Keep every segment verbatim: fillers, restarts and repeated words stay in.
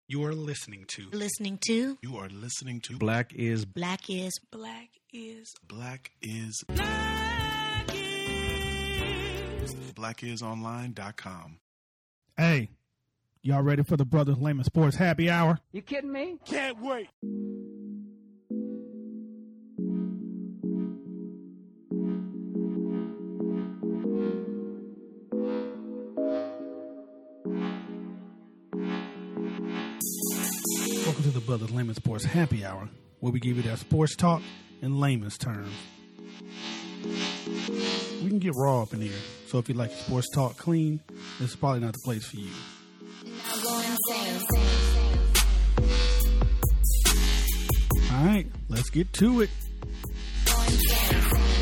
You are listening to. Listening to. You are listening to. Black is. Black is. Black is. Black is. Black is. black is online dot com. Hey, y'all ready for the Brothers Layman Sports Happy Hour? You kidding me? Can't wait. Welcome to the Brothers Layman Sports Happy Hour, where we give you that sports talk in layman's terms. We can get raw up in here, so if you like your sports talk clean, this is probably not the place for you. Now go insane. All right, let's get to it. Go insane.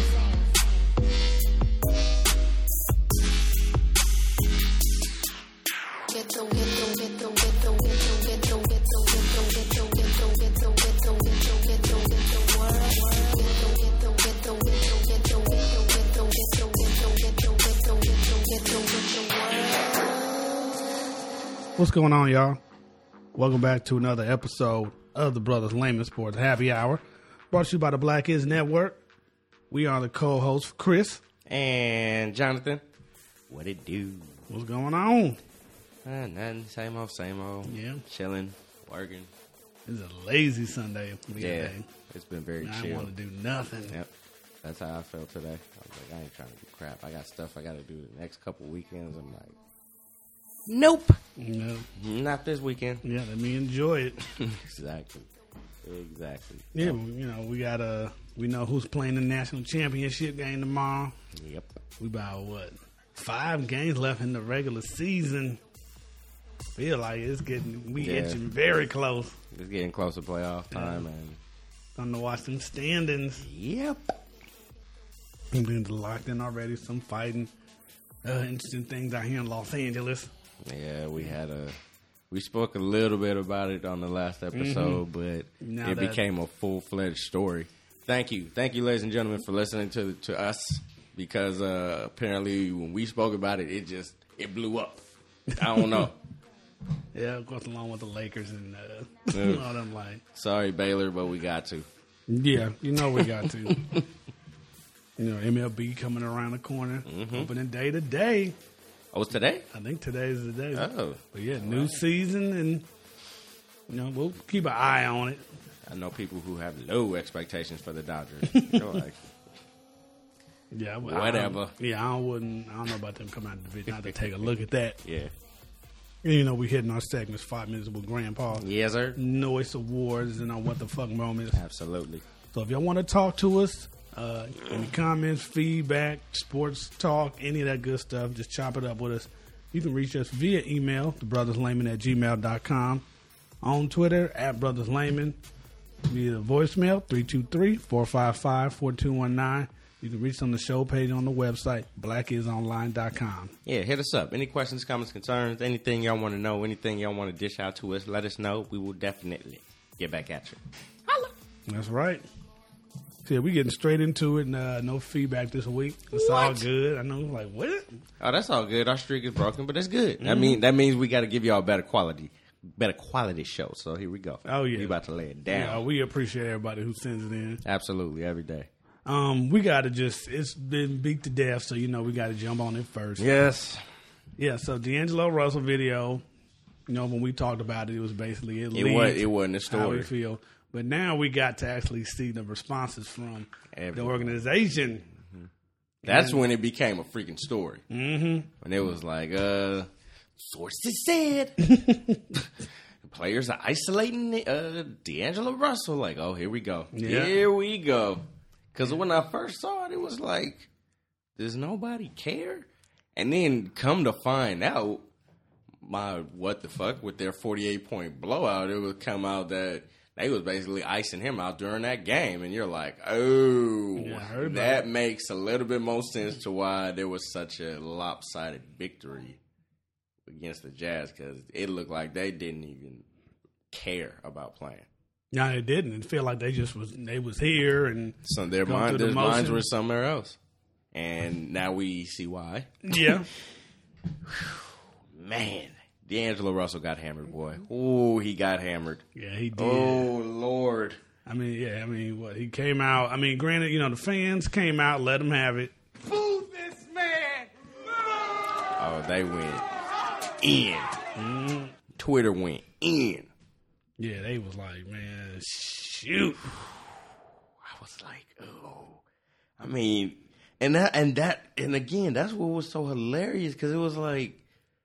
Get the, get the, get the, get the, get the, get the, get the, get the, get the, get the, get the, get the, get the, get the, get the, get the world. Get the, get the, get the, get the, get the, get the, get the, get the, get the, get the, get the, get the, get the, get the world. What's going on, y'all? Welcome back to another episode of the Brothers Layman Sports Happy Hour, brought to you by the Black Is Network. We are the co-hosts, Chris and Jonathan. What it do? What's going on? Uh, nothing. Same old, same old. Yeah. Chilling, working. It's a lazy Sunday. Yeah. Day. It's been very I chill. I don't want to do nothing. Yep. That's how I felt today. I was like, I ain't trying to do crap. I got stuff I got to do the next couple weekends. I'm like, nope. No. Not this weekend. Yeah, let me enjoy it. Exactly. Exactly. Yeah, well, you know, we got a, we know who's playing the national championship game tomorrow. Yep. We about, what, five games left in the regular season. Feel like it's getting, we Yeah. getting very close. It's getting close to playoff time. Yeah. and Time to watch them standings. Yep. We've been locked in already. Some fighting, uh, interesting things out here in Los Angeles. Yeah, we had a, we spoke a little bit about it on the last episode, but Now it that- became a full-fledged story. Thank you. Thank you, ladies and gentlemen, for listening to to us, because uh, apparently when we spoke about it, it just, it blew up. I don't know. Yeah, of course, along with the Lakers and uh, Yeah. all them, like, Sorry, Baylor, but we got to. yeah, you know we got to. You know, M L B coming around the corner, Mm-hmm. opening day to day. Oh, it's today? I think today's the day. Oh. But yeah, new season, and you know we'll keep an eye on it. I know people who have low expectations for the Dodgers. They're like, Yeah, I- Whatever. I, yeah, I wouldn't. I don't know about them coming out of the division. I have to take a look at that. yeah. And, you know, we hitting our segments five minutes with Grandpa. Yes, sir. Noise awards and on what the fuck moments. Absolutely. So if y'all want to talk to us, uh, any comments, feedback, sports talk, any of that good stuff, just chop it up with us. You can reach us via email, thebrotherslayman at gmail dot com. On Twitter, at brotherslayman. Via the voicemail, three two three, four five five, four two one nine. You can reach us on the show page on the website, black is online dot com. Yeah, hit us up. Any questions, comments, concerns, anything y'all want to know, anything y'all want to dish out to us, let us know. We will definitely get back at you. That's right. So yeah, we getting straight into it, and uh, no feedback this week. It's all What? good. I know, like, what? Oh, that's all good. Our streak is broken, but that's good. I mean, that means we got to give y'all a better quality, better quality show. So here we go. Oh, yeah. We about to lay it Yeah, down. we appreciate everybody who sends it in. Absolutely, every day. Um, we got to just, it's been beat to death, so, you know, we got to jump on it first. Yes. Yeah, so D'Angelo Russell video, you know, when we talked about it, it was basically, it, It, leaked was, it wasn't a how we story. feel. But now we got to actually see the responses from the Everyone. organization. That's when it became a freaking story. Mm-hmm. When it was like, uh, sources said players are isolating uh, D'Angelo Russell. Like, oh, here we go. Yeah. Here we go. Because when I first saw it, it was like, does nobody care? And then come to find out, my what the fuck, with their forty-eight point blowout, it would come out that they was basically icing him out during that game. And you're like, oh, Yeah, I heard about that it. makes a little bit more sense to why there was such a lopsided victory against the Jazz, because it looked like they didn't even care about playing. No, they didn't. It felt like they just was, they was here and So their, Going mind, through the their minds motions. were somewhere else. And now we see why. yeah. Man, D'Angelo Russell got hammered, boy. Ooh, he got hammered. Yeah, he did. Oh, Lord. I mean, yeah, I mean, what he came out. I mean, granted, you know, the fans came out, let him have it. Boo this man. Oh, they went in. Mm-hmm. Twitter went in. Yeah, they was like, man, shoot. I was like, oh. I mean, and that, and that, and again, that's what was so hilarious because it was like,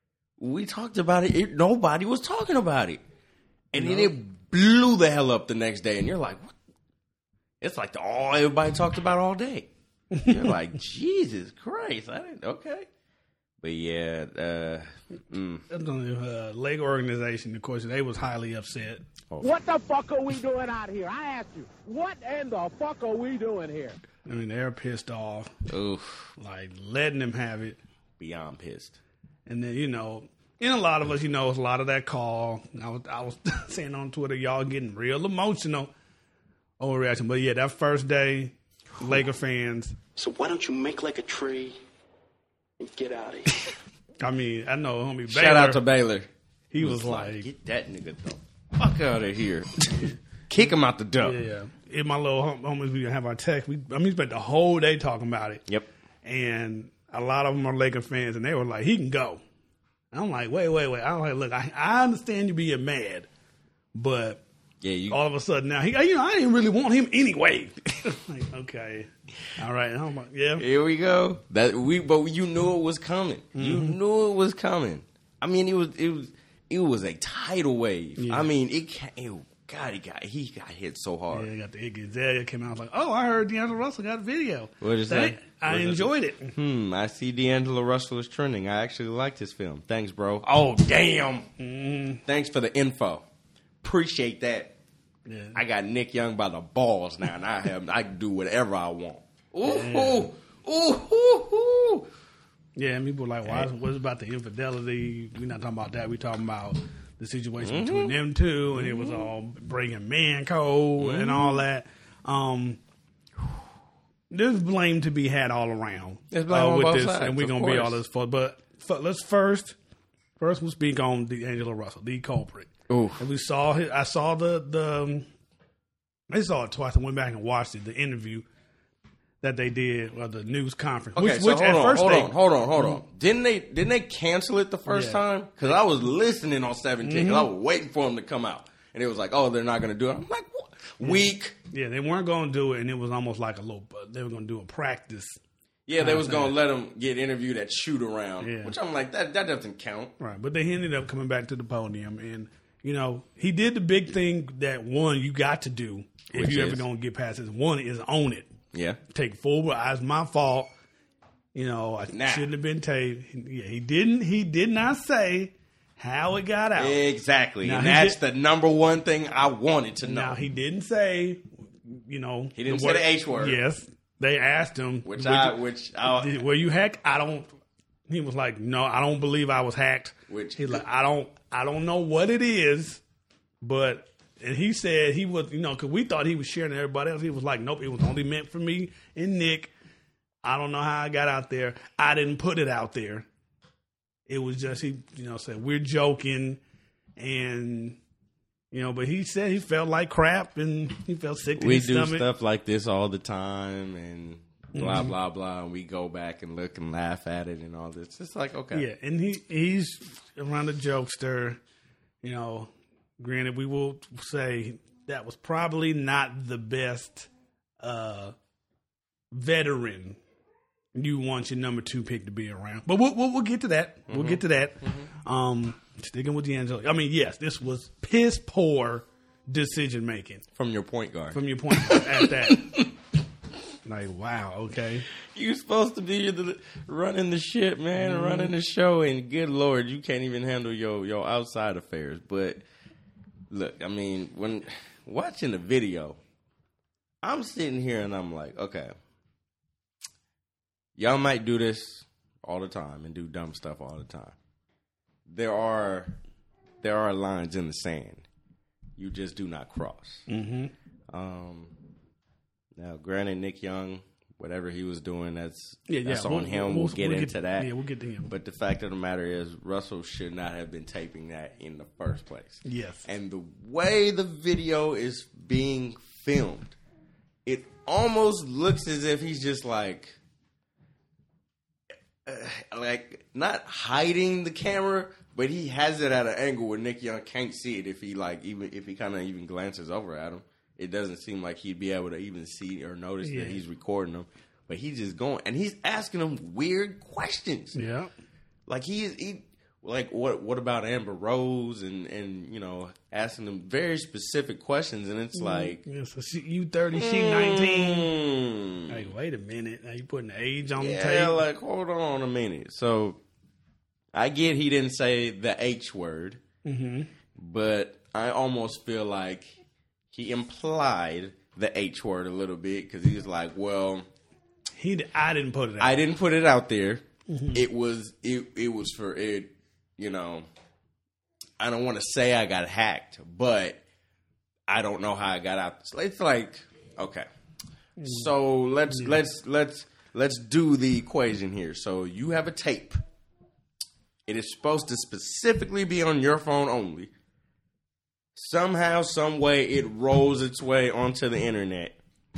we talked about it, it, nobody was talking about it. And No. then it blew the hell up the next day, and you're like, what? It's like the, all everybody talked about all day. You're like, Jesus Christ, I didn't, okay. But yeah, uh, mm. The uh, Lake organization, of course, they was highly upset. What the fuck are we doing out here? I asked you, what in the fuck are we doing here? I mean, they're pissed off, Oof, like letting them have it. beyond pissed. And then, you know, and a lot of us, you know, it's a lot of that call. I was, I was saying on Twitter, y'all getting real emotional overreaction. But yeah, that first day, Laker fans, So why don't you make like a tree and get out of here? I mean, I know homie Baylor, Shout out to Baylor. he was like, Get that nigga the fuck out of here. Kick him out the door. yeah. In my little hom- homies, we have our text. We, I mean, we spent the whole day talking about it. Yep. And a lot of them are Laker fans, and they were like, he can go. And I'm like, wait, wait, wait. I'm like, look, I, I understand you being mad, but Yeah, you. all of a sudden now, he, you know, I didn't really want him anyway. Like, okay. All right. And I'm like, yeah. Here we go. That we, but you knew it was coming. You Mm-hmm. knew it was coming. I mean, it was, it was, it was a tidal wave. Yeah. I mean, it. ca- it God, he got, he got hit so hard. Yeah, got the Iggy Azalea came out. I was like, oh, I heard D'Angelo Russell got a video. What did you say? I What did you enjoyed it. Hmm. I see D'Angelo Russell is trending. I actually liked his film. Thanks, bro. Oh, damn. Mm-hmm. Thanks for the info. Appreciate that. Yeah. I got Nick Young by the balls now, and I have I can do whatever I want. Ooh, ooh, ooh, ooh, ooh. Yeah, and people were like, why, what's about the infidelity? We're not talking about that. We're talking about the situation Mm-hmm. between them two, and it was all bringing man code Mm-hmm. and all that. Um, there's blame to be had all around There's blame on with both this, sides, and we're of gonna be course. all this for. But f- let's first, first we'll speak on D'Angelo Russell, the culprit. Oof. And we saw his, I saw the the um, I saw it twice. I went back and watched it, the interview that they did, or the news conference. Okay, which, so which hold at on, first hold they, on, hold on, hold on. Didn't they didn't they cancel it the first Yeah. time? Because I was listening on seventeen. Because I was waiting for them to come out, and it was like, oh, they're not going to do it. I'm like, what? Weak. Yeah, they weren't going to do it, and it was almost like a little. They were going to do a practice. Yeah, they was Kinda going to let them get interviewed at shoot around, Yeah. which I'm like, that that doesn't count. Right, but they ended up coming back to the podium, and you know he did the big thing that one you got to do if Which you ever is? going to get past this. One is own it, Yeah. take full. It's my fault. You know, I Nah. shouldn't have been taped. Yeah, he didn't. He did not say how it got out. Exactly. Now, and he that's did- the number one thing I wanted to know. Now he didn't say, you know, He didn't the say word- the H word. Yes, they asked him, which "Were I you- which I did- were you hacked?" I don't. He was like, "No, I don't believe I was hacked." Which- he's like, "I don't, I don't know what it is, but." And he said he was, you know, because we thought he was sharing everybody else. He was like, "Nope, it was only meant for me and Nick. I don't know how I got out there. I didn't put it out there. It was just he, you know, said we're joking." And you know, but he said he felt like crap and he felt sick to we his do stomach. stuff like this all the time and blah blah blah, and we go back and look and laugh at it and all this. It's like, okay, Yeah, and he he's around the jokester. You know, granted, we will say that was probably not the best uh, veteran you want your number two pick to be around. But we'll we'll, we'll get to that. We'll get to that. Um, sticking with D'Angelo. I mean, yes, this was piss poor decision making from your point guard. from your point at that. Like, wow, okay. You supposed to be the, running the shit, man, Mm-hmm. running the show, and good lord, you can't even handle your your outside affairs. But look, I mean, when watching the video, I'm sitting here and I'm like, okay, y'all might do this all the time and do dumb stuff all the time. There are there are lines in the sand you just do not cross. Mm-hmm. Um, now, granted, Nick Young whatever he was doing, that's Yeah, that's yeah. on him. We'll, we'll get we'll into that. Yeah, we'll get to him. But the fact of the matter is, Russell should not have been taping that in the first place. Yes. And the way the video is being filmed, it almost looks as if he's just like, uh, like not hiding the camera, but he has it at an angle where Nick Young can't see it. If he like even if he kind of even glances over at him, it doesn't seem like he'd be able to even see or notice Yeah. that he's recording them. But he's just going and he's asking them weird questions. Yeah. Like he is, he like what what about Amber Rose and and you know asking them very specific questions, and it's like Yeah, so she, you thirty, she nineteen. mm, Like, wait a minute. Now you putting the age on yeah, the tape? like hold on a minute. So I get he didn't say the H word, Mm-hmm. but I almost feel like he implied the H word a little bit because he was like, well. He, I didn't put it out. I didn't put it out there. Mm-hmm. It was it it was for it, you know. I don't want to say I got hacked, but I don't know how I got out. It's like, okay. So let's Yeah. let's let's let's do the equation here. So you have a tape. It is supposed to specifically be on your phone only. Somehow, some way, it rolls its way onto the internet.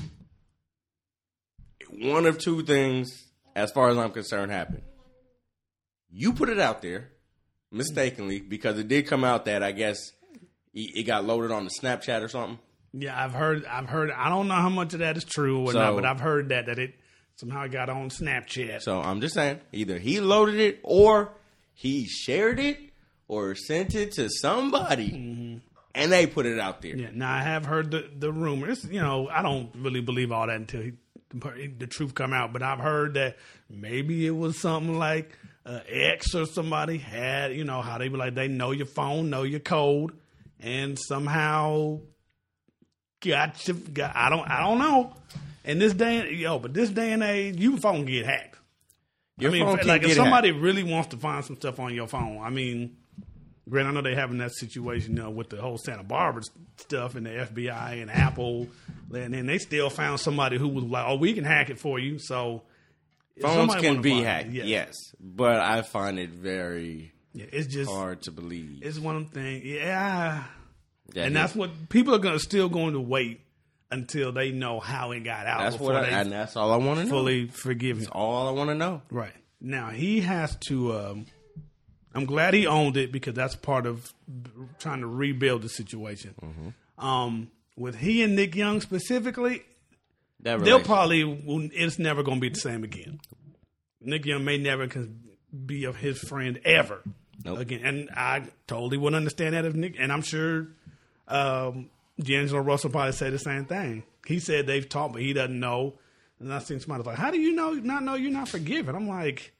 One of two things, as far as I'm concerned, happened. You put it out there mistakenly because it did come out that I guess it got loaded on the Snapchat or something. Yeah, I've heard. I've heard. I don't know how much of that is true or So- not, but I've heard that that it somehow got on Snapchat. So I'm just saying, either he loaded it or he shared it or sent it to somebody, and they put it out there. Yeah. Now I have heard the the rumors. You know, I don't really believe all that until he, the truth come out. But I've heard that maybe it was something like uh, X or somebody had. You know how they be like they know your phone, know your code, and somehow got you. Got, I don't. I don't know. In this day, and, yo, but this day and age, your phone get hacked. Your I mean, phone can like if get somebody hacked. really wants to find some stuff on your phone, I mean, Grant, I know they having that situation, you know, with the whole Santa Barbara stuff and the F B I and Apple, and then they still found somebody who was like, "Oh, we can hack it for you." So if Phones somebody can wanna be find it, hacked, yeah. yes, but I find it very Yeah, it's just hard to believe. it's one of them things, yeah, that and he- that's what people are gonna still going to wait until they know how it got out. that's before what, I, they and that's all I want to know. fully forgive him. That's all I want to know. Right. Now, he has to, um, I'm glad he owned it because that's part of b- trying to rebuild the situation. Mm-hmm. Um, with he and Nick Young specifically, That they'll relation- probably, it's never going to be the same again. Nick Young may never con- be of his friend ever Nope. again. And I totally would understand that if Nick, and I'm sure um, D'Angelo Russell probably say the same thing. He said they've talked, but he doesn't know. And I seen somebody like, how do you know not know you're not forgiven? I'm like,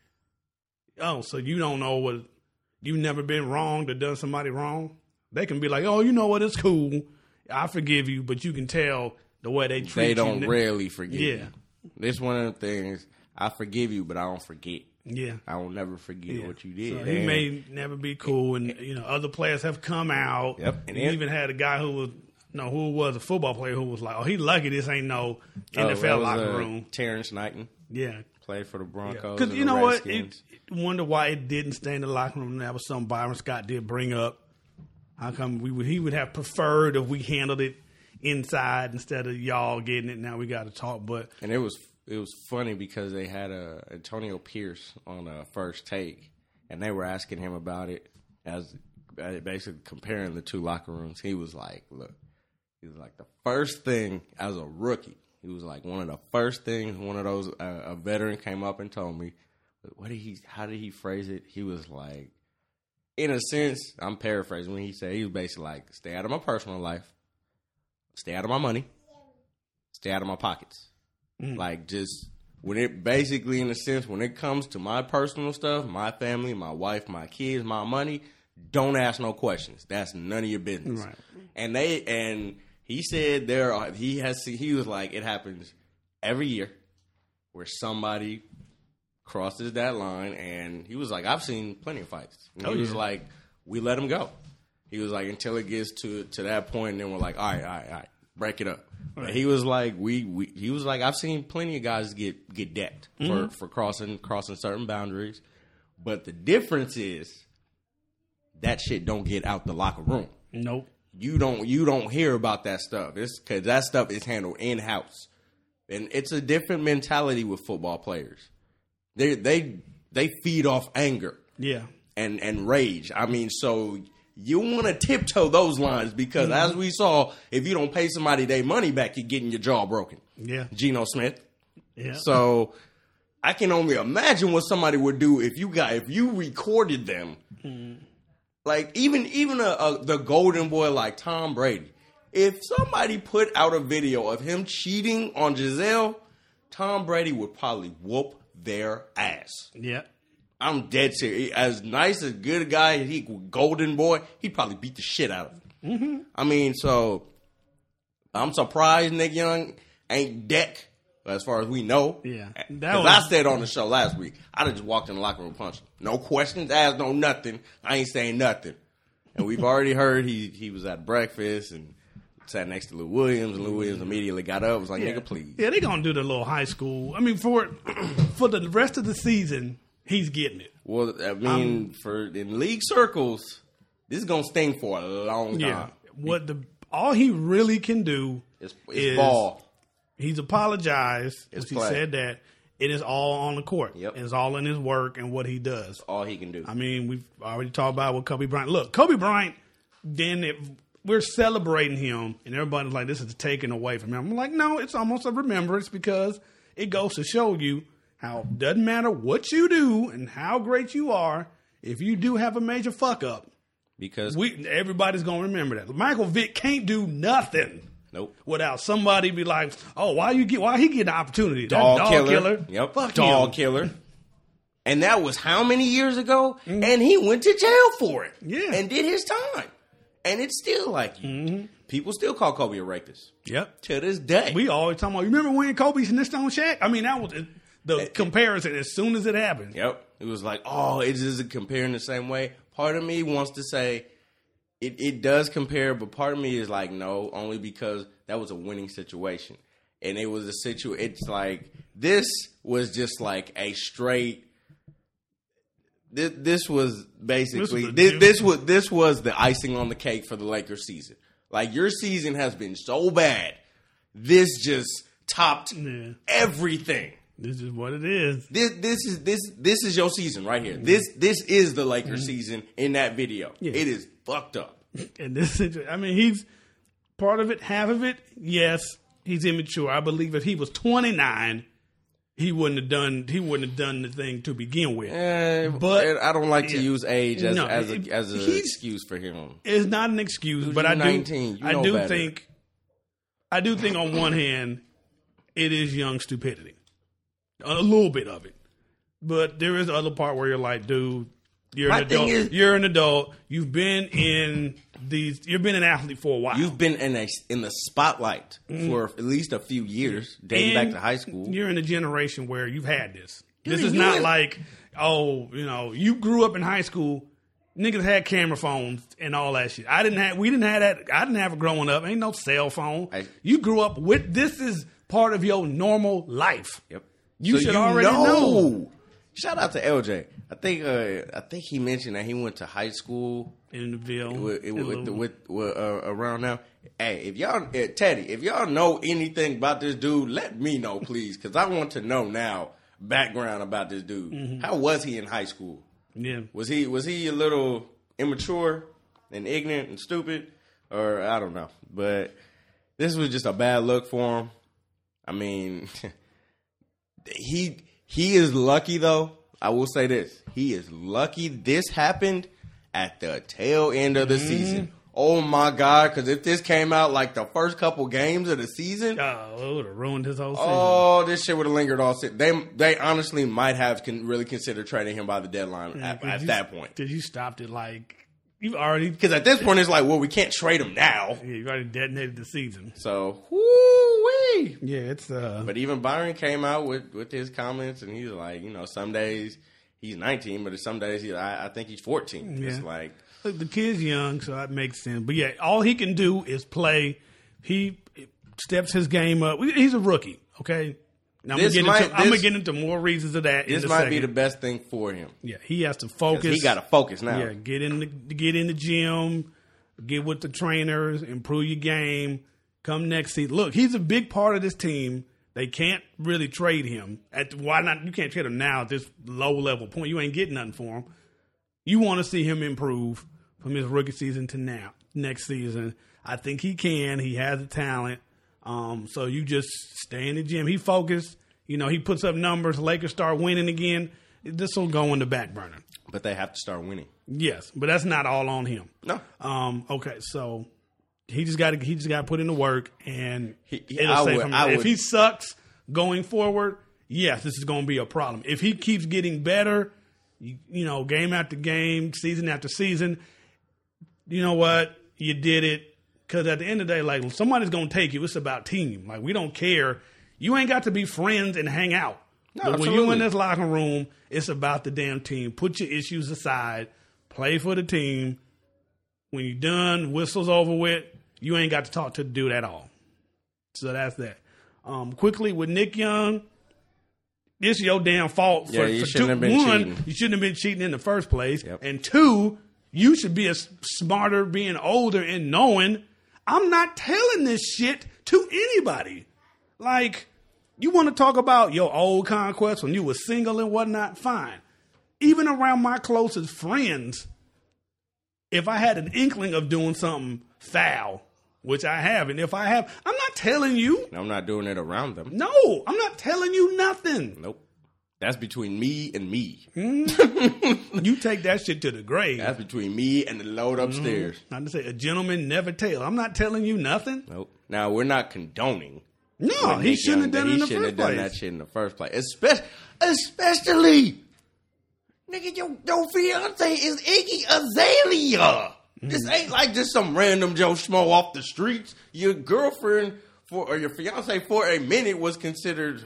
oh, so you don't know what you've never been wronged or done somebody wrong? They can be like, oh, you know what, it's cool. I forgive you, but you can tell the way they treat They you. don't rarely forget. Yeah. This one of the things, I forgive you, but I don't forget. Yeah. I will never forget Yeah. what you did. So he And may never be cool, and you know other players have come out. Yep. And And he then- even had a guy who was no who was a football player who was like, "Oh, he lucky this ain't no N F oh, L that was, locker uh, room." Terrence Knighton Yeah, played for the Broncos. because and you the know what? Redskins. It, wonder why it didn't stay in the locker room. That was something Byron Scott did bring up. How come we would, he would have preferred if we handled it inside instead of y'all getting it? Now we got to talk, but And it was it was funny because they had uh, Antonio Pierce on a First Take, and they were asking him about it as uh, basically comparing the two locker rooms. He was like, "Look, he was like the first thing as a rookie. He was like one of the first things. One of those uh, a veteran came up and told me, what did he? How did he phrase it? He was like, in a sense, I'm paraphrasing when he said he was basically like, stay out of my personal life, stay out of my money, stay out of my pockets. Like, just when it basically, in a sense, when it comes to my personal stuff, my family, my wife, my kids, my money, don't ask no questions. That's none of your business. Right. And they and he said there are, he has he was like, it happens every year where somebody crosses that line, and he was like, I've seen plenty of fights. And Oh, he was yeah. like, we let him go. He was like, until it gets to to that point, and then we're like, all right, all right, all right. break it up. Right. But he was like, we, we, he was like, I've seen plenty of guys get get decked Mm-hmm. for, for crossing crossing certain boundaries. But the difference is that shit don't get out the locker room. Nope. You don't you don't hear about that stuff. It's because that stuff is handled in house, and it's a different mentality with football players. They they they feed off anger Yeah. and and rage. I mean, so you want to tiptoe those lines because as we saw, if you don't pay somebody their money back, you're getting your jaw broken. Yeah. Geno Smith. Yeah. So I can only imagine what somebody would do if you got if you recorded them. Like even even a, a, the golden boy like Tom Brady. If somebody put out a video of him cheating on Giselle, Tom Brady would probably whoop their ass. Yeah. I'm dead serious. As nice as good a guy as he golden boy, he'd probably beat the shit out of him. Mm-hmm. I mean, so I'm surprised Nick Young ain't deck as far as we know. Yeah. That Because was- I said on the show last week, I'd have just walked in the locker room and punched him. No questions asked, no nothing. I ain't saying nothing. And we've already heard he he was at breakfast and sat next to Lou Williams, and Lou Williams immediately got up and was like, Yeah. nigga, please. Yeah, they're gonna do the little high school. I mean, for for the rest of the season, he's getting it. Well, I mean, for in league circles, this is gonna sting for a long time. Yeah. What the all he really can do It's, it's is ball. He's apologized. It's As he play. said that it is all on the court. Yep. It's all in his work and what he does. All he can do. I mean, we've already talked about what Kobe Bryant. Look, Kobe Bryant. Then it, we're celebrating him, and everybody's like, "This is taken away from him." I'm like, "No, it's almost a remembrance because it goes to show you how doesn't matter what you do and how great you are. If you do have a major fuck up, Because we everybody's gonna remember that. Michael Vick can't do nothing nope. without somebody be like, "Oh, why you get? Why he get the opportunity? That Dog, dog killer. killer. Yep. Fuck dog him. killer. And that was how many years ago? And he went to jail for it. Yeah. And did his time. And it's still like people still call Kobe a rapist Yep. to this day. We always talking about. You remember when Kobe snitched on Shaq? I mean, that was the comparison as soon as it happened. Yep. It was like, oh, it isn't comparing the same way. Part of me wants to say it, it does compare, but part of me is like, no, only because that was a winning situation. And it was a situ. It's like, this was just like a straight. This, this was basically This was a this, this was this was the icing on the cake for the Lakers season. Like your season has been so bad, this just topped Yeah. everything. This is what it is. This this is this this is your season right here. This this is the Lakers season in that video. Yeah. It is fucked up. And this situation, I mean, he's part of it, half of it. Yes, he's immature. I believe if he was twenty-nine, he wouldn't have done. He wouldn't have done the thing to begin with. Eh, But- but I don't like to yeah. use age as No, as it- a, as an he's- excuse for him. It's not an excuse, Dude, but you're I do. nineteen. You I know do better. think. I do think on one hand, it is young stupidity, a little bit of it, but there is the other part where you're like, dude, you're My an thing adult. is- you're an adult. You've been in these. You've been an athlete for a while. You've been in a in the spotlight for at least a few years, dating And back to high school. You're in a generation where you've had this. Dude, this is you not in- like, oh, you know, you grew up in high school. Niggas had camera phones and all that shit. I didn't have. We didn't have that. I didn't have it growing up. Ain't no cell phone. I- you grew up with this. Is part of your normal life. Yep. You should already know. Shout out to L J. I think uh, I think he mentioned that he went to high school In the Ville, with, in with, Louisville. with, with uh, around now. Hey, if y'all, uh, Teddy, if y'all know anything about this dude, let me know, please, because I want to know now background about this dude. Mm-hmm. How was he in high school? yeah. Was he was he a little immature and ignorant and stupid, or I don't know? But this was just a bad look for him. I mean, he he is lucky though. I will say this: he is lucky this happened at the tail end of the Mm-hmm. season. Oh my God! Because if this came out like the first couple games of the season, Oh, it would have ruined his whole season. oh, this shit would have lingered all season. They they honestly might have can really considered trading him by the deadline at, Did at you- that point. Did you stopped it like you already? Because at this point, it's like, well, we can't trade him now. Yeah, you already detonated the season. So, woo-wee. Yeah, it's uh. But even Byron came out with, with his comments, and he's like, you know, some days he's nineteen, but some days he, I, I think he's fourteen. It's Yeah. like, Look, the kid's young, so that makes sense. But yeah, all he can do is play. He steps his game up. He's a rookie, okay? Now, I'm This going might- to this- get into more reasons of that in This a might second. be the best thing for him. Yeah, he has to 'Cause focus. He got to focus now. Yeah, get in the get in the gym, get with the trainers, improve your game. Come next season. Look, he's a big part of this team. They can't really trade him. At why not? You can't trade him now at this low level point. You ain't getting nothing for him. You want to see him improve from his rookie season to now next season. I think he can. He has the talent. Um, so you just stay in the gym. He focused. You know, he puts up numbers. Lakers start winning again. This will go in the back burner. But they have to start winning. Yes, but that's not all on him. No. Um, okay, so he just got to he just got to put in the work, and He- he- it'll I say would- from I there. If would- he sucks going forward, yes, this is going to be a problem. If he keeps getting better, you, you know, game after game, season after season, you know what? You did it. Because at the end of the day, like, somebody's going to take you. It's about team. Like, we don't care. You ain't got to be friends and hang out. No, but when absolutely. you in this locker room, it's about the damn team. Put your issues aside. Play for the team. When you're done, whistle's over with, you ain't got to talk to the dude at all. So that's that. Um, quickly, with Nick Young, it's your damn fault. For, Yeah, you for shouldn't two, have been one, cheating. you shouldn't have been cheating in the first place. Yep. And two, you should be a s- smarter being older and knowing I'm not telling this shit to anybody. Like, you want to talk about your old conquest when you were single and whatnot? Fine. Even around my closest friends, if I had an inkling of doing something foul, which I haven't, if I have, I'm not telling you. I'm not doing it around them. No, I'm not telling you nothing. Nope. That's between me and me. You take that shit to the grave. That's between me and the load upstairs. Not to say a gentleman never tell. I'm not telling you nothing. Nope. Now, we're not condoning. No, what he Nick shouldn't Young have done it did. in the He shouldn't first have done place. that shit in the first place. Especially, especially nigga, your, your fiance is Iggy Azalea. This ain't like just some random Joe Schmo off the streets. Your girlfriend for or your fiance for a minute was considered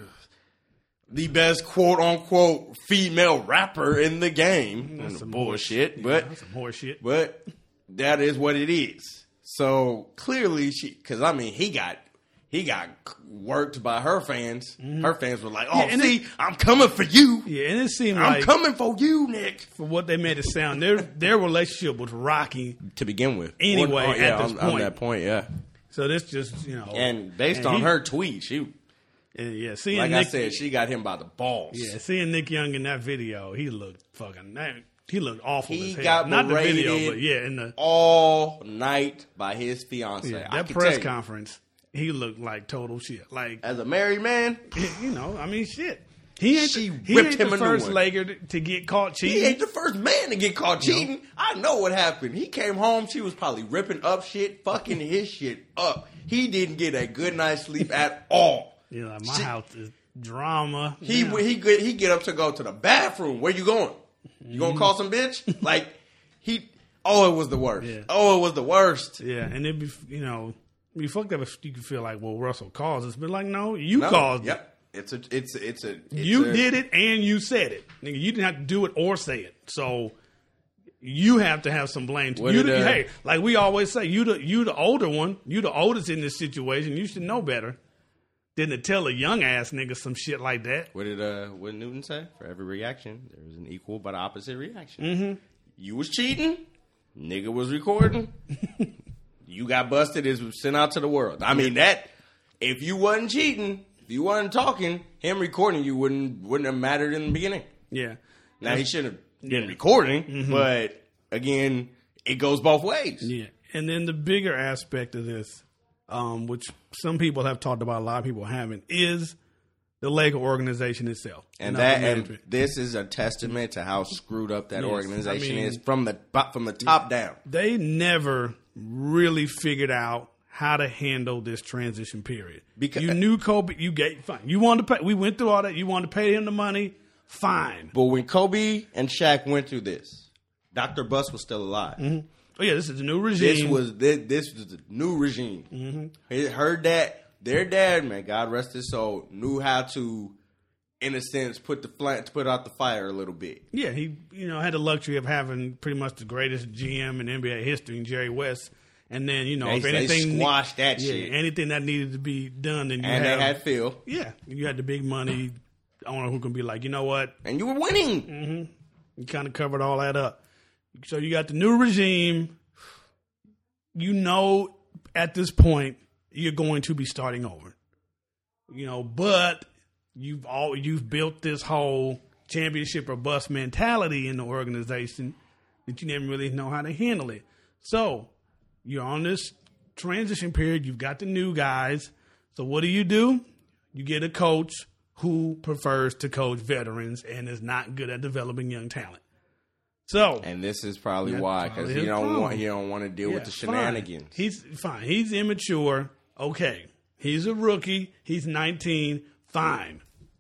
the best quote unquote female rapper in the game. That's That's some bullshit, Yeah, but that's some horse shit. but that is what it is. So clearly, she because I mean he got he got worked by her fans. Her fans were like, "Oh, Yeah, and see, it- I'm coming for you. Yeah, and it seemed I'm like coming for you, Nick." for what they made it sound, their their relationship was rocky. To begin with, Anyway, On- on- yeah, at this on, on point. that point, yeah. So this just you know, And based and on he- her tweet, she and yeah, seeing like Nick, I said, she got him by the balls. yeah, seeing Nick Young in that video, he looked fucking. He looked awful. He as hell. got Not the video, berated but yeah, in the all night by his fiance. yeah, I that can press tell you, conference, he looked like total shit. Like as a married man, you know, I mean, shit. He ain't She the, he whipped ain't him the a new first one. Laker to, to get caught cheating. he ain't the first man to get caught cheating. I know what happened. He came home. She was probably ripping up shit, fucking his shit up. He didn't get a good night's sleep at all. You know, like, my Shit. house is drama. He Yeah. he get he get up to go to the bathroom. Where you going? You gonna call some bitch? Like he. Oh, it was the worst. Yeah. Oh, it was the worst. Yeah, and it be you know, be fucked up if you could feel like, well, Russell caused it. But like, no, you No, caused it. Yep. It's a. It's it's a. It's You a- did it and you said it. Nigga, you didn't have to do it or say it. So you have to have some blame. What You did, the, uh, hey, like we always say, you the you the older one, you the oldest in this situation. You should know better than to tell a young ass nigga some shit like that. What did uh what did Newton say? For every reaction, there was an equal but opposite reaction. Mm-hmm. You was cheating. Nigga was recording. You got busted. Is sent out to the world. I mean that. If you wasn't cheating, if you wasn't talking, him recording you wouldn't wouldn't have mattered in the beginning. Yeah. Now he shouldn't have been recording, but again, it goes both ways. Yeah. And then the bigger aspect of this, um, which some people have talked about, a lot of people haven't, is the Laker organization itself. And upper that and management. this is a testament to how screwed up that Yes, organization I mean- is from the from the top down. They never really figured out how to handle this transition period. Because- you knew Kobe, you gave fine. You wanted to pay. We went through all that. You wanted to pay him the money. Fine. But when Kobe and Shaq went through this, Doctor Buss was still alive. Oh yeah, this is a new regime. This was this, this was the new regime. Mm-hmm. Her dad, their dad, man, God rest his soul, knew how to, in a sense, put the flat, put out the fire a little bit. Yeah, he you know had the luxury of having pretty much the greatest G M in N B A history, in Jerry West, And then, you know, They, if they anything squashed that yeah, shit. anything that needed to be done, then you And have, they had Phil. yeah, you had the big money owner who can be like, you know what, And you were winning. you kind of covered all that up. So you got the new regime. You know, at this point, you're going to be starting over. You know, but you've all you've built this whole championship or bust mentality in the organization that you didn't really know how to handle it. So you're on this transition period. You've got the new guys. So what do you do? You get a coach who prefers to coach veterans and is not good at developing young talent. So And this is probably That's why, probably because his he don't problem. want he don't want to deal with yeah, the shenanigans. Fine. He's fine. He's immature. Okay. He's a rookie. He's nineteen. Fine.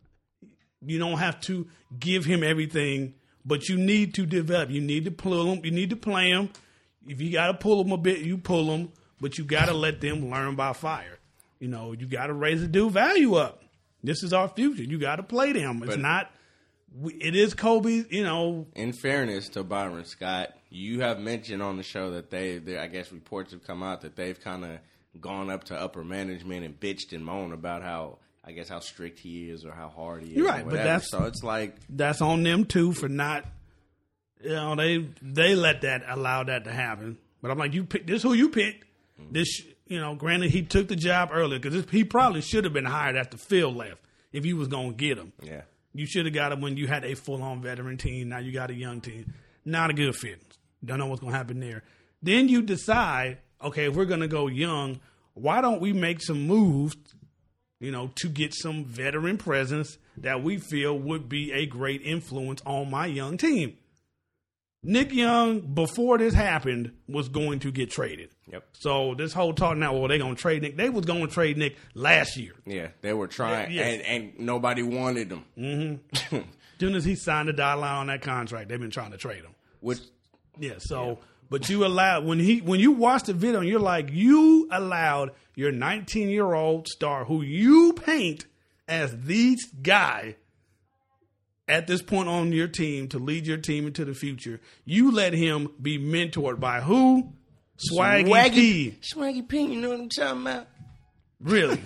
You don't have to give him everything, but you need to develop. You need to pull him. You need to play him. If you got to pull him a bit, you pull him, but you got to let them learn by fire. You know, you got to raise the dude value up. This is our future. You got to play them. It's But- not. It is Kobe. You know. In fairness to Byron Scott, you have mentioned on the show that they, they I guess reports have come out that they've kind of gone up to upper management and bitched and moaned about how, I guess, how strict he is or how hard he is. You're or right, but whatever. that's- so it's like, That's on them too for not. You know, they they let that allow that to happen. But I'm like, you pick this. Who you picked? This. You know, granted, he took the job earlier because he probably should have been hired after Phil left if you was going to get him. yeah. You should have got him when you had a full-on veteran team. Now you got a young team. Not a good fit. Don't know what's going to happen there. Then you decide, okay, if we're going to go young, why don't we make some moves, you know, to get some veteran presence that we feel would be a great influence on my young team? Nick Young, before this happened, was going to get traded. Yep. So this whole talk now, well, they're going to trade Nick. They was going to trade Nick last year. Yeah, they were trying, Yeah, yeah. and, and nobody wanted him. Mm-hmm. As soon as he signed the dotted line on that contract, they've been trying to trade him. Which, Yeah, so but you allowed when he when you watch the video and you're like, you allowed your nineteen year old star who you paint as the guy at this point on your team to lead your team into the future. You let him be mentored by who? Swaggy, Swaggy P. Swaggy P, you know what I'm talking about? Really?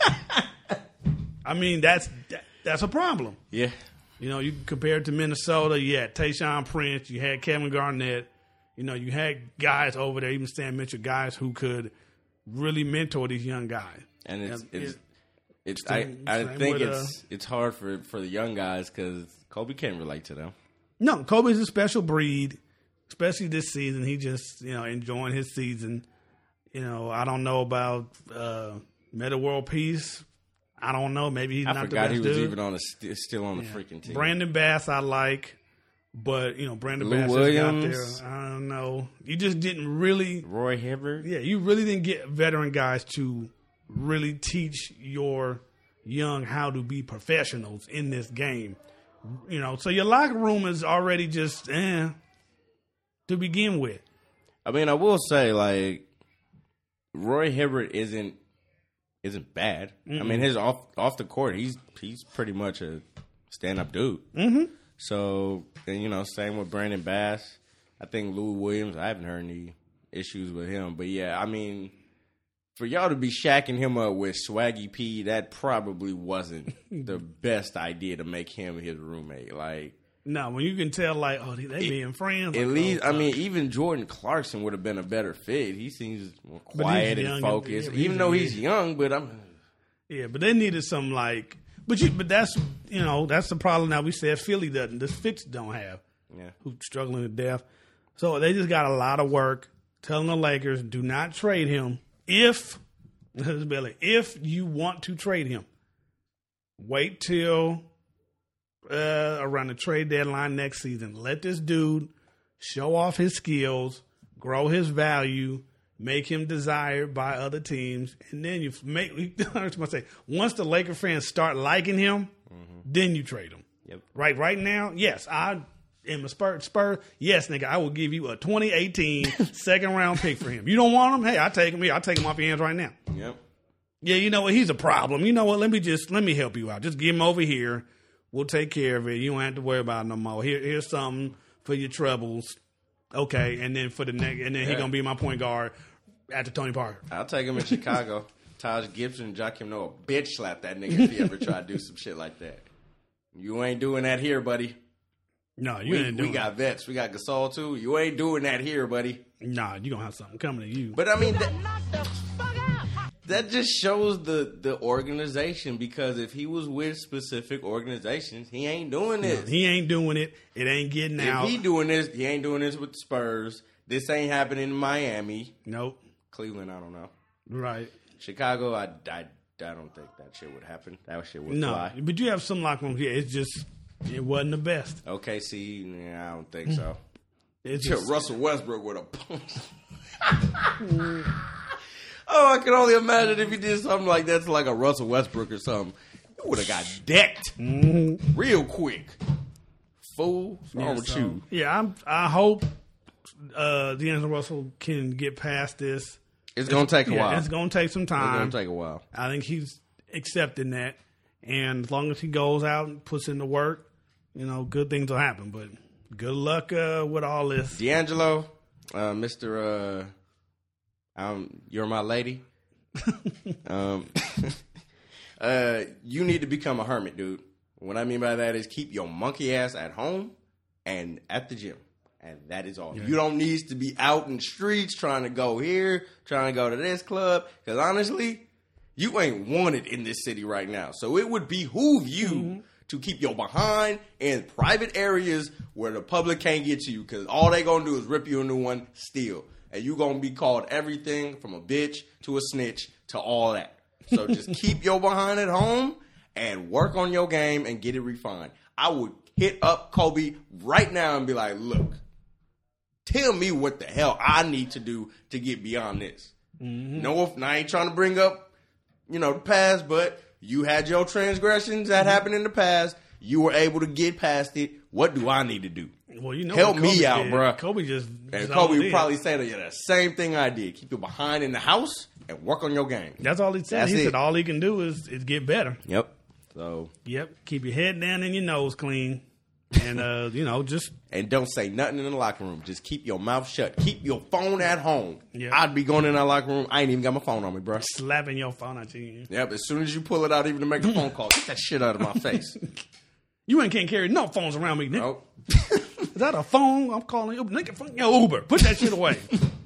I mean, that's that, that's a problem. Yeah. You know, you compare it to Minnesota, you had Tayshaun Prince, you had Kevin Garnett, you know, you had guys over there, even Stan Mitchell, guys who could really mentor these young guys. And it's Yeah, it's it- it's I, same- I same think with, it's it's hard for for the young guys because Kobe can't relate to them. No, Kobe's a special breed, especially this season. He just, you know, enjoying his season. You know, I don't know about uh, Meta World Peace. I don't know. Maybe he's I not forgot the he best was dude. even on the st- still on the freaking team. Brandon Bass, I like, but you know, Brandon Lou Bass Williams. just got there. I don't know. You just didn't really. Roy Hibbert. Yeah, you really didn't get veteran guys to really teach your young how to be professionals in this game. You know, so your locker room is already just eh to begin with. I mean, I will say like Roy Hibbert isn't isn't bad. I mean, his off off the court, he's he's pretty much a stand up dude. Mm-hmm. So, and you know, same with Brandon Bass. I think Lou Williams. I haven't heard any issues with him, but yeah, I mean, for y'all to be shacking him up with Swaggy P, that probably wasn't the best idea to make him his roommate. Like, No, when you can tell, like, oh, they, they being friends. at like, least, oh, I mean, even Jordan Clarkson would have been a better fit. He seems more But he's quiet young and and- focused, yeah, but he's even though a- he's young. But I'm, yeah, but they needed some like, but you, but that's you know that's the problem now. We said Philly doesn't, the Fitz don't have, yeah. who's struggling to death. So they just got a lot of work telling the Lakers, do not trade him if, Billy, if you want to trade him. Wait till uh, around the trade deadline next season. Let this dude show off his skills, grow his value, make him desired by other teams, and then you make. I was gonna say, once the Laker fans start liking him, then you trade him. Yep. Right, right now, yes, I am a Spur. Spur, yes, nigga, I will give you a twenty eighteen second round pick for him. You don't want him? Hey, I take him. Here, I take him off your hands right now. Yep. Yeah, you know what? He's a problem. You know what? Let me just let me help you out. Just give him over here. We'll take care of it. You don't have to worry about it no more. Here, here's something for your troubles. Okay, and then for the next, and then he's Yeah. gonna be my point guard after Tony Parker. I'll take him in Chicago. Taj Gibson and Joakim Noah bitch slap that nigga if he ever try to do some shit like that. You ain't doing that here, buddy. No, you We, ain't doing we got vets. We got Gasol, too. You ain't doing that here, buddy. Nah, you gonna have something coming to you. But, I mean, that, that just shows the, the organization, because if he was with specific organizations, he ain't doing this. He ain't doing it. It ain't getting If out. he doing this, he ain't doing this with the Spurs. This ain't happening in Miami. Nope. Cleveland, I don't know. Right. Chicago, I, I, I don't think that shit would happen. That shit would No, fly. but you have some locker rooms here. It's just it wasn't the best. O K C, yeah, I don't think so. It's Shit, just Russell Westbrook with a punch. Oh, I can only imagine if he did something like that to like a Russell Westbrook or something. You would have got decked mm-hmm. real quick. Fool, what's wrong yeah, with so, you? Yeah, I'm, I hope uh, D'Angelo Russell can get past this. It's gonna take a Yeah, while. it's gonna take some It's time. gonna take a while. I think he's accepting that, and as long as he goes out and puts in the work, you know, good things will happen. But good luck uh, with all this. D'Angelo, uh, Mister Uh, um, you're my lady. um, uh, you need to become a hermit, dude. What I mean by that is keep your monkey ass at home and at the gym. And that is all. Yeah. You don't need to be out in the streets trying to go here, trying to go to this club. Because honestly, you ain't wanted in this city right now. So it would behoove you mm-hmm. to keep your behind in private areas where the public can't get to you. Because all they going to do is rip you a new one, steal. And you going to be called everything from a bitch to a snitch to all that. So just keep your behind at home and work on your game and get it refined. I would hit up Kobe right now and be like, look, tell me what the hell I need to do to get beyond this. Mm-hmm. No, I ain't trying to bring up, you know, the past, but you had your transgressions that mm-hmm. happened in the past. You were able to get past it. What do I need to do? Well, you know, help me did. out, bro. Kobe just and Kobe would probably say to you the same thing I did. Keep your behind in the house and work on your game. That's all he said. That's he it. said all he can do is, is get better. Yep. So. Yep. Keep your head down and your nose clean. And, uh, you know, just... And don't say nothing in the locker room. Just keep your mouth shut. Keep your phone at home. Yep. I'd be going in that locker room. I ain't even got my phone on me, bro. Slapping your phone at you. Yep. As soon as you pull it out, even to make a phone call, get that shit out of my face. You ain't can't carry no phones around me, nigga. Nope. Is that a phone? I'm calling Uber. Nigga, fuck your Uber. Put that shit away.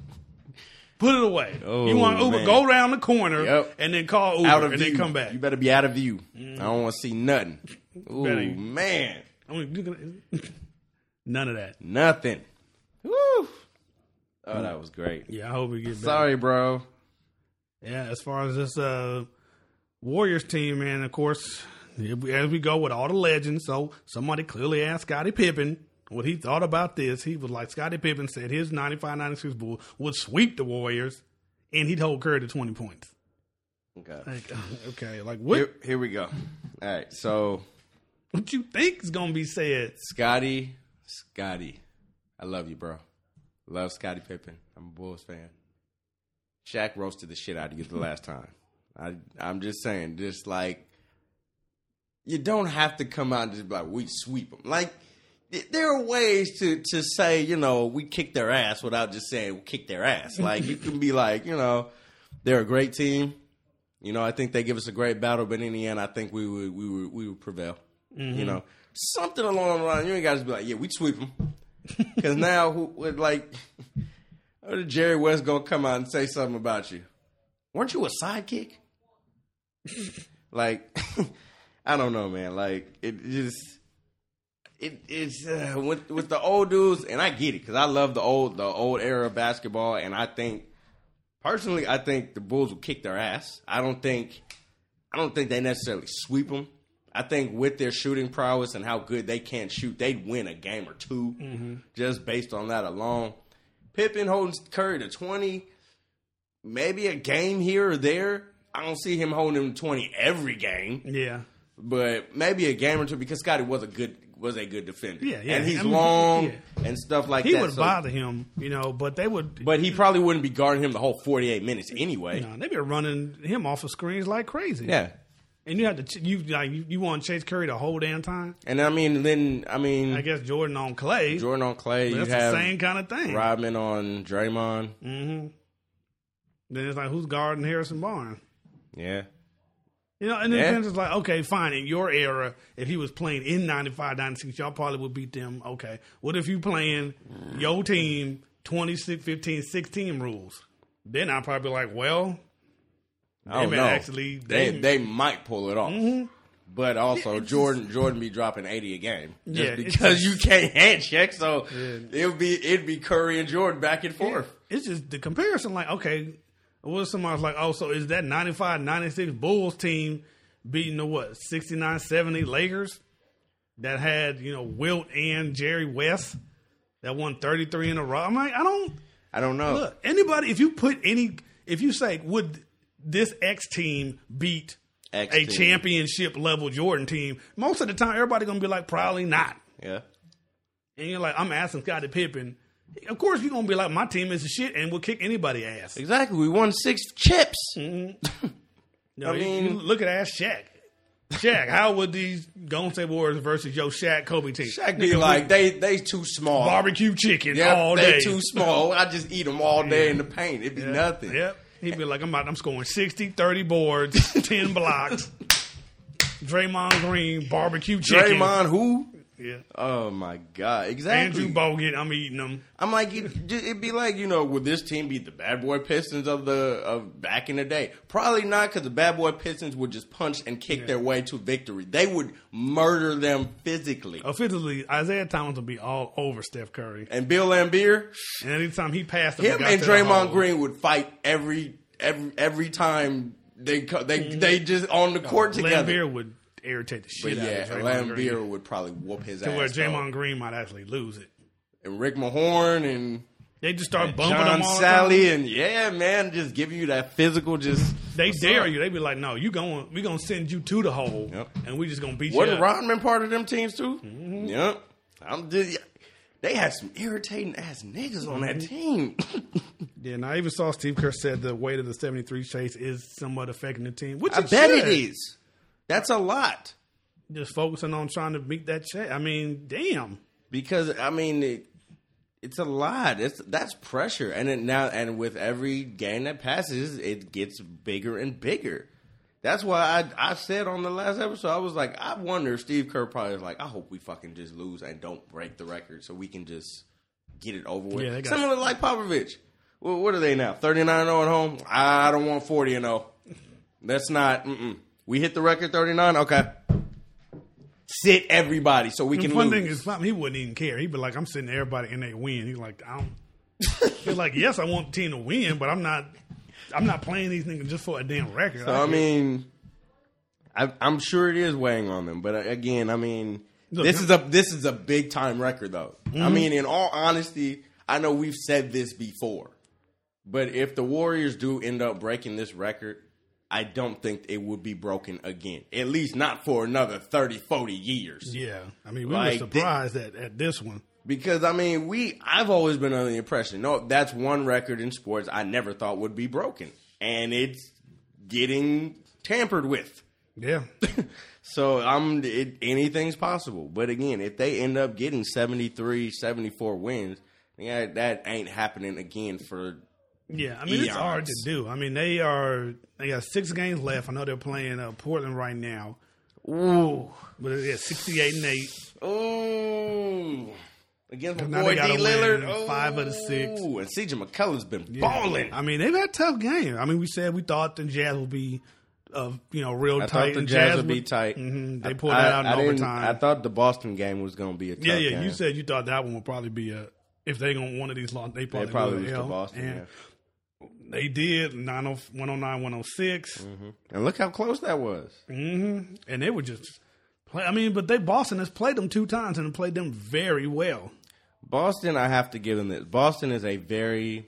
Put it away. Oh, you want Uber, man. go around the corner Yep. and then call Uber Out of and view. then come back. You better be out of view. Mm. I don't want to see nothing. Ooh, Better- man. I mean, you gonna- none of that. Nothing. Woo. Oh, that was great. Yeah, I hope we get better. Sorry, bro. Yeah, as far as this uh, Warriors team, man, of course, as we go with all the legends, so somebody clearly asked Scottie Pippen what he thought about this. He was like, Scottie Pippen said his ninety-five ninety-six Bulls would sweep the Warriors, and he'd hold Curry to twenty points. Okay. Like, okay, like what? Here, here we go. All right, so What you think is gonna be said? Scotty, Scotty, I love you, bro. Love Scottie Pippen. I'm a Bulls fan. Shaq roasted the shit out of you the last time. I, I'm just saying, just like, you don't have to come out and just be like, we sweep them. Like, there are ways to, to say, you know, we kick their ass without just saying we kick their ass. Like, you can be like, you know, they're a great team. You know, I think they give us a great battle, but in the end, I think we would we would we would prevail. Mm-hmm. You know, something along the line. You ain't got to be like, yeah, we sweep them. Because now, who would like, Jerry West gonna come out and say something about you? Weren't you a sidekick? Like, I don't know, man. Like, it just, it it's uh, with with the old dudes, and I get it because I love the old the old era of basketball, and I think. Personally, I think the Bulls will kick their ass. I don't think, I don't think they necessarily sweep them. I think with their shooting prowess and how good they can shoot, they'd win a game or two mm-hmm. just based on that alone. Pippen holding Curry to twenty, maybe a game here or there. I don't see him holding him to twenty every game. Yeah, but maybe a game or two because Scottie was a good was a good defender. Yeah, yeah. And he's I mean, long yeah. and stuff like he that. He would so, bother him, you know, but they would. But he probably wouldn't be guarding him the whole forty-eight minutes anyway. No, they'd be running him off of screens like crazy. Yeah. And you have to, ch- you like, you, you want to chase Curry the whole damn time? And I mean, then, I mean. I guess Jordan on Clay. Jordan on Clay. You that's have the same kind of thing. Rodman on Draymond. Mm-hmm. Then it's like, who's guarding Harrison Barnes? Yeah. You know, and then Yeah. it's like, okay, fine. In your era, if he was playing in ninety-five, ninety-six, y'all probably would beat them. Okay. What if you playing your team twenty-six, fifteen, sixteen rules? Then I'd probably be like, well, I don't may know. actually they, they- they might pull it off. Mm-hmm. But also, Jordan Jordan be dropping eighty a game just Yeah, it's because just- you can't hand check. So Yeah. it'll be it'd be Curry and Jordan back and forth. it's just the comparison. Like, okay, what if somebody's like, oh, so is that ninety-five, ninety-six Bulls team beating the what, sixty-nine, seventy Lakers that had, you know, Wilt and Jerry West that won thirty-three in a row? I'm like, I don't. I don't know. Look, anybody, if you put any, if you say, would this X team beat X a team. championship level Jordan team? Most of the time, everybody going to be like, probably not. Yeah. And you're like, I'm asking Scottie Pippen. Of course, you're going to be like, my team is a shit and will kick anybody's ass. Exactly. We won six chips. Mm-hmm. No, I you- mean- you look at ass Shaq. Shaq, how would these Golden State Warriors versus your Shaq Kobe team? Shaq be Nigga, like, they they too small. barbecue chicken Yep, all they day. too small. I just eat them all day in the paint. It'd be Yep, nothing. Yep. He'd be like, I'm about, I'm scoring sixty, thirty boards, ten blocks. Draymond Green, barbecue chicken. Draymond who? Yeah. Oh my God! Exactly. Andrew Bogut, I'm eating them. I'm like, it, it'd be like, you know, would this team beat the Bad Boy Pistons of the of back in the day? Probably not, because the Bad Boy Pistons would just punch and kick Yeah. their way to victory. They would murder them physically. Offensively, Isaiah Thomas will be all over Steph Curry. And Bill Laimbeer, And anytime he passed him, him he got and to the Draymond hole. Green would fight every every every time they co- they Mm-hmm. they just on the court together. Laimbeer would irritate the But shit yeah, out of Draymond Green. Laimbeer would probably whoop his To ass. where though. Draymond Green might actually lose it. And Rick Mahorn and They just start bumping John them all the Sally time. and yeah, man, just giving you that physical. Just They what's dare up? you. They be like, no, you going, we gonna send you to the hole, Yep. and we just gonna beat Wasn't you up. Rodman part of them teams too? Mm-hmm. Yep. I'm just, they had some irritating ass niggas on that team. Yeah, and I even saw Steve Kerr said the weight of the seventy-three chase is somewhat affecting the team, which I it bet should. it is. That's a lot Just focusing on trying to meet that chase. I mean, damn. because I mean it, it's a lot. It's that's pressure, and it now and with every game that passes, it gets bigger and bigger. That's why I I said on the last episode, I was like, I wonder if Steve Kerr probably is like, I hope we fucking just lose and don't break the record so we can just get it over with. Yeah, they got- Similar like Popovich. Well, what are they now? thirty-nine and oh at home? I don't want forty and oh. That's not, mm-mm. We hit the record thirty-nine? Okay. Sit everybody so we The can fun lose. thing is, he wouldn't even care. He'd be like, I'm sitting everybody and they win. He's like, I don't. He's like, yes, I want the team to win, but I'm not. I'm not playing these niggas just for a damn record. So, I mean, I, I'm sure it is weighing on them. But uh, again, I mean, Look, this is a this is a big time record, though. I mean, in all honesty, I know we've said this before, but if the Warriors do end up breaking this record, I don't think it would be broken again. At least not for another thirty, forty years. yeah, I mean, we Like, were surprised at, at this one. Because I mean, we I've always been under the impression, no, that's one record in sports I never thought would be broken, and it's getting tampered with. Yeah, So I'm it, anything's possible. But again, if they end up getting seventy-three, seventy-four wins, yeah, that ain't happening again for yeah. I mean, it's Eons. hard to do. I mean, they are. They got six games left. I know they're playing uh, Portland right now, ooh, but it's sixty-eight and eight. ooh. Against my Now boy they D. gotta Lillard, win five of the six. Ooh, and C J McCullough's been Yeah. balling. I mean, they've had tough games. I mean, we said we thought the Jazz would be, uh, you know, real I tight. thought the and Jazz would be tight. Mhm. They I- pulled I- that out in I didn't- overtime. I thought the Boston game was going to be a tough yeah, yeah. game. You said you thought that one would probably be a. If they gonna one of these losses, they probably, they probably would lose to L. Boston. And Yeah. they did one oh nine, one oh six, And look how close that was. mm-hmm. and they were just. Play, I mean, but they Boston has played them two times and played them very well. Boston, I have to give them this. Boston is a very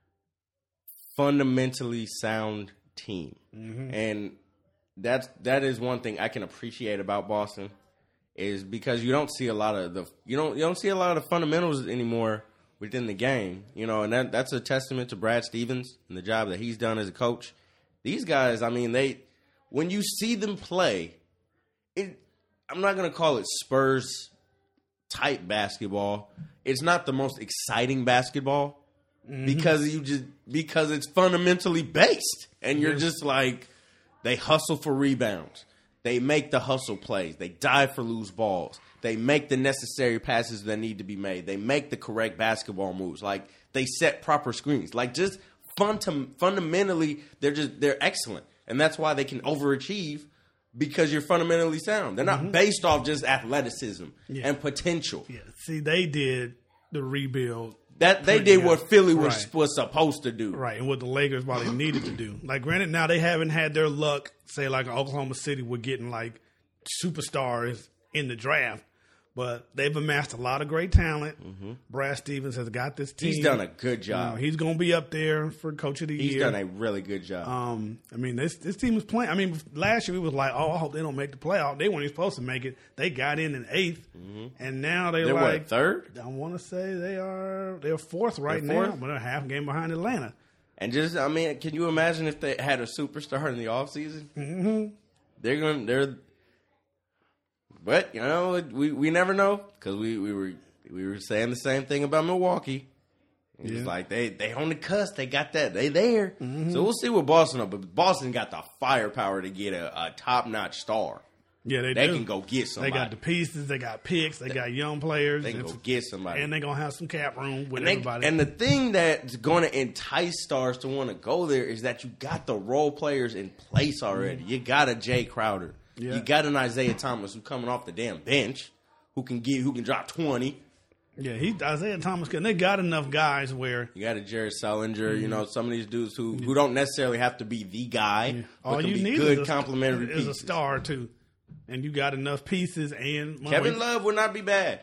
fundamentally sound team, and that's that is one thing I can appreciate about Boston is because you don't see a lot of the you don't you don't see a lot of the fundamentals anymore within the game, you know, and that that's a testament to Brad Stevens and the job that he's done as a coach. These guys, I mean, they when you see them play, it I'm not going to call it Spurs type basketball. It's not the most exciting basketball, mm-hmm. because you just because it's fundamentally based, and you're just like they hustle for rebounds, they make the hustle plays, they dive for loose balls, they make the necessary passes that need to be made, they make the correct basketball moves, like they set proper screens, like just fun to, fundamentally they're just they're excellent, and that's why they can overachieve. Because you're fundamentally sound. They're not mm-hmm. based off just athleticism yeah. and potential. Yeah. See, they did the rebuild. That they did what Philly was right. was supposed to do. Right, and what the Lakers probably needed to do. Like, granted, now they haven't had their luck, say, like Oklahoma City, we're getting, like, superstars in the draft. But they've amassed a lot of great talent. Mm-hmm. Brad Stevens has got this team. He's done a good job. You know, he's going to be up there for Coach of the he's Year. He's done a really good job. Um, I mean, this this team was playing. I mean, last year we was like, oh, I hope they don't make the playoff. They weren't even supposed to make it. They got in in eighth, mm-hmm. and now they're, they're like what, third. I want to say they are they're fourth right they're fourth? now, but they're half a game behind Atlanta. And just, I mean, can you imagine if they had a superstar in the offseason? Mm-hmm. They're going. They're. But, you know, we, we never know because we, we were we were saying the same thing about Milwaukee. It's yeah. like they, they on the cusp. They got that. They there. Mm-hmm. So we'll see what Boston does. But Boston got the firepower to get a, a top-notch star. Yeah, they They do. can go get somebody. They got the pieces. They got picks. They, they got young players. They can go get somebody. And they're going to have some cap room with and they, everybody. And the thing that's going to entice stars to want to go there is that you got the role players in place already. Mm-hmm. You got a Jay Crowder. Yeah. You got an Isaiah Thomas who's coming off the damn bench, who can give, who can drop twenty. Yeah, he Isaiah Thomas. And they got enough guys where you got a Jared Sullinger. Mm-hmm. You know, some of these dudes who, who don't necessarily have to be the guy, yeah. All but can you be need good is a, complementary is pieces. a star too, and you got enough pieces. And Kevin Love would not be bad.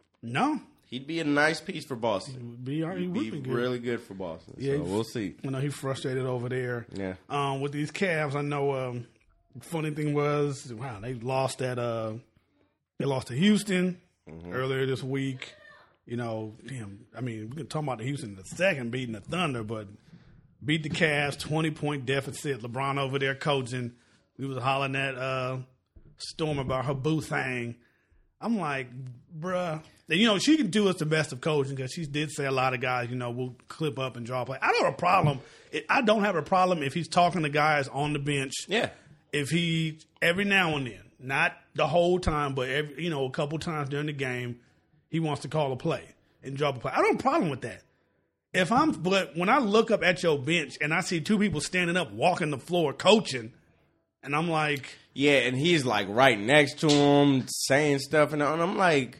No. He'd be a nice piece for Boston. He would be, he He'd would be, be good. really good for Boston. Yeah, so we'll see. You know, he's frustrated over there. Yeah. Um, with these Cavs, I know. Um, funny thing was, wow, they lost at uh, they lost to Houston mm-hmm. earlier this week. You know, damn. I mean, we can talk about the Houston in the second beating the Thunder, but beat the Cavs, twenty point deficit. LeBron over there coaching. We was hollering at uh, Storm about her boo thing. I'm like, bruh. And, you know, she can do us the best of coaching because she did say a lot of guys, you know, will clip up and draw play. I don't have a problem. I don't have a problem if he's talking to guys on the bench. Yeah. If he, every now and then, not the whole time, but, every, you know, a couple times during the game, he wants to call a play and drop a play. I don't have a problem with that. If I'm, but when I look up at your bench and I see two people standing up, walking the floor, coaching, and I'm like. Yeah, and he's like right next to him, saying stuff, and I'm like,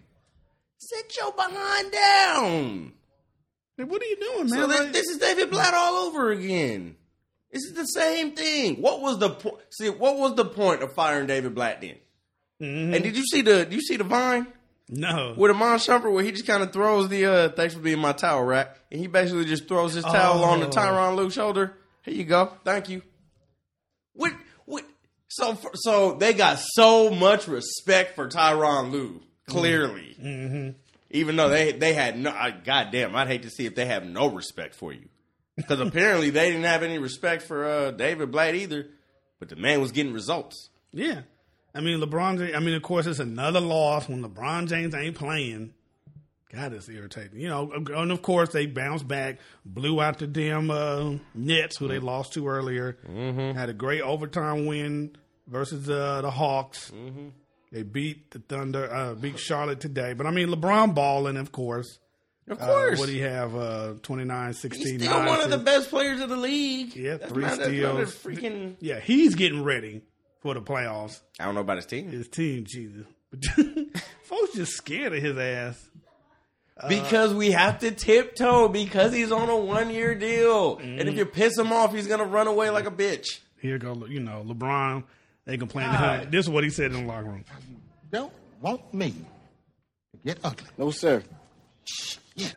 sit your behind down. What are you doing, man? So this, like, this is David Blatt all over again. This is the same thing. What was the point? See, what was the point of firing David Blatt then? Mm-hmm. And did you see the? Did you see the Vine? No. With Amon Shumpert, where he just kind of throws the uh, "thanks for being my towel rack," and he basically just throws his towel oh. on the Tyronn Lue shoulder. Here you go, thank you. What? What? So, for, so they got so much respect for Tyronn Lue. Clearly, mm-hmm. even though they they had no. Goddamn, I'd hate to see if they have no respect for you. Because apparently they didn't have any respect for uh, David Blatt either. But the man was getting results. Yeah. I mean, LeBron James, I mean, of course, it's another loss when LeBron James ain't playing. God, it's irritating. You know, and of course, they bounced back, blew out the damn uh, Nets, who they lost to earlier. Mm-hmm. Had a great overtime win versus uh, the Hawks. Mm-hmm. They beat the Thunder, uh, beat Charlotte today. But, I mean, LeBron balling, of course. Of course. Uh, what do you have? Uh, twenty-nine, sixteen, He's still one of the best players in the league. Yeah, that's three not, steals. Freaking... Yeah, he's getting ready for the playoffs. I don't know about his team. His team, Jesus. Folks just scared of his ass. Uh, because we have to tiptoe because he's on a one-year deal. Mm-hmm. And if you piss him off, he's going to run away like a bitch. Here go, you know, LeBron. They complaining to him. This is what he said in the locker room. You don't want me to get ugly. No, sir. Yeah.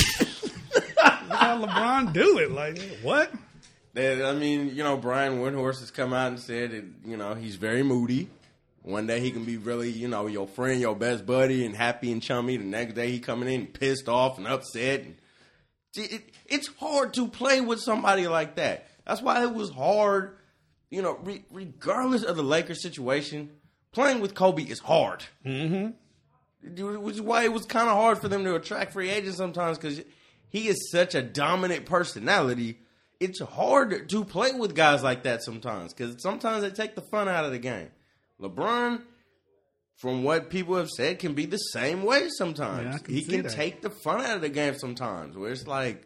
How LeBron do it? Like, what? I mean, you know, Brian Windhorst has come out and said that, you know, he's very moody. One day he can be really, you know, your friend, your best buddy, and happy and chummy. The next day he coming in pissed off and upset. And it, it's hard to play with somebody like that. That's why it was hard, you know, re- regardless of the Lakers situation, playing with Kobe is hard. Mm-hmm. Which is why it was kind of hard for them to attract free agents sometimes, because he is such a dominant personality. It's hard to play with guys like that sometimes because sometimes they take the fun out of the game. LeBron, from what people have said, can be the same way sometimes. Yeah, can he see can that. take the fun out of the game sometimes where it's like,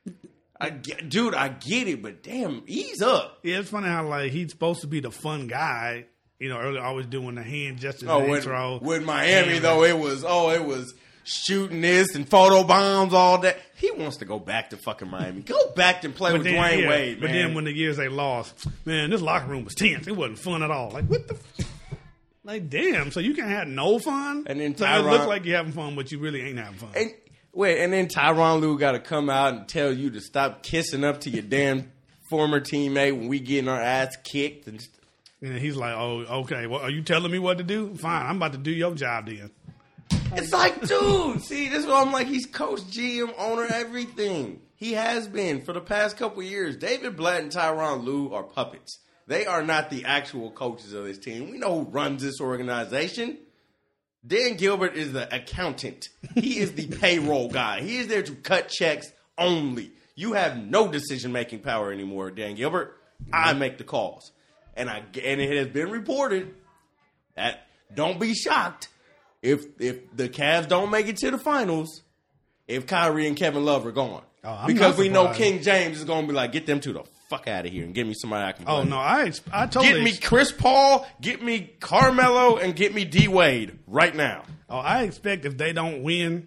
I get, dude, I get it, but damn, ease up. Yeah, it's funny how like he's supposed to be the fun guy. You know, earlier always doing the hand gestures Oh, in the with, intro. with Miami, And, though, it was, oh, it was shooting this and photo bombs all that. He wants to go back to fucking Miami. Go back and play But with then, Dwayne yeah, Wade, but man. then when the years they lost, man, this locker room was tense. It wasn't fun at all. Like, what the... F- like, damn, so you can have no fun? And then so it Tyron- look like you're having fun, but you really ain't having fun. And wait, and then Tyronn Lue got to come out and tell you to stop kissing up to your damn former teammate when we getting our ass kicked. And And he's like, oh, okay, well, are you telling me what to do? Fine, I'm about to do your job then. it's like, dude, see, this is what I'm like. He's coach, G M, owner, everything. He has been for the past couple of years. David Blatt and Tyronn Lue are puppets. They are not the actual coaches of this team. We know who runs this organization. Dan Gilbert is the accountant. He is the payroll guy. He is there to cut checks only. You have no decision-making power anymore, Dan Gilbert. I make the calls. And I and it has been reported that don't be shocked if if the Cavs don't make it to the finals if Kyrie and Kevin Love are gone. Oh, I'm because not we know surprised. King James is going to be like, get them to the fuck out of here and get me somebody I can play. Oh, no, I ex- I totally... Get me Chris Paul, get me Carmelo, and get me D Wade right now. Oh, I expect if they don't win,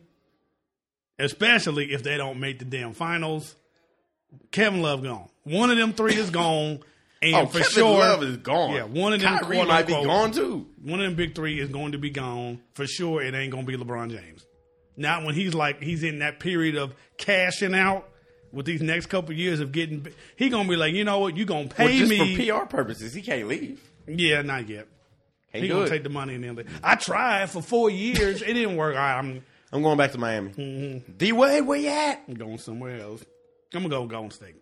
especially if they don't make the damn finals, Kevin Love gone. One of them three is gone. And Oh, for Kevin sure, Love is gone. Yeah, one of them Kyrie quote, might be unquote, gone too. One of them big three is going to be gone. For sure, it ain't going to be LeBron James. Not when he's like, he's in that period of cashing out with these next couple of years of getting, he going to be like, you know what, you going to pay Well, just me. for P R purposes, he can't leave. Yeah, not yet. Can't He do going it. to take the money and then leave. I tried for four years. It didn't work. All right, I'm, I'm going back to Miami. Mm-hmm. D Wade, where you at? I'm going somewhere else. I'm going to go Golden State.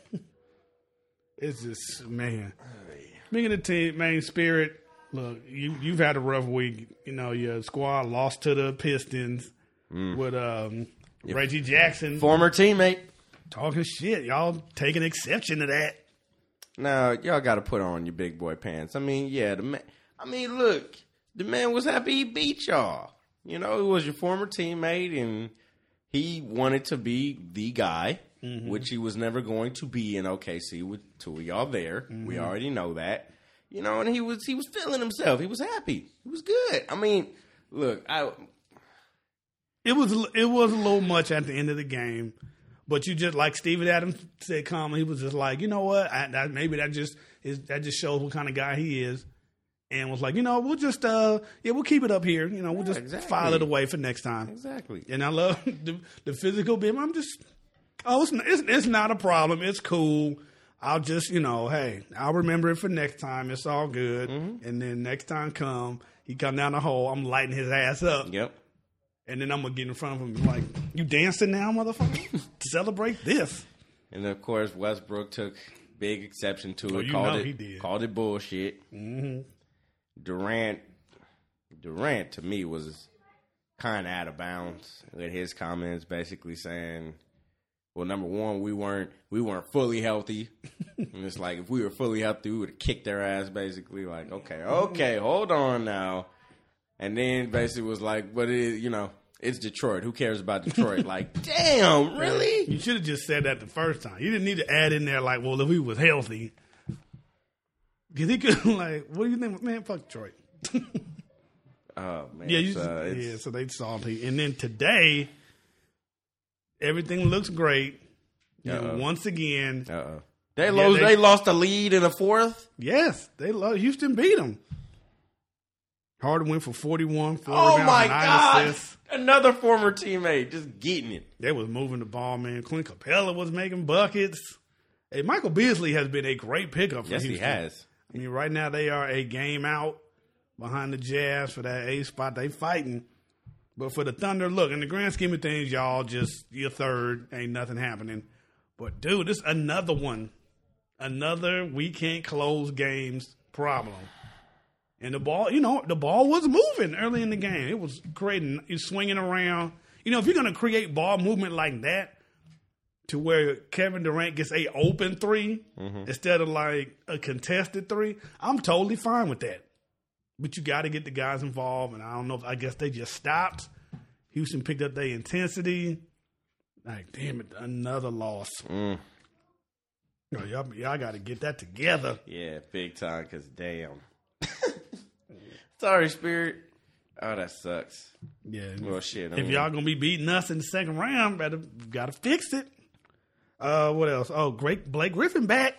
It's just, man. Speaking of team, main spirit, look, you, you've had a rough week. You know, your squad lost to the Pistons with um, Reggie Jackson Former teammate. talking shit. Y'all taking exception to that. Now, y'all got to put on your big boy pants. I mean, yeah, the man. I mean, look, the man was happy he beat y'all. You know, he was your former teammate, and he wanted to be the guy, mm-hmm. which he was never going to be in O K C with two of y'all there. Mm-hmm. We already know that. You know, and he was he was feeling himself. He was happy. He was good. I mean, look, I. It was it was a little much at the end of the game, but you just like Steven Adams said calmly, he was just like, you know what, I, that, maybe that just is that just shows what kind of guy he is, and was like, you know, we'll just uh yeah we'll keep it up here, you know, we'll Yeah, just exactly. file it away for next time. Exactly. And I love the, the physical bit. I'm just oh it's, it's it's not a problem. It's cool. I'll just you know hey I'll remember it for next time. It's all good. Mm-hmm. And then next time come he come down the hole. I'm lighting his ass up. Yep. And then I'm going to get in front of him and be like, you dancing now, motherfucker? Celebrate this. And of course, Westbrook took big exception to it. Oh, you called know it, he did. Called it bullshit. Mm-hmm. Durant, Durant to me was kind of out of bounds with his comments, basically saying, "Well, number one, we weren't we weren't fully healthy." And it's like if we were fully healthy, we would have kicked their ass. Basically, like, okay, okay, hold on now. And then basically was like, "But it, you know." It's Detroit. Who cares about Detroit? Like, damn, really? You should have just said that the first time. You didn't need to add in there like, well, if he was healthy. Because he could, like, what do you think? Man, fuck Detroit. Oh, man. Yeah, you, so it's- yeah, so they salty. And then today, everything looks great. You know, Uh-oh. once again, Uh-oh. They, Yeah, lost, they- they lost the lead in the fourth? yes, they love Houston beat them. Harden went for forty-one, four Oh, rebounds, my nine God. assists. Another former teammate just getting it. They was moving the ball, man. Clint Capella was making buckets. Hey, Michael Beasley has been a great pickup for Yes, Houston. he has. I mean, right now they are a game out behind the Jazz for that A spot. They fighting. But for the Thunder, look, in the grand scheme of things, y'all just, you're third. Ain't nothing happening. But, dude, this is another one. Another we can't close games problem. And the ball, you know, the ball was moving early in the game. It was creating, it's swinging around. You know, if you're going to create ball movement like that, to where Kevin Durant gets a open three Mm-hmm. instead of like a contested three, I'm totally fine with that. But you got to get the guys involved, and I don't know if I guess they just stopped. Houston picked up their intensity. Like, damn it, another loss. Mm. Yo, y'all, y'all got to get that together. Yeah, big time, because damn. Sorry, Spirit. Oh, that sucks. Yeah. Well, shit. I If mean, y'all gonna be beating us in the second round, better gotta fix it. Uh, what else? Oh, great, Blake Griffin back.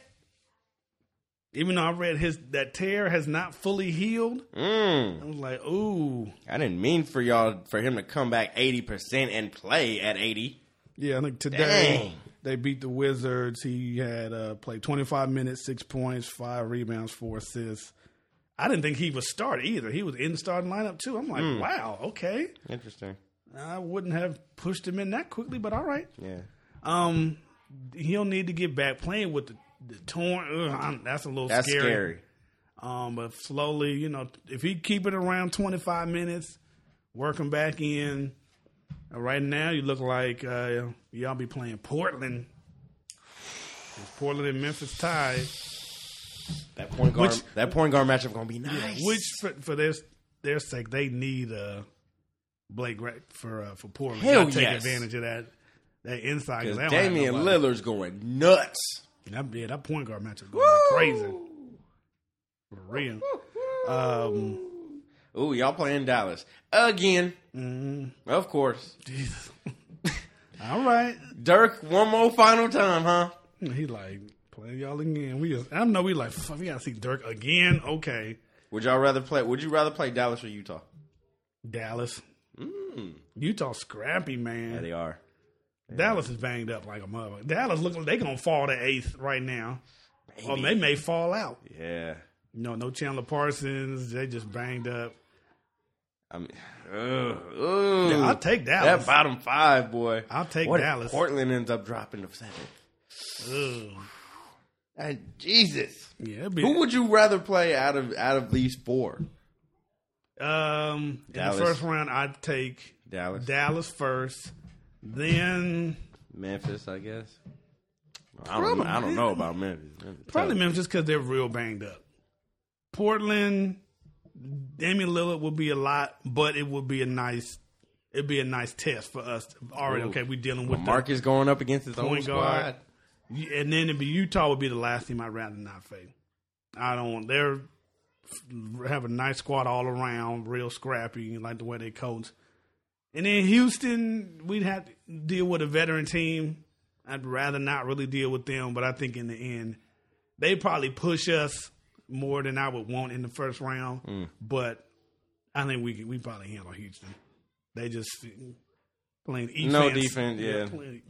Even though I read his that tear has not fully healed, mm, I was like, ooh, I didn't mean for y'all for him to come back eighty percent and play at eighty. yeah. I think today Dang. they beat the Wizards. He had uh, played twenty-five minutes, six points, five rebounds, four assists. I didn't think he was start either. He was in the starting lineup too. I'm like, wow, okay. Interesting. I wouldn't have pushed him in that quickly, but all right. Yeah. Um, he'll need to get back playing with the, the torn. Ugh, I'm- that's a little That's scary. scary. Um, but slowly, you know, if he keep it around twenty-five minutes, working back in. uh, Right now, you look like uh, y'all be playing Portland. It's Portland and Memphis tied. That point guard, Which- that point guard matchup gonna be nice. Which, for, for their their sake, they need uh, Blake Gra- for uh, for Portland. Hell Gotta take yes. advantage of that that inside. 'cause Because they don't have Damian nobody. Lillard's going nuts. That, yeah, that point guard matchup going crazy. For real. Um, Ooh, y'all playing Dallas again? mm, Of course. Jesus. All right. Dirk, one more final time, huh? He like playing y'all again. We just, I know we like fuck, we gotta see Dirk again. Okay, Would y'all rather play? Would you rather play Dallas or Utah? Dallas. Mm. Utah scrappy man. Yeah, they are. Dallas is banged up like a mother. Dallas look like they gonna fall to eighth right now, or they may fall out. Yeah. No, no Chandler Parsons. They just banged up. I mean, ugh, ugh. Yeah, I'll take Dallas. That bottom five, boy. I'll take what if Dallas. Portland ends up dropping to seventh. Ugh. And Jesus. Yeah, it'd be, Who would you rather play out of out of these four? um in Dallas. the first round I'd take Dallas, Dallas first, then Memphis, I guess. I don't, know, I don't know about Memphis. Memphis probably tough. Memphis because they're real banged up. Portland, Damian Lillard would be a lot, but it would be a nice, it'd be a nice test for us. Already, Ooh. okay, we're dealing with the Marcus going up against his own point squad. guard, and then it'd be Utah would be the last team I'd rather not face. I don't want they're have a nice squad all around, real scrappy, like the way they coach. And then Houston, we'd have to deal with a veteran team. I'd rather not really deal with them, but I think in the end, they probably push us more than I would want in the first round. Mm. But I think we we probably handle Houston. They just playing defense. No defense, yeah. playing-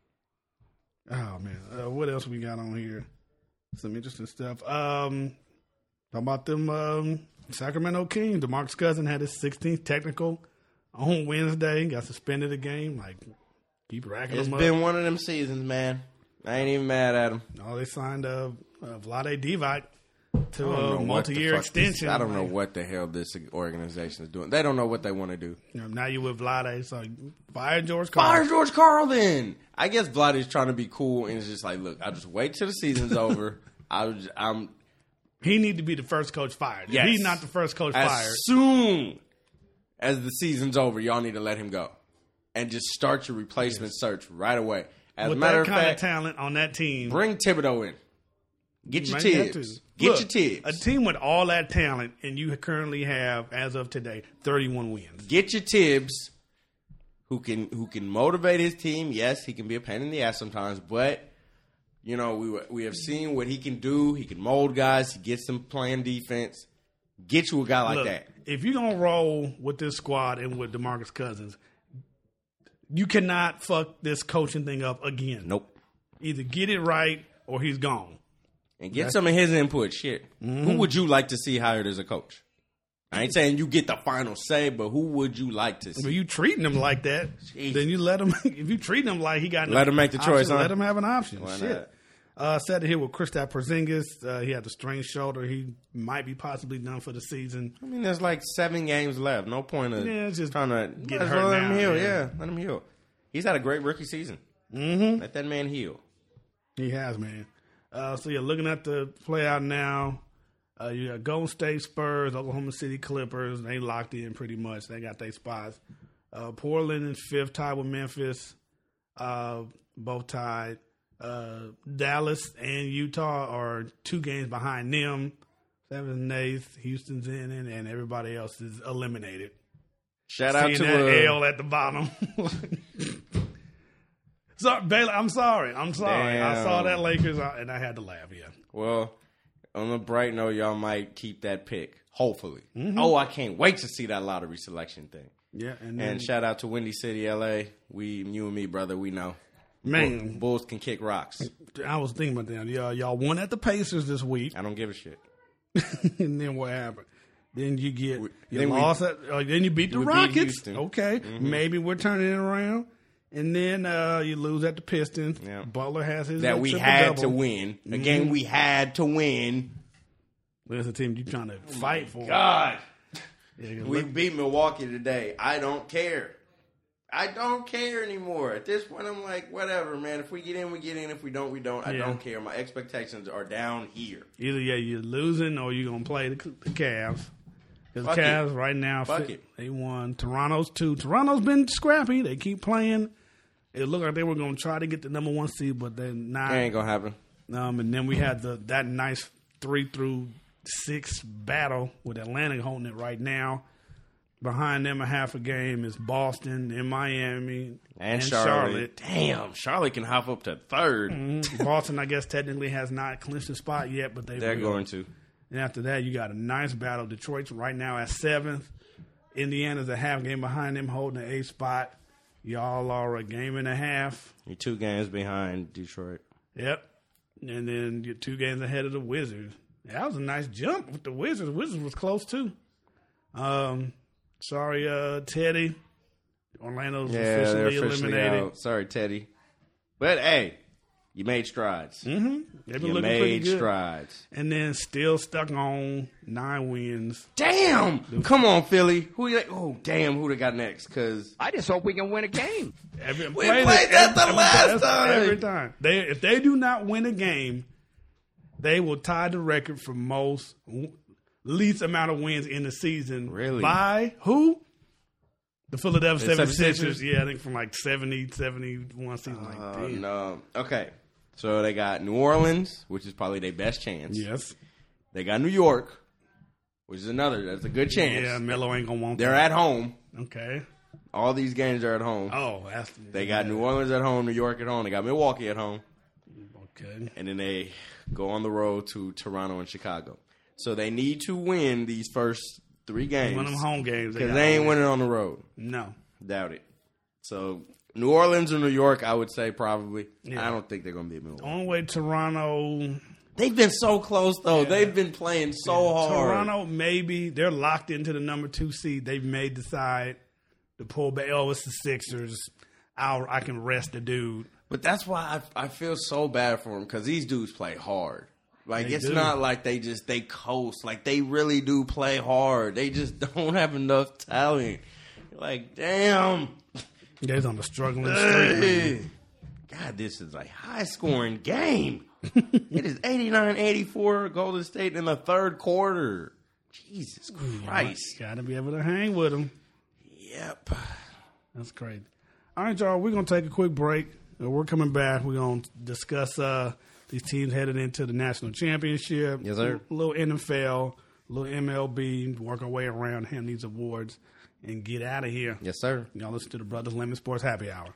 Oh man, uh, what else we got on here? Some interesting stuff. Um, talking about them um, Sacramento Kings. DeMarcus Cousins had his sixteenth technical on Wednesday. Got suspended a game. Like keep racking It's them up. been one of them seasons, man. I ain't even mad at him. Oh, they signed uh, uh, Vlade Divac to I don't know a what the multi-year fuck extension. This, I don't know Like, what the hell this organization is doing. They don't know what they want to do. you know, now you with Vlade, so fire George Fire Karl. George Karl then. I guess Vladdy's trying to be cool and it's just like, look, I'll just wait till the season's over. I'll just, I'm He need to be the first coach fired. Yes. If he's not the first coach as fired, soon as the season's over, y'all need to let him go and just start your replacement search right away. As with a matter that of kind fact, of talent on that team, bring Thibodeau in. Get your might have Tibbs. to. Get Look, your Tibbs. A team with all that talent, and you currently have, as of today, thirty-one wins. Get your Tibbs, who can who can motivate his team. Yes, he can be a pain in the ass sometimes, but you know we we have seen what he can do. He can mold guys. He gets them playing defense. Get you a guy like Look, that. if you're going to roll with this squad and with DeMarcus Cousins, you cannot fuck this coaching thing up again. Nope. Either get it right or he's gone. And get some of his input. Shit. Mm-hmm. Who would you like to see hired as a coach? I ain't saying you get the final say, but who would you like to see? If you treating him like that, Jeez. then you let him. If you treat him like he got, no Let him make the option, choice, huh? Let him have an option. Why Shit. not? Uh, sat here with Kristaps Porzingis. Uh, he had a strained shoulder. He might be possibly done for the season. I mean, there's like seven games left. No point of Yeah, it's just trying to get might as hurt well let him now, heal. yeah. Yeah, let him heal. He's had a great rookie season. Mm-hmm. Let that man heal. He has, man. Uh, so, you're looking at the play out now. Uh, you got Golden State Spurs, Oklahoma City Clippers. They locked in pretty much. They got their spots. Uh, Portland in fifth, tied with Memphis. Uh, both tied. Uh, Dallas and Utah are two games behind them. Seventh and eighth. Houston's in it, and everybody else is eliminated. Shout out Seeing to that uh, L at the bottom. Sorry, Baylor, I'm sorry. I'm sorry. I Damn. saw that Lakers, uh, and I had to laugh, yeah. Well, on the bright note, y'all might keep that pick. Hopefully. Mm-hmm. Oh, I can't wait to see that lottery selection thing. Yeah, and, then, And shout out to Windy City, L A. We, you and me, brother, we know. man, Bulls can kick rocks. I was thinking about that. Y'all, y'all won at the Pacers this week, I don't give a shit. and then what happened? Then you get you then we- lost at. Uh, then you beat the we beat Rockets. Houston. Okay, maybe we're turning it around. And then uh, you lose at the Pistons. Yeah. Butler has his That uh, we triple had double. to win. A game we had to win. There's a team you trying to fight for. God. Yeah, 'cause We look- beat Milwaukee today. I don't care. I don't care anymore. At this point, I'm like, whatever, man. If we get in, we get in. If we don't, we don't. I Yeah. don't care. My expectations are down here. Either yeah, you're losing or you're gonna play the, the Cavs. Because the Fuck it. Cavs right now, Fuck fit- it. they won. Toronto's two. Toronto's been scrappy. They keep playing. It looked like they were gonna try to get the number one seed, but they're not. That ain't gonna happen. Um, and then we had the that nice three through six battle with Atlanta holding it right now. Behind them, a half a game is Boston and Miami And, Charlotte. Damn, Charlotte can hop up to third. Mhm. Boston, I guess, technically has not clinched a spot yet, but they They're will. going to. And after that, you got a nice battle. Detroit's right now at seventh. Indiana's a half game behind them, holding the eighth spot. Y'all are a game and a half. You're two games behind Detroit. Yep. And then you're two games ahead of the Wizards. That was a nice jump with the Wizards. Wizards was close too. Um, sorry, uh, Teddy. Orlando's Yeah, they're officially, officially eliminated. out. Sorry, Teddy. But hey, you made strides. Mm-hmm. They've been You looking pretty made good. strides. And then still stuck on nine wins. Damn! Come on, Philly. Who you? Oh, damn! Who they got next? Because I just hope we can win a game. Every, We play played this that the every- last every- time. Every time. They, if they do not win a game, they will tie the record for most least amount of wins in the season. Really? By who? The Philadelphia The seventy-sixers. 76ers? Yeah, I think from like seventy, seventy-one season. Like, Oh, damn. no. Okay. So they got New Orleans, which is probably their best chance. Yes. They got New York, which is another. That's a good chance. Yeah, Melo ain't going to want They're that. at home. Okay. All these games are at home. Oh, that's. They got New Orleans at home, New York at home. They got Milwaukee at home. Okay. And then they go on the road to Toronto and Chicago. So they need to win these first three games. One of them home games. Because got they ain't to win. winning on the road. No. Doubt it. So New Orleans or New York, I would say probably. Yeah. I don't think they're going to be Milwaukee. Only way Toronto. They've been so close, though. They've been playing so hard. Toronto, maybe they're locked into the number two seed. They've made the side to pull back. Oh, it's the Sixers. I'll, I can rest the dude. But that's why I, I feel so bad for them, because these dudes play hard. Like, They it's do. not like they just, they coast. Like, they really do play hard. They just don't have enough talent. Like, damn. They're on the struggling street. Hey. man. God, this is a high-scoring game. It is eighty-nine eighty-four Golden State in the third quarter. Jesus Christ. Got to be able to hang with them. Yep. That's crazy. All right, y'all. We're gonna take a quick break. Uh, We're coming back. We're gonna discuss uh, these teams headed into the national championship. Yes, sir. A little N F L, a little M L B. Work our way around, hand these awards, and get out of here. Yes, sir. Y'all listen to the Brothers Lemon Sports Happy Hour.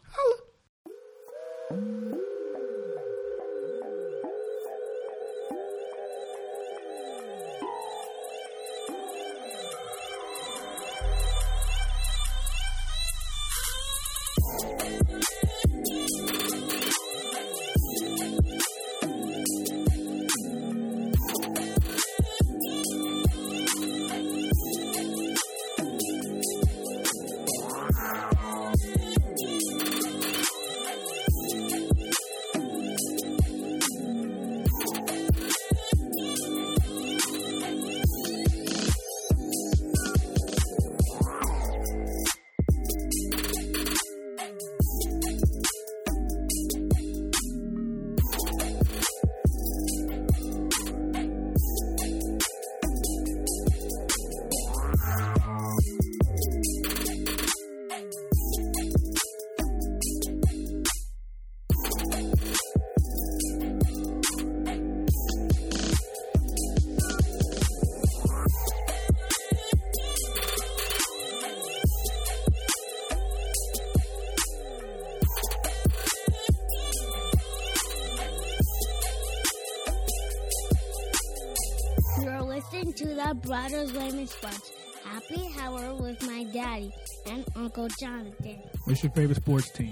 listen to the Brothers Layman Sports Happy Hour with my daddy and Uncle Jonathan. What's your favorite sports team?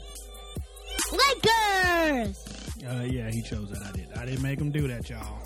Lakers! Uh, yeah, he chose that. I did. I didn't make him do that, y'all.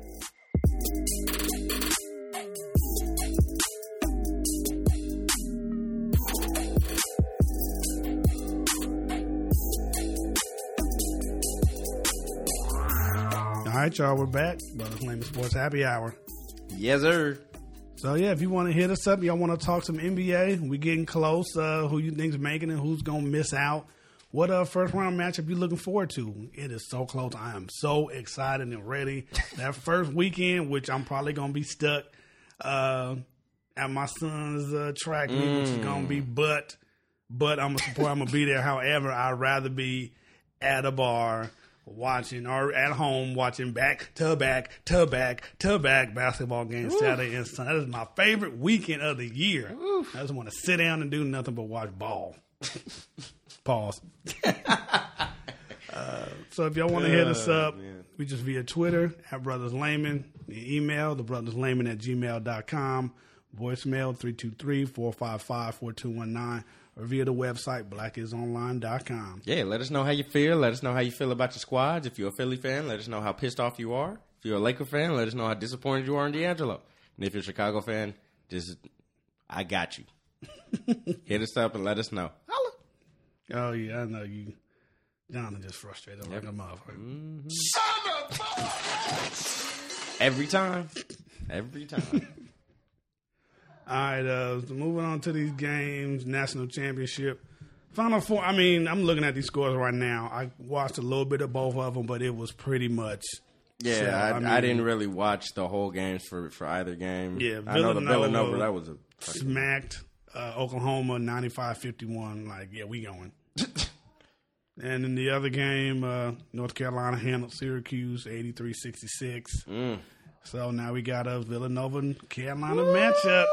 All right, y'all, we're back. Brothers Layman Sports Happy Hour. Yes, sir. So, yeah, if you want to hit us up, y'all want to talk some N B A, we getting close. Uh, who you think's making it, who's going to miss out. What uh, first-round matchup you looking forward to? It is so close. I am so excited and ready. That first weekend, which I'm probably going to be stuck uh, at my son's uh, track meet, mm. which is going to be but. But I'm going to support. I'm going to be there. However, I'd rather be at a bar watching or at home watching back to back to back to back basketball games. Oof. Saturday and Sunday. That is my favorite weekend of the year. Oof. I just want to sit down and do nothing but watch ball. Pause. uh, so if y'all want to hit us up, man. We just via Twitter at Brothers Layman, the email the Brothers Layman at gmail dot com, voicemail three two three, four five five, four two one nine. Or via the website, black is online dot com. Yeah, let us know how you feel. Let us know how you feel about your squads. If you're a Philly fan, let us know how pissed off you are. If you're a Laker fan, let us know how disappointed you are in D'Angelo. And if you're a Chicago fan, just, I got you. Hit us up and let us know. Holla. Oh, yeah, I know you. Jonathan just frustrated like a motherfucker. Mm-hmm. Son of a Every time. Every time. All right, uh, so moving on to these games, national championship, Final Four. I mean, I'm looking at these scores right now. I watched a little bit of both of them, but it was pretty much. Yeah, so, I, I, mean, I didn't really watch the whole games for, for either game. Yeah, I know the Villanova, that was a smacked uh, Oklahoma ninety-five fifty-one. Like, yeah, we going. And in the other game, uh, North Carolina handled Syracuse eighty-three sixty-six. Mm. So now we got a Villanova and Carolina Woo! matchup.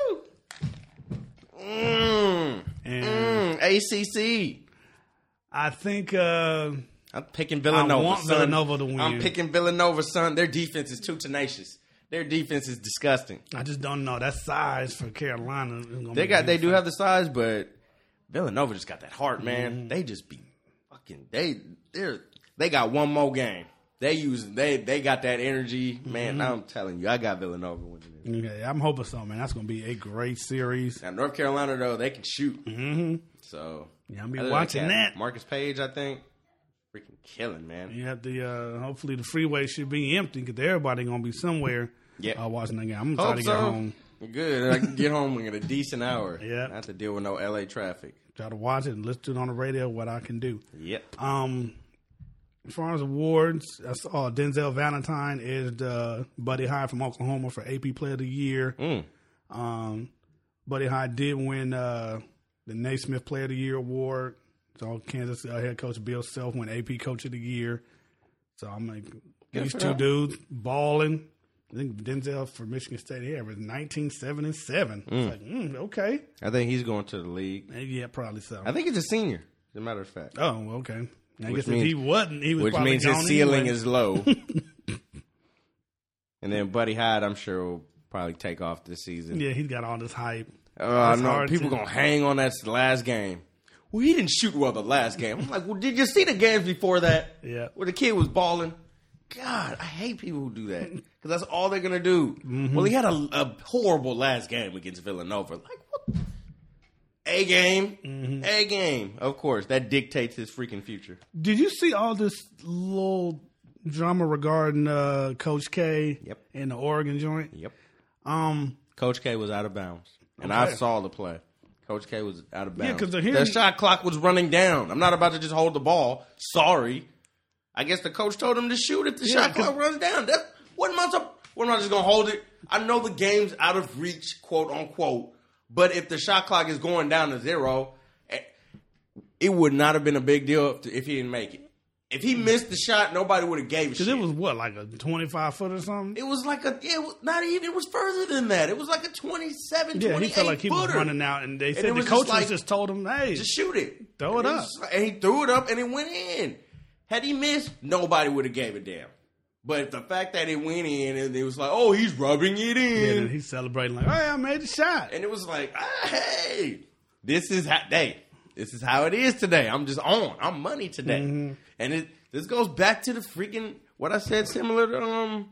Mm. And mm. A C C. I think uh, I'm picking Villanova. I want son. Villanova to win. I'm picking Villanova, son. Their defense is too tenacious. Their defense is disgusting. I just don't know that size for Carolina. Is gonna they got, they do have the size, but Villanova just got that heart, man. Mm. They just be fucking. They they they got one more game. They use they they got that energy, man. Mm-hmm. I'm telling you, I got Villanova winning it. Okay, I'm hoping so, man. That's gonna be a great series. Now North Carolina though, they can shoot. Mm-hmm. So yeah, I'll be watching that. Marcus Page, I think, freaking killing, man. You have the uh, hopefully the freeway should be empty because everybody gonna be somewhere. Yeah, uh, watching the game. I'm gonna try to get so. home. Good, I can get home in a decent hour. Yeah, not to deal with no L A traffic. Try to watch it and listen to it on the radio. What I can do. Yep. Um. As far as awards, I saw Denzel Valentine is uh, Buddy Hyde from Oklahoma for A P Player of the Year. Mm. Um, Buddy Hyde did win uh, the Naismith Player of the Year award. So Kansas uh, head coach Bill Self won A P Coach of the Year. So I'm like, Good these two that. dudes balling. I think Denzel for Michigan State here was nineteen, seven, and seven. Mm. Like, mm, okay. I think he's going to the league. Yeah, probably so. I think he's a senior, as a matter of fact. Oh, okay. I which guess means, if he wasn't, he was which probably means his ceiling anyway. is low. And then Buddy Hyde, I'm sure, will probably take off this season. Yeah, he's got all this hype. Oh, I know. People going to hang on that last game. Well, he didn't shoot well the last game. I'm like, well, did you see the games before that? Yeah. Where the kid was balling? God, I hate people who do that. Because that's all they're going to do. Mm-hmm. Well, he had a, a horrible last game against Villanova. Like, what? A game. Mm-hmm. A game. Of course. That dictates his freaking future. Did you see all this little drama regarding uh, Coach K yep. and the Oregon joint? Yep. Um, Coach K was out of bounds. And okay. I saw the play. Coach K was out of bounds. Yeah, because hearing... the shot clock was running down. I'm not about to just hold the ball. Sorry. I guess the coach told him to shoot if the yeah, shot clock runs down. That's, what, am I, what am I just going to hold it? I know the game's out of reach, quote unquote. But if the shot clock is going down to zero, it would not have been a big deal if, if he didn't make it. If he missed the shot, nobody would have gave a shit. Because it was what, like a twenty-five foot or something? It was like a, yeah, it was not even, it was further than that. It was like a twenty-seven, yeah, twenty-eight he felt like he footer. was running out, and they said and the coach just, like, just told him, hey, just shoot it. Throw it and up. It was, and he threw it up, and it went in. Had he missed, nobody would have gave a damn. But the fact that it went in and it was like, oh, he's rubbing it in. And he's celebrating like, hey, I made the shot. And it was like, ah, hey, this is how, hey, this is how it is today. I'm just on. I'm money today. Mm-hmm. And it this goes back to the freaking, what I said, similar to, um,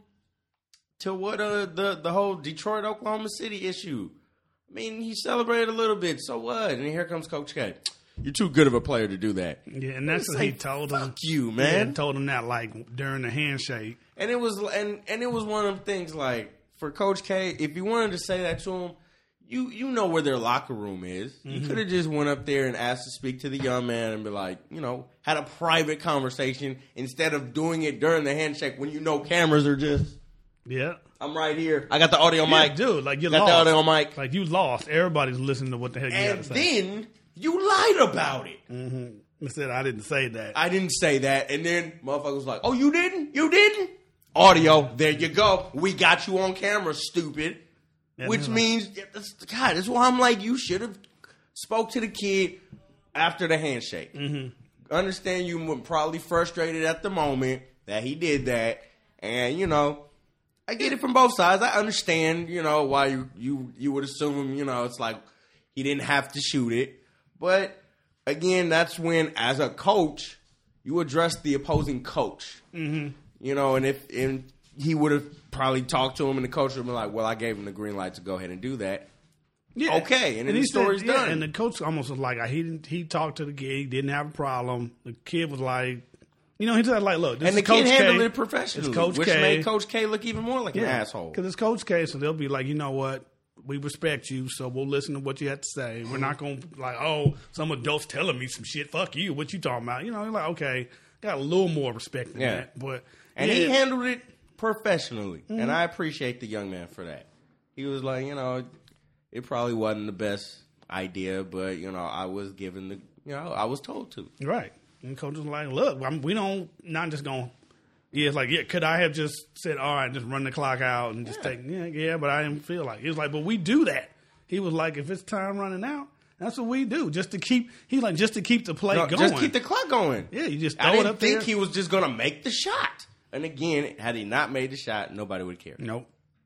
to what uh, the, the whole Detroit, Oklahoma City issue. I mean, he celebrated a little bit. So what? And here comes Coach K. You're too good of a player to do that. Yeah, and that's what he told him. Fuck you, man. Yeah, told him that like during the handshake. And it was and and it was one of them things like for Coach K, if you wanted to say that to him, you you know where their locker room is. Mm-hmm. You could have just went up there and asked to speak to the young man and be like, you know, had a private conversation instead of doing it during the handshake when you know cameras are just. Yeah. I'm right here. I got the audio yeah, mic. Dude, like you got lost. the audio mic. Like you lost. Everybody's listening to what the hell you and got to say. And then you lied about it. Mm-hmm. I said I didn't say that. I didn't say that. And then motherfucker was like, oh, you didn't? You didn't? Audio. There you go. We got you on camera, stupid. Yeah, Which means, God, that's why I'm like, you should have spoke to the kid after the handshake. Mm-hmm. Understand you were probably frustrated at the moment that he did that. And, you know, I get it from both sides. I understand, you know, why you, you, you would assume, you know, it's like he didn't have to shoot it. But, again, that's when, as a coach, you address the opposing coach. Mm-hmm. You know, and if and he would have probably talked to him, and the coach would have been like, well, I gave him the green light to go ahead and do that. Yeah. Okay, and then and the story's said, done. Yeah, and the coach almost was like, he didn't. He talked to the kid, he didn't have a problem. The kid was like, you know, he said, like, look, this and the is Coach kid handled K. it professionally, Coach which K. made Coach K look even more like yeah, an asshole. Because it's Coach K, so they'll be like, you know what? We respect you, so we'll listen to what you have to say. We're not going to, like, oh, some adult's telling me some shit. Fuck you. What you talking about? You know, you're like, okay, got a little more respect than yeah. that. But And yeah. he handled it professionally, Mm-hmm. and I appreciate the young man for that. He was like, you know, it probably wasn't the best idea, but, you know, I was given the, you know, I was told to. Right. And coach was like, look, I'm, we don't, not just going to. Yeah, it's like, yeah, could I have just said, all right, just run the clock out and just yeah. take, yeah, yeah, but I didn't feel like it. He was like, but we do that. He was like, if it's time running out, that's what we do, just to keep, he like, just to keep the play no, going. Just keep the clock going. Yeah, you just throw I didn't it up think there. he was just going to make the shot. And again, had he not made the shot, nobody would care. Nope.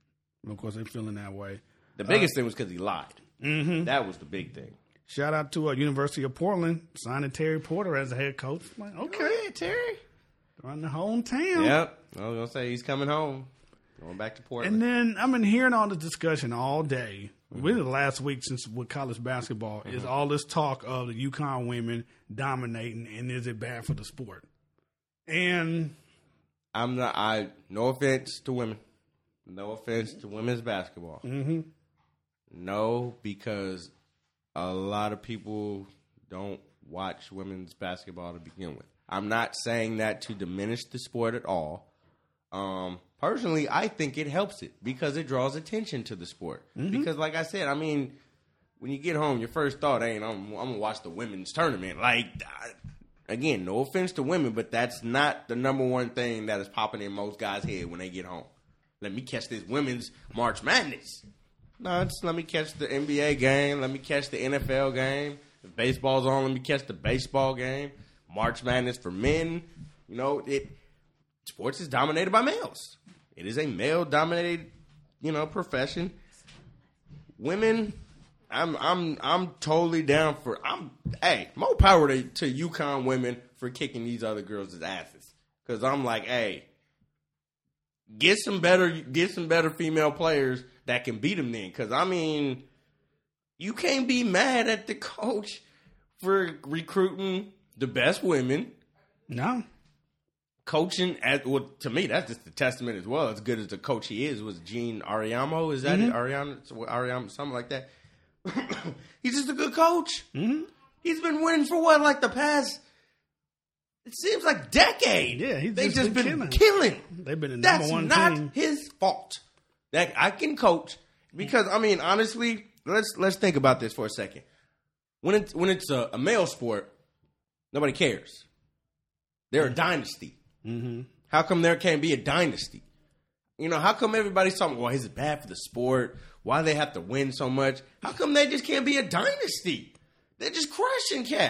Of course, they're feeling that way. The biggest uh, thing was because he lied. Mm-hmm. That was the big thing. Shout out to uh, University of Portland, signing Terry Porter as a head coach. I'm like, okay, oh, yeah, Terry. Run the hometown. Yep. I was going to say he's coming home. Going back to Portland. And then I've been hearing all this discussion all day. Mm-hmm. Really the last week since with college basketball mm-hmm. is all this talk of the UConn women dominating and is it bad for the sport? And I'm not, I, no offense to women. No offense to women's basketball. Mm-hmm. No, because a lot of people don't watch women's basketball to begin with. I'm not saying that to diminish the sport at all. Um, personally, I think it helps it because it draws attention to the sport. Mm-hmm. Because, like I said, I mean, when you get home, your first thought ain't, I'm, I'm going to watch the women's tournament. Like, I, again, no offense to women, but that's not the number one thing that is popping in most guys' head when they get home. Let me catch this women's March Madness. No, it's let me catch the N B A game. Let me catch the N F L game. If baseball's on, let me catch the baseball game. March Madness for men. You know, it sports is dominated by males. It is a male-dominated, you know, profession. Women, I'm I'm I'm totally down for. I'm hey, more power to, to UConn women for kicking these other girls' asses. Because I'm like, hey, get some better get some better female players that can beat them then. Because I mean, you can't be mad at the coach for recruiting the best women. No. Coaching, at well, to me, that's just a testament as well. As good as the coach he is, was Gene Ariamo. Is that mm-hmm. it? Ariano, Ariamo, something like that. He's just a good coach. Mm-hmm. He's been winning for what, like the past, it seems like decade. Yeah, he's They've just, just been, been killing. killing. They've been the number that's one That's not team. His fault. That I can coach. Because, I mean, honestly, let's let's think about this for a second. When it's, when it's a, a male sport, nobody cares. They're a dynasty. Mm-hmm. How come there can't be a dynasty? You know, how come everybody's talking, well, is it bad for the sport? Why they have to win so much? How come they just can't be a dynasty? They're just crushing cats.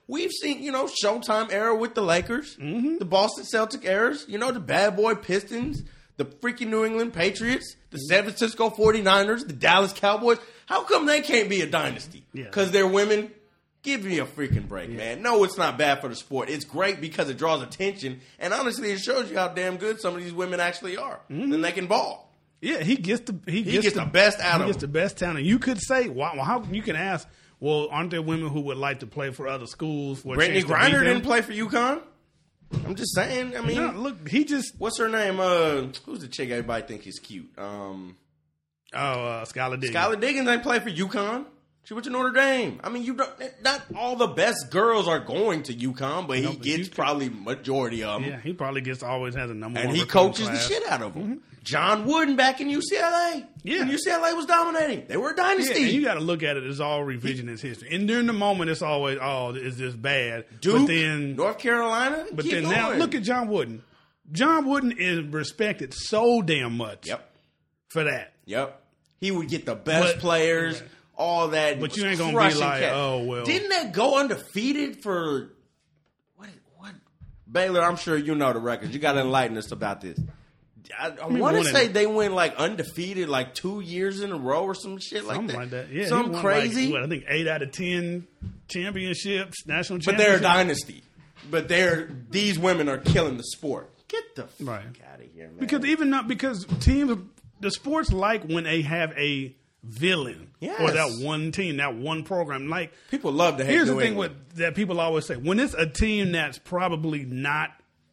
We've seen, you know, Showtime era with the Lakers, Mm-hmm. the Boston Celtic eras, you know, the bad boy Pistons, the freaking New England Patriots, the San Francisco forty-niners, the Dallas Cowboys. How come they can't be a dynasty? Yeah. Because they're women? Give me a freaking break, man. No, it's not bad for the sport. It's great because it draws attention. And honestly, it shows you how damn good some of these women actually are. Mm-hmm. And they can ball. Yeah, he gets the he, He gets the best out he of gets them. the best talent. You could say, wow, well, how you can ask, well, aren't there women who would like to play for other schools? For a Brittany chance to beat Griner them? didn't play for UConn. I'm just saying. I mean, No, look, he just what's her name? Uh, who's the chick everybody think is cute? Um, oh, uh, Skylar Diggins. Skylar Diggins ain't play for UConn. She went to Notre Dame. I mean, you don't, not all the best girls are going to UConn, but he No, but gets UConn probably majority of them. Yeah, he probably gets always has a number And one he recruiting coaches class. the shit out of them. John Wooden back in U C L A. Yeah. When U C L A was dominating. They were a Yeah, dynasty. and you got to look at it as all revisionist history. And during the moment, it's always, oh, is this bad? Duke, but then, North Carolina. but keep then going. now look at John Wooden. John Wooden is respected so damn much. Yep. For that. Yep. He would get the best But- players, all that. But was you ain't gonna be crushing like, cats. oh, well. Didn't they go undefeated for what? What? Baylor, I'm sure you know the records. You got to enlighten us about this. I, I mean, want to one say in- they went like undefeated like two years in a row or some shit like Something that. like that. Yeah, he Something won, crazy. Like, what, I think eight out of ten championships, national but they're a championships. dynasty. But they're these women are killing the sport. Get the fuck Right. out of here, man. Because even not because teams, the sports like when they have a villain Yes. or that one team, that one program. Like people love to hate here's New the thing England. with that people always say when it's a team that's probably not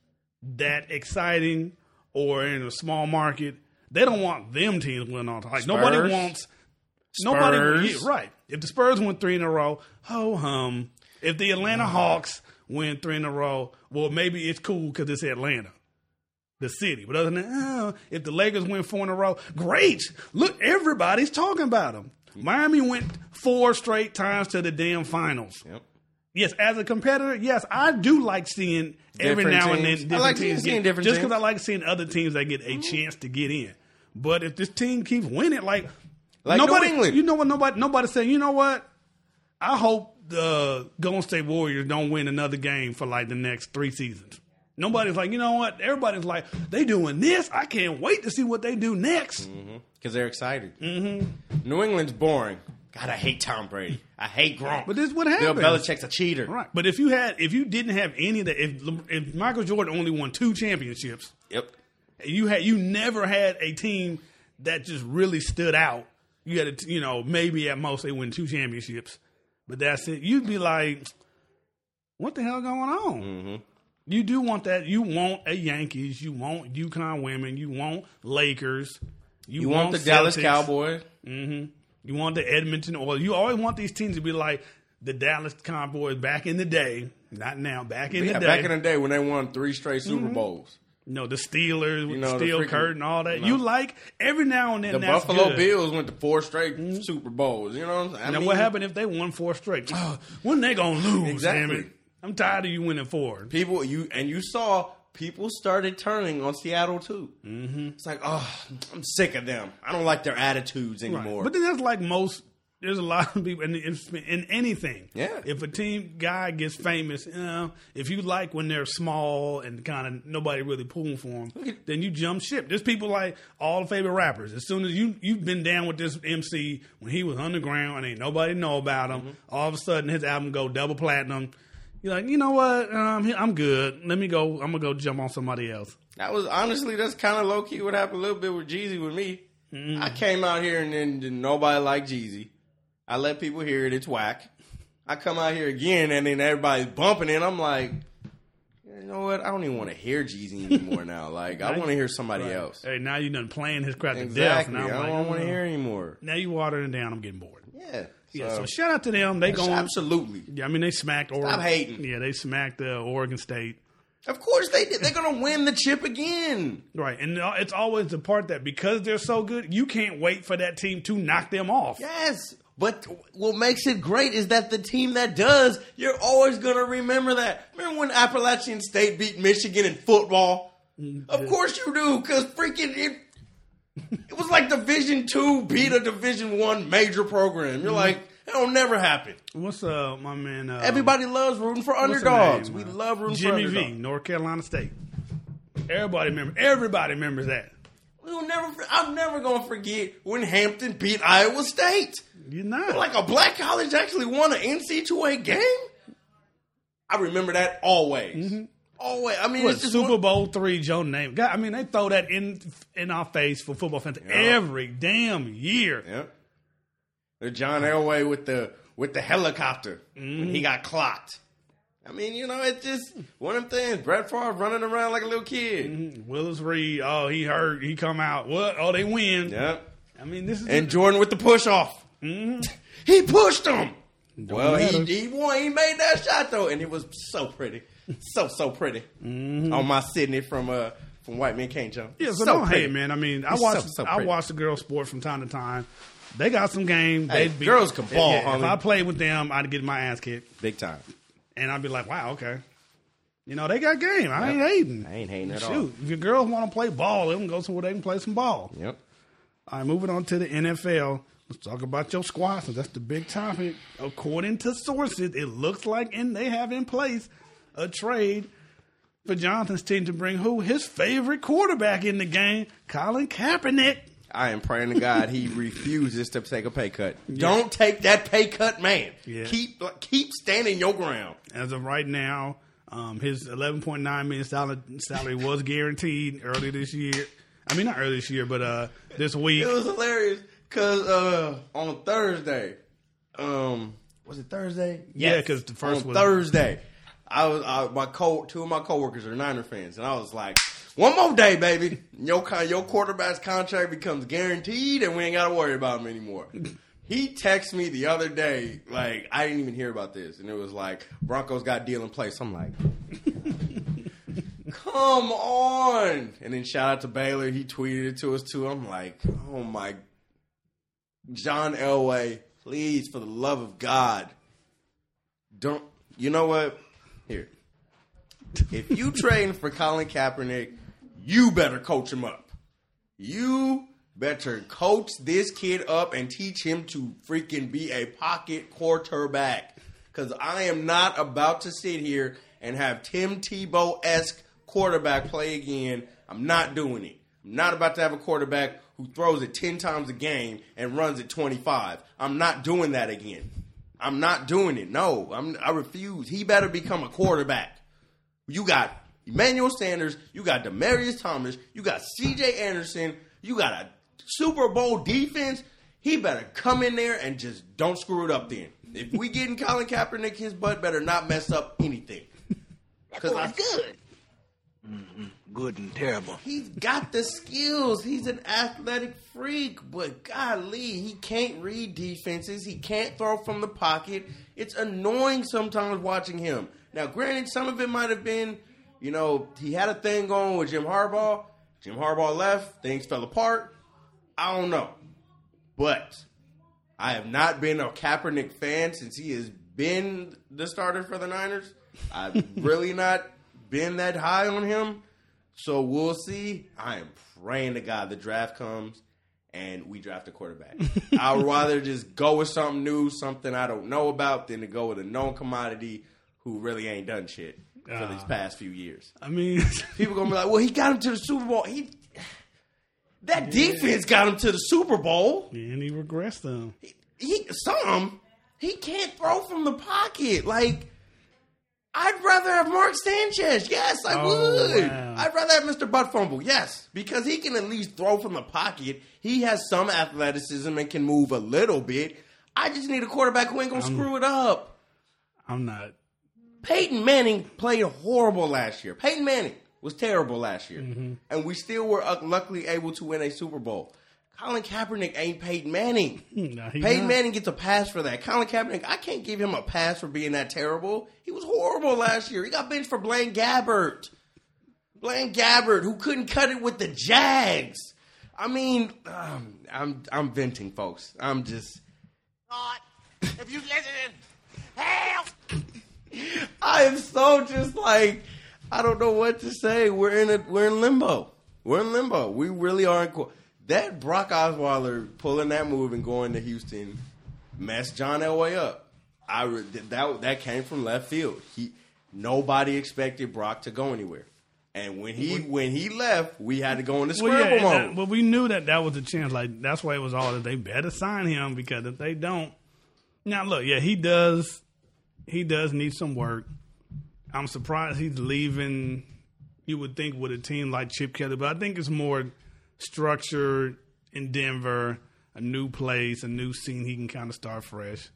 that exciting or in a small market, they don't want them teams winning all the time. Like nobody Spurs. wants nobody. Spurs. Yeah, right. If the Spurs win three in a row, ho hum. If the Atlanta Hawks win three in a row, well, maybe it's cool because it's Atlanta, the city. But other than that, oh, if the Lakers win four in a row, great. Look, everybody's talking about them. Miami went four straight times to the damn finals. Yep. Yes, as a competitor, yes, I do like seeing every Different now and then teams. I different like teams seeing get, different just teams. because I like seeing other teams that get a chance to get in. But if this team keeps winning, like, Like nobody, New England. you know what? Nobody, nobody say, you know what? I hope the Golden State Warriors don't win another game for like the next three seasons. Nobody's like, you know what? Everybody's like, they doing this. I can't wait to see what they do next. Because they're excited. Mm-hmm. New England's boring. God, I hate Tom Brady. I hate Gronk. But this is what Bill happens. Belichick's a cheater. Right. But if you had, if you didn't have any of that, if, if Michael Jordan only won two championships, Yep. you had, you never had a team that just really stood out. You had, a t- you know, maybe at most they win two championships, but that's it. You'd be like, what the hell going on? Mm-hmm. You do want that. You want a Yankees. You want UConn women. You want Lakers. You want the Dallas Cowboys. Mm-hmm. You want the Edmonton Oilers. You always want these teams to be like the Dallas Cowboys back in the day. Not now. Back in Yeah, the day. back in the day when they won three straight Super Bowls. You know, the Steelers with You know, the the steel freaking- curtain, all that. you know. You like every now and then. The that's Buffalo good. Bills went to four straight Super Bowls. You know what I'm saying? I Now, mean, what happened if they won four straight? Oh, when they gonna lose? Exactly. Damn it! I'm tired of you winning four. People, you and you saw people started turning on Seattle too. Mm-hmm. It's like, oh, I'm sick of them. I don't like their attitudes anymore. Right. But then that's like most. There's a lot of people in, in, in anything. Yeah. If a team guy gets famous, you know, if you like when they're small and kind of nobody really pulling for them, then you jump ship. There's people like all the favorite rappers. As soon as you you've been down with this M C when he was underground and ain't nobody know about him, Mm-hmm. all of a sudden his album go double platinum. You're like, you know what? Um, I'm good. Let me go. I'm gonna go jump on somebody else. That was honestly, that's kind of low key what happened a little bit with Jeezy with me. Mm-hmm. I came out here and then then nobody liked Jeezy. I let people hear it. It's whack. I come out here again and then everybody's bumping it. I'm like, you know what? I don't even want to hear Jeezy anymore now. Like, I want to hear somebody Right. else. Hey, now you done playing his crap Exactly. to death. Now I I'm don't like, want to oh. hear anymore. Now you watering it down. I'm getting bored. Yeah. Yeah, so shout out to them. They going Absolutely. Yeah, I mean they smacked Oregon. Stop hating. Yeah, they smacked uh, Oregon State. Of course they did. They're going to win the chip again. Right, and it's always the part that because they're so good, you can't wait for that team to knock them off. Yes. But what makes it great is that the team that does, you're always going to remember that. Remember when Appalachian State beat Michigan in football? Of course you do, because freaking it, it was like Division Two beat a Division One major program. You're like, It'll never happen. What's uh my man? Uh, Everybody loves rooting for what's his underdogs. name? We Uh, love rooting Jimmy for V, underdogs. North Carolina State. Everybody remember. Everybody remembers that. We'll never. I'm never gonna forget when Hampton beat Iowa State. You're not. Like a black college actually won an N C double A game. I remember that always. Mm-hmm. Always. I mean, What, it's just Super one- Bowl three, Joe Namath. God, I mean, they throw that in in our face for football fans every damn year. Yep. The John Elway with the with the helicopter Mm-hmm. when he got clocked. I mean, you know, it's just one of them things. Brett Favre running around like a little kid. Mm-hmm. Willis Reed, oh, he hurt. He come out. What? Oh, they win. Yep. I mean, this is And Jordan with the push off. Mhm. He pushed him. Don't Well, matter. he, he won. He made that shot though, and it was so pretty, so so pretty. Mm-hmm. On my Sydney from uh from White Men Can't Jump. Yeah, so, so don't pretty. hate, man. I mean, I He's watch so, so I pretty. watch the girls' sport from time to time. They got some game. Hey, They'd be, girls can ball, Yeah, if homie. I played with them, I'd get my ass kicked, Big time. and I'd be like, "Wow, okay." You know, they got game. I ain't hating. I ain't hating at all. Shoot, if your girls want to play ball, let them go somewhere they can play some ball. Yep. All right, moving on to the N F L. Let's talk about your squad, since that's the big topic. According to sources, it looks like and they have in place a trade for Jonathan's team to bring who? His favorite quarterback in the game, Colin Kaepernick. I am praying to God he refuses to take a pay cut. Don't take that pay cut, man. Yeah. Keep keep standing your ground. As of right now, um, his eleven point nine million dollars salary was guaranteed early this year. I mean, not early this year, but uh, this week. It was hilarious because uh, on Thursday, um, was it Thursday? Yeah, 'cause the first on was- Thursday. I was I, my co two of my coworkers are Niner fans, and I was like, "One more day, baby. Your con- your quarterback's contract becomes guaranteed, and we ain't got to worry about him anymore." He texted me the other day, like I didn't even hear about this, and it was like Broncos got deal in place. I'm like, come on! And then shout out to Baylor. He tweeted it to us too. I'm like, oh my, John Elway, please, for the love of God, don't. You know what? Here, if you train for Colin Kaepernick, you better coach him up. You better coach this kid up and teach him to freaking be a pocket quarterback. Because I am not about to sit here and have Tim Tebow-esque quarterback play again. I'm not doing it. I'm not about to have a quarterback who throws it ten times a game and runs it twenty-five. I'm not doing that again. I'm not doing it. No, I'm, I refuse. He better become a quarterback. You got Emmanuel Sanders. You got Demaryius Thomas. You got C J Anderson. You got a Super Bowl defense. He better come in there and just don't screw it up then. If we getting Colin Kaepernick, his butt better not mess up anything. Because I good. Mm-hmm. Good and terrible. He's got the skills. He's an athletic freak. But golly, he can't read defenses. He can't throw from the pocket. It's annoying sometimes watching him. Now, granted, some of it might have been, you know, he had a thing going with Jim Harbaugh. Jim Harbaugh left. Things fell apart. I don't know. But I have not been a Kaepernick fan since he has been the starter for the Niners. I've really not been that high on him. So we'll see. I am praying to God the draft comes and we draft a quarterback. I'd rather just go with something new, something I don't know about, than to go with a known commodity who really ain't done shit for Uh, these past few years. I mean, People gonna be like, well, he got him to the Super Bowl. He That defense got him to the Super Bowl. and he regressed them. He, he some he can't throw from the pocket. Like, I'd rather have Mark Sanchez. Yes, I Oh, would. wow. I'd rather have Mister Butt Fumble. Yes, because he can at least throw from the pocket. He has some athleticism and can move a little bit. I just need a quarterback who ain't gonna screw it up. I'm not. Peyton Manning played horrible last year. Peyton Manning was terrible last year. Mm-hmm. And we still were uh, luckily able to win a Super Bowl. Colin Kaepernick ain't Peyton Manning. No, he Peyton not. Manning gets a pass for that. Colin Kaepernick, I can't give him a pass for being that terrible. He was horrible last year. He got benched for Blaine Gabbert. Blaine Gabbert, who couldn't cut it with the Jags. I mean, um, I'm I'm venting, folks. I'm just... God, if you listening, help! I am so just like, I don't know what to say. We're in a we're in limbo. We're in limbo. We really are in. That Brock Osweiler pulling that move and going to Houston messed John Elway up. I re- that that came from left field. He nobody expected Brock to go anywhere, and when he when he left, we had to go into Well, scramble yeah, mode. that, well, we knew that that was a chance. Like that's why it was all that they better sign him because if they don't, now look, yeah, he does, he does need some work. I'm surprised he's leaving. You would think with a team like Chip Kelly, but I think it's more structured in Denver, a new place, a new scene. He can kind of start fresh.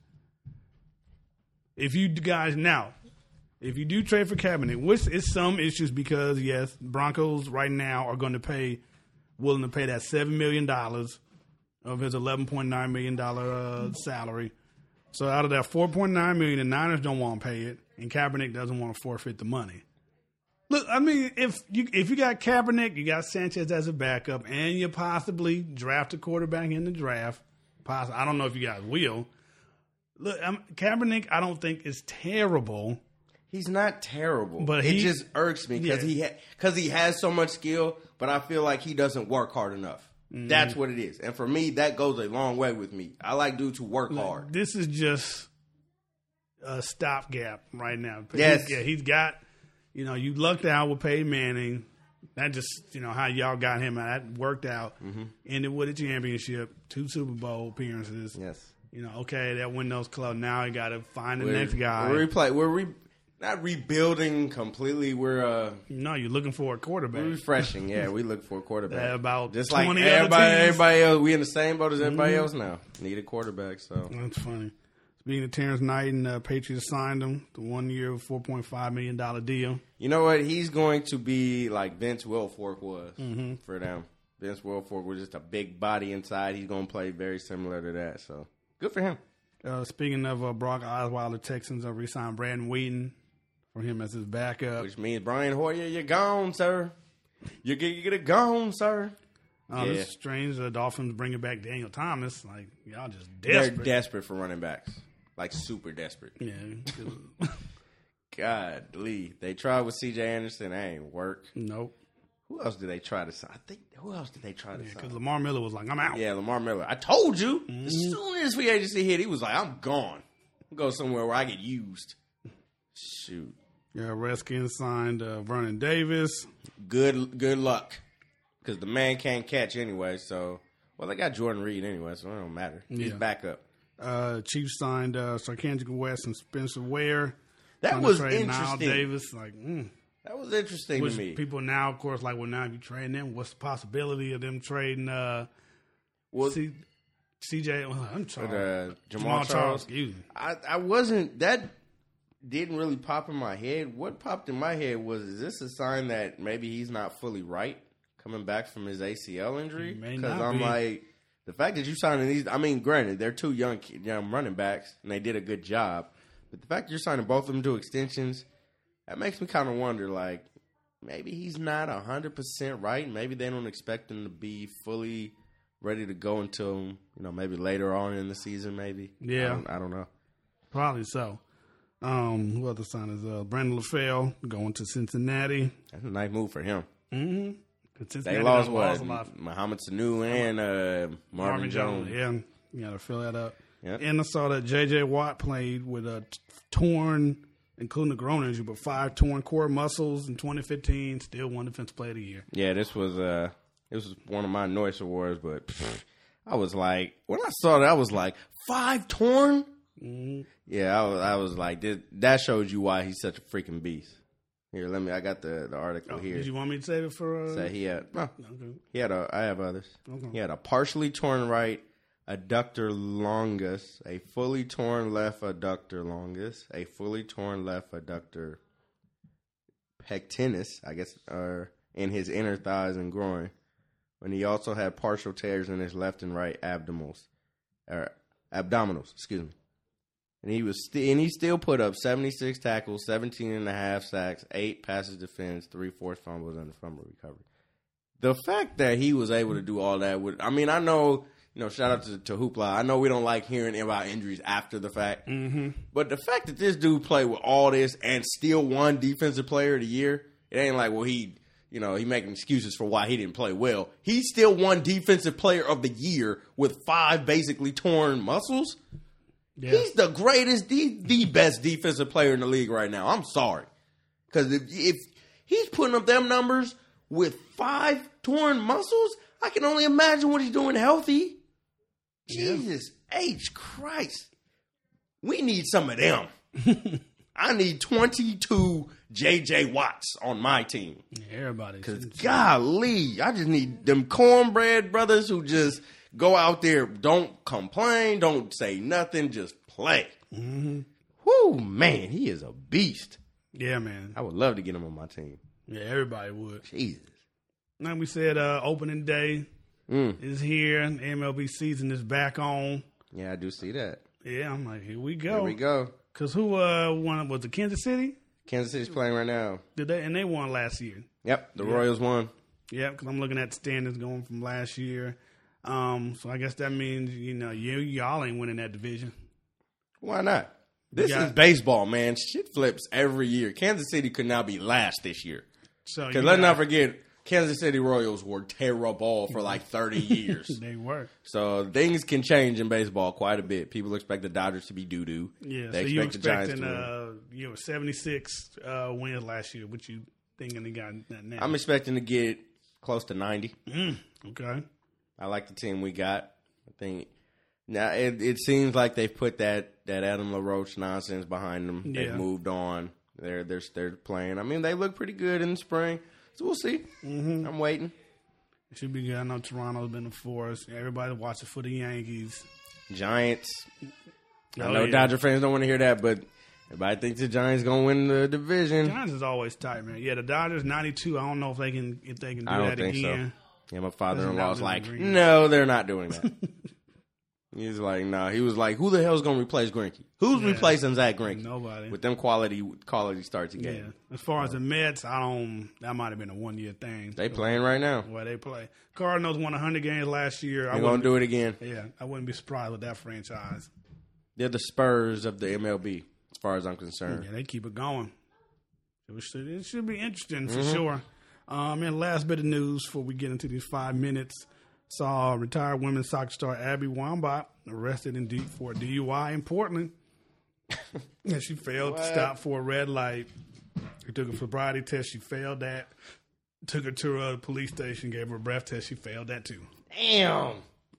If you guys now, if you do trade for Kaepernick, which is some issues because yes, Broncos right now are going to pay, willing to pay that seven million dollars of his eleven point nine million dollar uh, salary. So out of that four point nine million, the Niners don't want to pay it, and Kaepernick doesn't want to forfeit the money. Look, I mean, if you if you got Kaepernick, you got Sanchez as a backup, and you possibly draft a quarterback in the draft. Poss- I don't know if you guys will. Look, um, Kaepernick, I don't think is terrible. He's not terrible, But but he- it just irks me because Yeah. he ha- cause he has so much skill, but I feel like he doesn't work hard enough. Mm-hmm. That's what it is, and for me, that goes a long way with me. I like dudes who work Like, hard. This is just a stopgap right now. Yes. He, yeah, he's got. You know, you lucked out with Peyton Manning. That just, you know, how y'all got him. That worked out. Mm-hmm. Ended with a championship, two Super Bowl appearances. Yes, You know, okay, that window's closed. Now you got to find the we're, next guy. We're replay. We're re- not rebuilding completely. We're uh, no, you're looking for a quarterback. we're refreshing. Yeah, we look for a quarterback. There are about just like twenty other everybody. teams. Everybody else. We in the same boat as everybody Mhm. else now. Need a quarterback. So That's funny. Speaking of Terrence Knight, and uh, Patriots signed him the one year, four point five million dollar deal. you know what? He's going to be like Vince Wilfork was Mhm. for them. Vince Wilfork was just a big body inside. He's going to play very similar to that. So good for him. Uh, speaking of uh, Brock Osweiler, the Texans have re-signed Brandon Wheaton for him as his backup. Which means Brian Hoyer, you're gone, sir. You get you get it gone, sir. Uh, Yeah. It's strange the Dolphins bringing back Daniel Thomas. Like, y'all just They're desperate. desperate for running backs. Like super desperate. Yeah. God, Lee. They tried with C J Anderson. That ain't work. Nope. Who else did they try to sign? I think who else did they try to Because sign? Lamar Miller was like, I'm out. Yeah, Lamar Miller. I told you. Mm-hmm. As soon as free agency hit, he was like, I'm gone. I'll go somewhere where I get used. Shoot. Yeah, Redskins signed uh, Vernon Davis. Good good luck. Because the man can't catch anyway, so well they got Jordan Reed anyway, so it don't matter. He's Yeah. back up. Uh, Chiefs signed uh, Sarkisian West and Spencer Ware. That Trying to was trade Niall interesting. Davis, like, mm. That was interesting Which to me. people now, of course, like, well, now if you trade them, what's the possibility of them trading uh, Well, C- CJ? Well, I'm sorry, uh, Jamal, Charles. Excuse me. I, I wasn't that didn't really pop in my head. What popped in my head was, is this a sign that maybe he's not fully right coming back from his A C L injury? May Because not I'm be. like, the fact that you signing these, I mean, granted, they're two young young running backs and they did a good job, but the fact that you're signing both of them to extensions, that makes me kind of wonder, like, maybe he's not one hundred percent right. Maybe they don't expect him to be fully ready to go until, you know, maybe later on in the season, maybe. Yeah. I don't, I don't know. Probably so. Um, who other sign is uh, Brandon LaFell going to Cincinnati? That's a nice move for him. Mm-hmm. They lost what? Muhammad Sanu and uh, Marvin, Jones. Yeah, you got to fill that up. Yep. And I saw that J J Watt played with a t- torn, including the groin injury, but five torn core muscles in twenty fifteen. Still won Defensive Player of the Year. Yeah, this was uh, this was one of my Noyce awards, but pff, I was like, when I saw that, I was like, five torn. Mm-hmm. Yeah, I was, I was like, this, that shows you why he's such a freaking beast. Here, let me. I got the, the article Oh, here. did you want me to save it for? Uh... Say he had no. Okay. He had a. I have others. Okay. He had a partially torn right adductor longus, a fully torn left adductor longus, a fully torn left adductor pectinis, I guess, or in his inner thighs and groin. And he also had partial tears in his left and right abdominals, or abdominals. Excuse me. And he was st- and he still put up seventy-six tackles, seventeen and a half sacks, eight passes defense, three forced fumbles, and a fumble recovery. The fact that he was able to do all that with, I mean, I know, you know, shout out to, to Hoopla. I know we don't like hearing about injuries after the fact. Mm-hmm. But the fact that this dude played with all this and still won Defensive Player of the Year, it ain't like, well, he, you know, he making excuses for why he didn't play well. He still won Defensive Player of the Year with five basically torn muscles. Yeah. He's the greatest, the, the best defensive player in the league right now. I'm sorry. Because if, if he's putting up them numbers with five torn muscles, I can only imagine what he's doing healthy. Yeah. Jesus H. Christ. We need some of them. I need twenty-two J J Watts on my team. Yeah, everybody. Because, golly, I just need them cornbread brothers who just go out there, don't complain, don't say nothing, just play. Mm-hmm. Whoo, man, he is a beast. Yeah, man. I would love to get him on my team. Yeah, everybody would. Jesus. Like we said, uh, opening day Mm. is here. M L B season is back on. Yeah, I do see that. Yeah, I'm like, here we go. Here we go. Because who uh, won? Was it Kansas City? Kansas City's playing right now. Did they? And they won last year. Yep, the Yeah. Royals won. Yeah, because I'm looking at the standings going from last year. Um, so I guess that means, you know, you, y'all ain't winning that division. Why not? This got- is baseball, man. Shit flips every year. Kansas City could now be last this year. So Because you let's got- not forget, Kansas City Royals were terrible for like thirty years. They were. So things can change in baseball quite a bit. People expect the Dodgers to be doo-doo. Yeah, They so you expect the Giants expecting, to win. uh, you know, seventy-six uh, wins last year. What you thinking they got now? I'm expecting to get close to ninety. Mm, okay. I like the team we got. I think now it, it seems like they've put that, that Adam LaRoche nonsense behind them. Yeah. They've moved on. They're they're they're playing. I mean, they look pretty good in the spring. So we'll see. Mm-hmm. I'm waiting. It should be good. I know Toronto's been the force. Everybody watching for the Yankees. Giants. I Oh, know yeah. Dodger fans don't want to hear that, but everybody thinks the Giants gonna win the division. Giants is always tight, man. Yeah, the Dodgers ninety-two. I don't know if they can if they can do I don't that think again. so. Yeah, my father-in-law's That's like, not Green. no, they're not doing that. He's like, no. He was like, who the hell's gonna replace Greinke? Who's Yeah. replacing Zach Greinke? Nobody. With them quality quality starts Yeah. again. As far as the Mets, I don't. That might have been a one year thing. They playing right now. Where they play. Cardinals won one hundred games last year. I They're wouldn't gonna be- do it again. Yeah, I wouldn't be surprised with that franchise. They're the Spurs of the M L B, as far as I'm concerned. Yeah, they keep it going. It should, it should be interesting for Mhm. sure. Um, and last bit of news before we get into these five minutes. Saw retired women's soccer star Abby Wambach arrested in D- for a D U I in Portland. And she failed to What? stop for a red light. He took a sobriety test. She failed that. Took her to a police station. Gave her a breath test. She failed that too. Damn.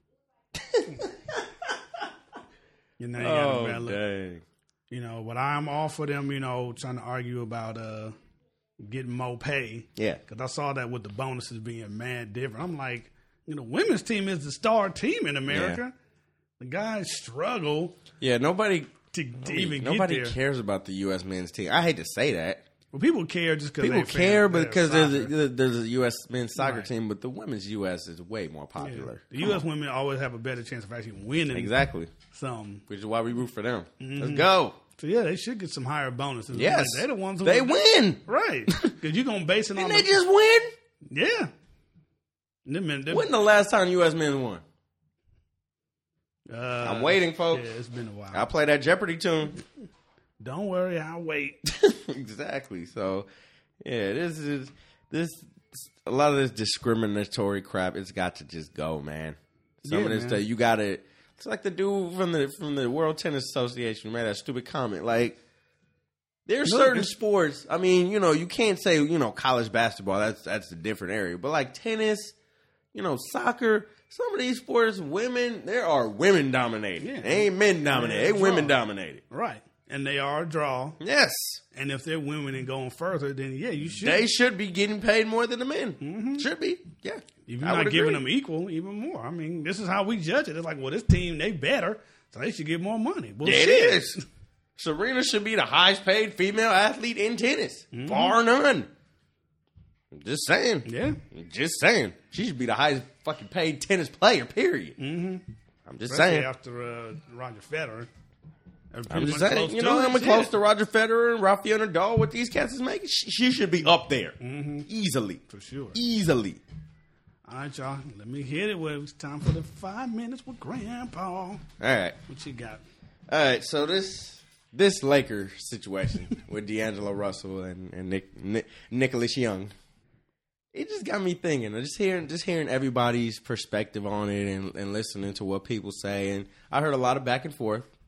You know, you got Oh, a bad look. dang. You know, but I'm all for them, you know, trying to argue about uh, getting more pay. Yeah. Because I saw that with the bonuses being mad different. I'm like, you know, women's team is the star team in America. The guys struggle Yeah, nobody, to, to nobody, even nobody get there. cares about the U S men's team. I hate to say that. Well, people care just because People care because there's soccer. a, there's a U S men's soccer Right. team, but the women's U S is way more Yeah. popular. The U S women always have a better chance of actually winning. Exactly. Some. Which is why we root for them. Let's Mhm. go. So yeah, they should get some higher bonuses. Yes. Like, they're the ones who They win. right? Because you're gonna base it on. Didn't they the, just win? Yeah. Them men- them- When the last time U S men won? Uh, I'm waiting, folks. Yeah, it's been a while. I'll play that Jeopardy tune. Don't worry, I'll wait. Exactly. So, yeah, this is this a lot of this discriminatory crap. It's got to just go, man. Some Yeah, of this man. stuff you got to. It's like the dude from the from the World Tennis Association who made that stupid comment. Like, there's Look, certain it's- sports. I mean, you know, you can't say you know college basketball. That's that's a different area. But like tennis, you know, soccer. Some of these sports, women, there are women dominated. Yeah. They ain't men dominated. Yeah, They women draw. dominated. Right. And they are a draw. Yes. And if they're women and going further, then yeah, you should. They should be getting paid more than the men. Should be. Yeah. if you're I not would giving agree. them equal, even more. I mean, this is how we judge it. It's like, well, this team, they better, so they should get more money. Well, Yeah, shit. it is. Serena should be the highest paid female athlete in tennis. Bar none. Just saying. Yeah. Just saying. She should be the highest fucking paid tennis player, period. Mm-hmm. I'm just Especially saying. after uh, Roger Federer. They're I'm pretty just much saying. close You to know, it. I'm Shit. close to Roger Federer and Rafael Nadal. What these cats is making, she, she should be up there. Mm-hmm. Easily. For sure. Easily. All right, y'all. Let me hit it. Well, it's time for the five minutes with Grandpa. All right. What you got? All right, so this this Laker situation with D'Angelo Russell and, and Nick, Nick, Nicholas Young, it just got me thinking. Just hearing just hearing everybody's perspective on it and, and listening to what people say, and I heard a lot of back and forth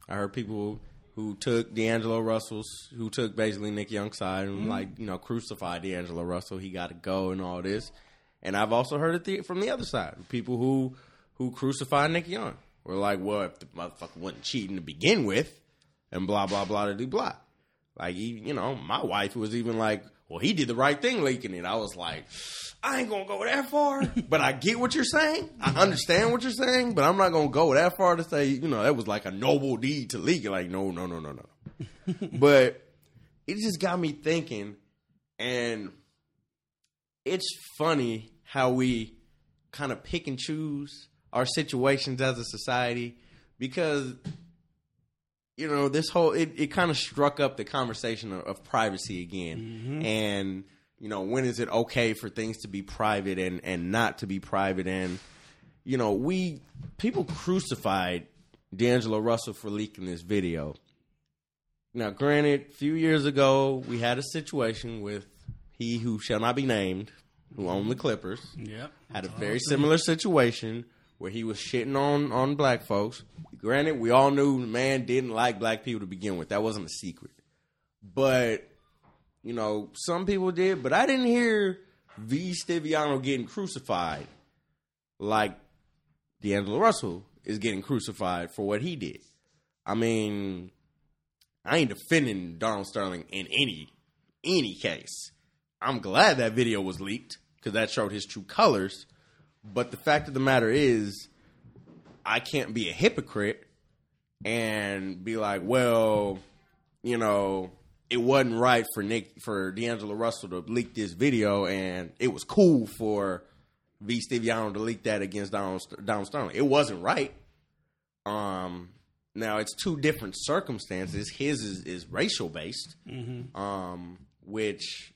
I heard people who took D'Angelo Russell's, who took basically Nick Young's side and, mm-hmm. like, you know, crucified D'Angelo Russell. He got to go and all this. And I've also heard it the, from the other side. People who who crucified Nick Young were like, well, if the motherfucker wasn't cheating to begin with, and blah, blah, blah, blah, blah. Like, you know, my wife was even like, well, he did the right thing leaking it. I was like, I ain't going to go that far. But I get what you're saying. I understand what you're saying. But I'm not going to go that far to say, you know, that was like a noble deed to leak it. Like, no, no, no, no, no. But it just got me thinking. And it's funny how we kind of pick and choose our situations as a society. Because, you know, this whole, it, it kind of struck up the conversation of, of privacy again. Mm-hmm. And, you know, when is it okay for things to be private and, and not to be private? And, you know, we, people crucified D'Angelo Russell for leaking this video. Now, granted, a few years ago, we had a situation with he who shall not be named, who owned the Clippers. Yep. Had a very similar situation where he was shitting on, on black folks. Granted, we all knew the man didn't like black people to begin with. That wasn't a secret. But, you know, some people did. But I didn't hear V. Stiviano getting crucified like D'Angelo Russell is getting crucified for what he did. I mean, I ain't defending Donald Sterling in any any case. I'm glad that video was leaked because that showed his true colors. But the fact of the matter is, I can't be a hypocrite and be like, well, you know, it wasn't right for Nick, for D'Angelo Russell to leak this video, and it was cool for V. Stiviano to leak that against Donald, Donald Sterling. It wasn't right. Um, now, it's two different circumstances. His is, is racial based, mm-hmm. um, which...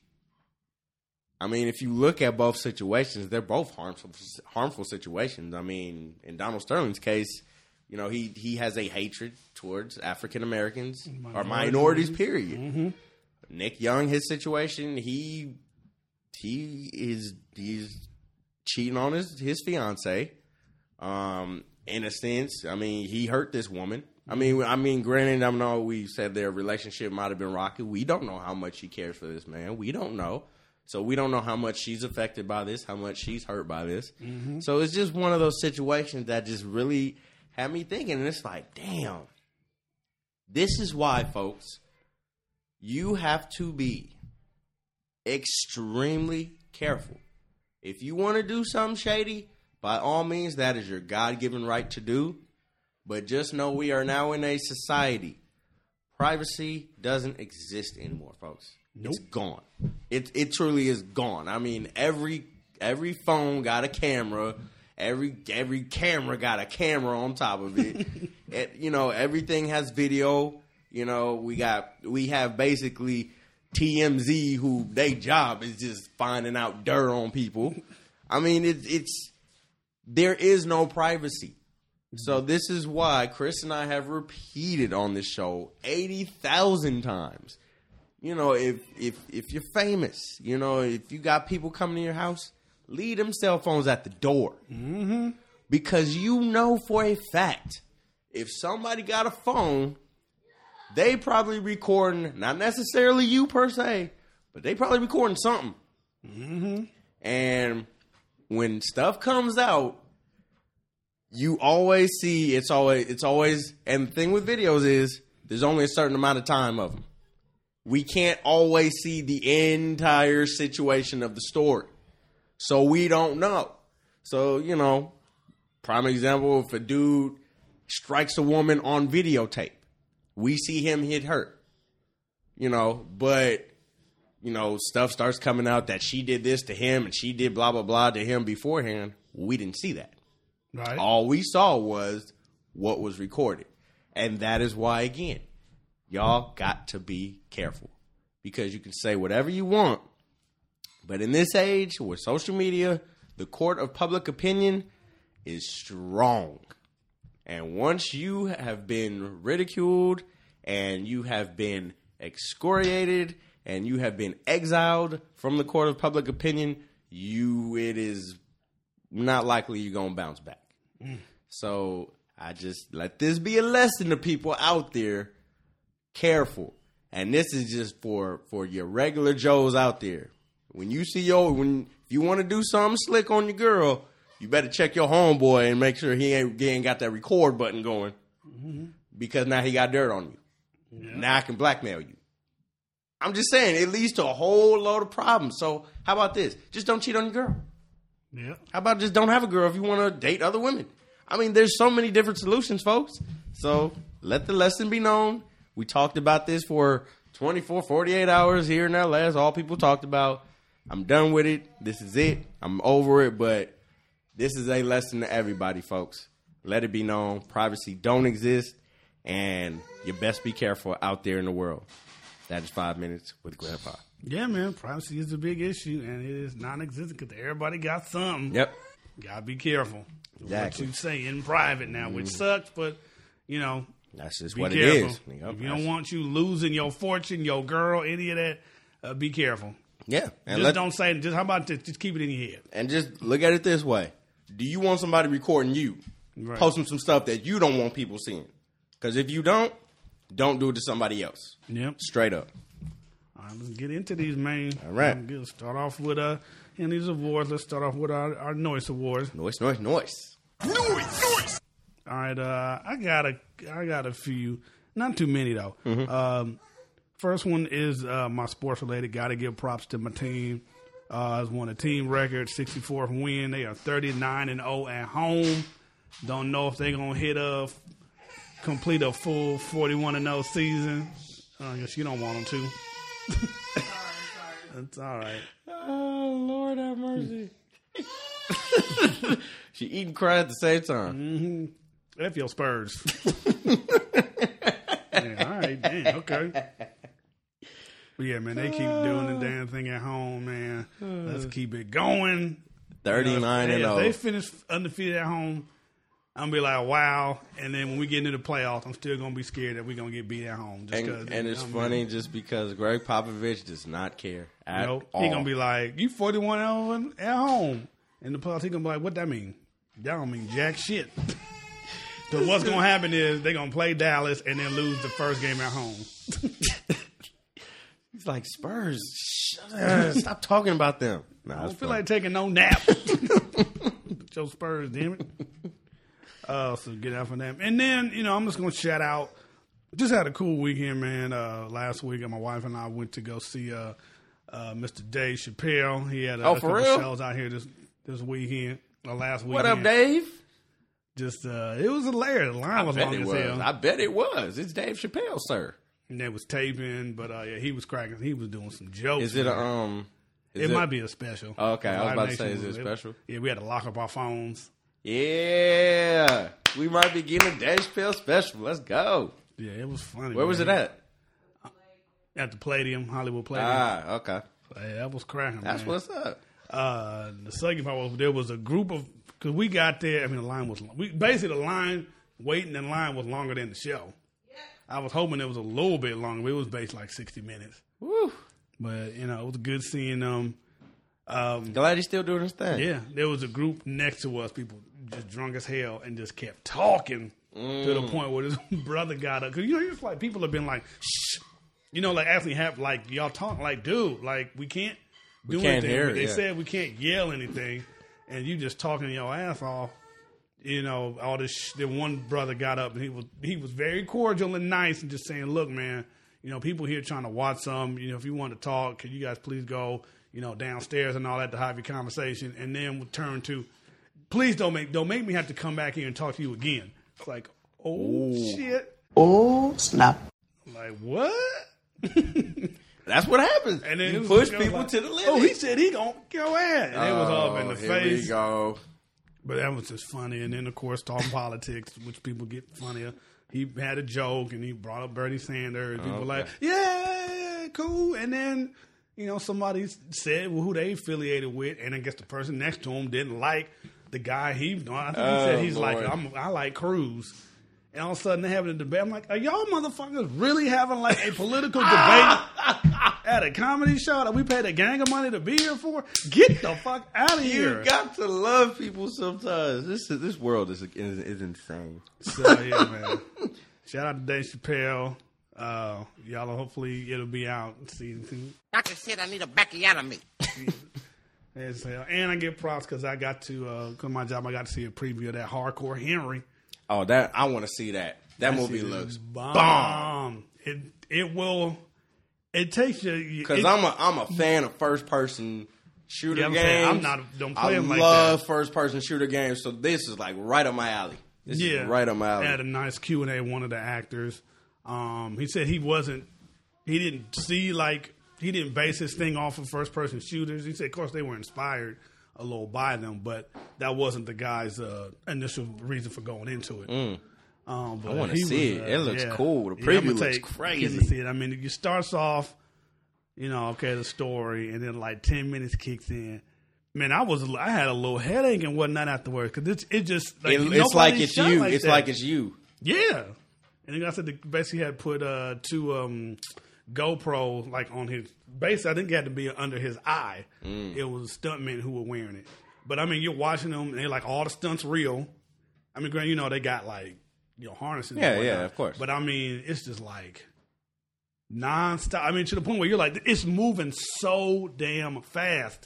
I mean, if you look at both situations, they're both harmful harmful situations. I mean, in Donald Sterling's case, you know, he, he has a hatred towards African Americans or minorities, period. Mm-hmm. Nick Young, his situation, he he is he's cheating on his his fiance. Um, in a sense, I mean, he hurt this woman. I mean, I mean, granted, I know we said their relationship might have been rocky. We don't know how much he cares for this man. We don't know. So we don't know how much she's affected by this, how much she's hurt by this. Mm-hmm. So it's just one of those situations that just really had me thinking. And it's like, damn, this is why, folks, you have to be extremely careful. If you want to do something shady, by all means, that is your God-given right to do. But just know we are now in a society. Privacy doesn't exist anymore, folks. Nope. It's gone. It it truly is gone. I mean, every every phone got a camera. Every every camera got a camera on top of it. it. You know, everything has video. You know, we got we have basically T M Z, who their job is just finding out dirt on people. I mean, it's it's there is no privacy. So this is why Chris and I have repeated on this show eighty thousand times. You know, if if if you're famous, you know, if you got people coming to your house, leave them cell phones at the door. Mm-hmm. Because you know for a fact, if somebody got a phone, they probably recording, not necessarily you per se, but they probably recording something. Mm-hmm. And when stuff comes out, you always see, it's always, it's always, and the thing with videos is, there's only a certain amount of time of them. We can't always see the entire situation of the story. So we don't know. So, you know, prime example, if a dude strikes a woman on videotape, we see him hit her. You know, but, you know, stuff starts coming out that she did this to him and she did blah, blah, blah to him beforehand. We didn't see that. Right. All we saw was what was recorded. And that is why, again, y'all got to be careful, because you can say whatever you want. But in this age with social media, the court of public opinion is strong. And once you have been ridiculed and you have been excoriated and you have been exiled from the court of public opinion, you it is not likely you're going to bounce back. Mm. So I just let this be a lesson to people out there. Careful. And this is just for, for your regular Joes out there. When you see your, when if you want to do something slick on your girl, you better check your homeboy and make sure he ain't, he ain't got that record button going. Mm-hmm. Because now he got dirt on you. Yeah. Now I can blackmail you. I'm just saying, it leads to a whole load of problems. So how about this? Just don't cheat on your girl. Yeah. How about just don't have a girl if you want to date other women? I mean, there's so many different solutions, folks. So let the lesson be known. We talked about this for twenty-four, forty-eight hours here in L A. That's all people talked about. I'm done with it. This is it. I'm over it. But this is a lesson to everybody, folks. Let it be known. Privacy don't exist. And you best be careful out there in the world. That is five minutes with Grandpa. Yeah, man. Privacy is a big issue, and it is non-existent because everybody got something. Yep. Gotta be careful. Exactly. What you say in private now, mm. which sucks, but, you know, that's just be what careful. it is. Yep. If you don't want you losing your fortune, your girl, any of that, uh, be careful. Yeah. And just let, don't say it. Just how about this? Just keep it in your head. And just look at it this way. Do you want somebody recording you? Right. Posting some stuff that you don't want people seeing? Because if you don't, don't do it to somebody else. Yep. Straight up. All right, let's get into these, man. All right. Let's start off with uh, in these awards. Let's start off with our, our Noise Awards. Noise, noise, noise. Noise, noise. All right, uh, I got a, I got a few. Not too many, though. Mm-hmm. Um, first one is uh, my sports-related. Got to give props to my team. Uh, it's won a team record, sixty-fourth win. They are thirty-nine and oh at home. Don't know if they're going to hit a, complete a full forty-one and oh season. Uh, I guess you don't want them to. Sorry, sorry. That's all right. Oh, Lord have mercy. She eating crying at the same time. Mm-hmm. F your Spurs. Yeah, all right, damn, okay. But yeah, man, they keep doing the damn thing at home, man. Let's keep it going. thirty-nine and oh. If they finish undefeated at home, I'm going to be like, wow. And then when we get into the playoffs, I'm still going to be scared that we're going to get beat at home. Just and and it's funny just because Greg Popovich does not care at nope. all. He's going to be like, you forty-one and oh at home. And the playoffs, he's going to be like, what that mean? That don't mean jack shit. So what's going to happen is they're going to play Dallas and then lose the first game at home. He's like, Spurs, shut up. Stop talking about them. Nah, I don't feel funny. like taking no nap. Your Spurs, damn it. Uh, so get out for them. And then, you know, I'm just going to shout out. Just had a cool weekend, man. Uh, last week, my wife and I went to go see uh, uh, Mister Dave Chappelle. He had a, oh, a for couple real? shows out here this this weekend, or last weekend. What up, Dave? Just, uh, it was hilarious. The line I was bet long it as was. hell. I bet it was. It's Dave Chappelle, sir. And they was taping, but uh, yeah, he was cracking. He was doing some jokes. Is it a, um? Is it, it might be a special. Oh, okay, I was about to say, is was, it special? Yeah, we had to lock up our phones. Yeah, we might be getting a Dave Chappelle special. Let's go. Yeah, it was funny. Where man. was it at? At the Palladium, Hollywood Palladium. Ah, okay. So, yeah, that was cracking. That's man. what's up. Uh, the second part was there was a group of because we got there. I mean, the line was long. We basically the line waiting in line was longer than the show. I was hoping it was a little bit longer, but it was basically like sixty minutes. Woo! But you know, it was good seeing them. Um, Glad he's still doing his thing. Yeah, there was a group next to us, people just drunk as hell, and just kept talking mm. to the point where his brother got up. Because you know, it's like people have been like, shh, you know, like actually have like y'all talk like, dude, like we can't do we can't anything. Hear it, they yeah. said we can't yell anything, and you just talking your ass off. You know, all this. Sh- then one brother got up and he was he was very cordial and nice and just saying, "Look, man, you know, people here trying to watch some. You know, if you want to talk, can you guys please go, you know, downstairs and all that to have your conversation." And then we'll turn to, "Please don't make don't make me have to come back here and talk to you again." It's like, oh Ooh. shit, oh snap! Like what? That's what happens. And then you push people like, to the limit. Oh, he said he gonna go ahead. And oh, it was all up in the here face. We go. But that was just funny. And then, of course, talking politics, which people get funnier. He had a joke, and he brought up Bernie Sanders. People okay. were like, yeah, cool. And then, you know, somebody said well, who they affiliated with, and I guess the person next to him didn't like the guy he, I think he oh, said he's Lord. like, I'm, I like Cruz. And all of a sudden, they're having a debate. I'm like, are y'all motherfuckers really having, like, a political debate at a comedy show that we paid a gang of money to be here for? Get the fuck out of here. You got to love people sometimes. This is, this world is, is is insane. So yeah, man. Shout out to Dave Chappelle. Uh, y'all, hopefully it'll be out season two. Doctor said I need a backiotomy. And, and I give props because I got to, uh, cause my job, I got to see a preview of that Hardcore Henry. Oh, that I want to see that. That, that movie looks bomb. bomb. It it will. It takes you because I'm a I'm a fan of first person shooter yeah, I'm games. Saying, I'm not don't play I them like love that. first person shooter games. So this is like right up my alley. This yeah, is right up my alley. I had a nice Q and A. One of the actors, um, he said he wasn't. He didn't see like he didn't base his thing off of first person shooters. He said, of course, they were inspired a little by them, but that wasn't the guy's uh, initial reason for going into it. Mm. Um, but I want to he see was, it. Uh, It looks yeah. cool. The Yeah, preview I'm gonna looks take- crazy. getting to see it. I mean, it starts off, you know, okay, the story, and then like ten minutes kicks in. Man, I was I had a little headache and whatnot afterwards because it's it just like, It- it's like nobody it's shot you. like it's that. like it's you. Yeah, and then I said they basically had put uh, two um, GoPro like on his. Basically, I think it had to be under his eye. Mm. It was stuntmen who were wearing it. But I mean, you're watching them, and they're like all the stunts real. I mean, granted, you know they got like you know harnesses. and Yeah, whatnot. yeah, of course. But I mean, it's just like nonstop. I mean, to the point where you're like, it's moving so damn fast.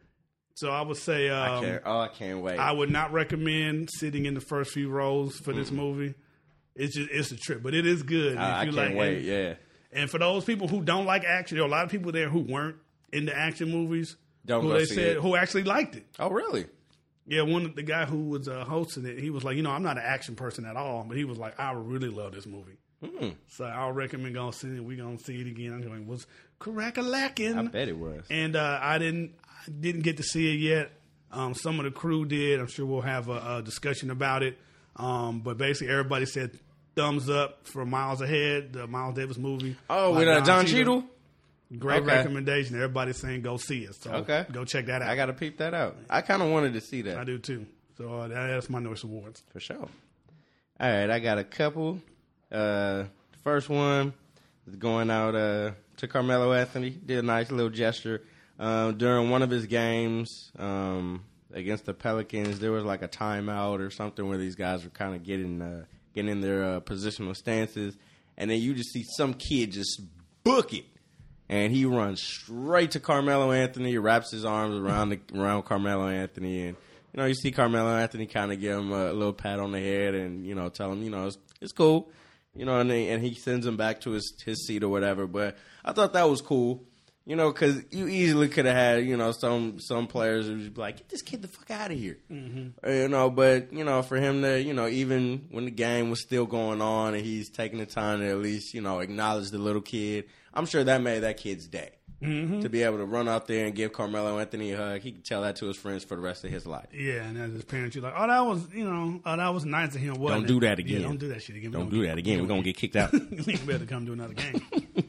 So I would say, um, I can't. Oh, I can't wait. I would not recommend sitting in the first few rows for this Mm. movie. It's just it's a trip, but it is good. I, I If you can't like, wait. and, Yeah. and for those people who don't like action, there are a lot of people there who weren't into action movies. Don't who go they see said it. who actually liked it. Oh, really? Yeah, one of the guy who was uh, hosting it, he was like, you know, I'm not an action person at all, but he was like, I really love this movie. Mm. So I'll recommend going to see it. We're going to see it again. I'm going, was crack-a-lacking. I bet it was. And uh, I didn't I didn't get to see it yet. Um, some of the crew did. I'm sure we'll have a, a discussion about it. Um, but basically, everybody said thumbs up for Miles Ahead, the Miles Davis movie. Oh, by with uh, Don Cheadle? Great Okay. recommendation. Everybody's saying go see it. So Okay. go check that out. I got to peep that out. I kind of wanted to see that. I do too. So uh, that, that's my Noise Awards. For sure. All right, I got a couple. Uh, the first one is going out uh, to Carmelo Anthony. Did a nice little gesture. Uh, during one of his games um, against the Pelicans, there was like a timeout or something where these guys were kind of getting uh, getting in their uh, positional stances. And then you just see some kid just book it. And he runs straight to Carmelo Anthony, wraps his arms around the, around Carmelo Anthony, and you know you see Carmelo Anthony kind of give him a, a little pat on the head, and you know tell him you know it's, it's cool, you know, and, they, and he sends him back to his his seat or whatever. But I thought that was cool, you know, because you easily could have had you know some some players who would be like, get this kid the fuck out of here, Mm-hmm. you know. But you know for him to you know even when the game was still going on and he's taking the time to at least you know acknowledge the little kid. I'm sure that made that kid's day. Mm-hmm. To be able to run out there and give Carmelo Anthony a hug. He could tell that to his friends for the rest of his life. Yeah, and as his parents, you're like, oh, that was, you know, oh, that was nice of him. Wasn't Don't do it? that again. Yeah, don't do that shit again. We Don't gonna do that again. We're going to get kicked out. You better come do another game.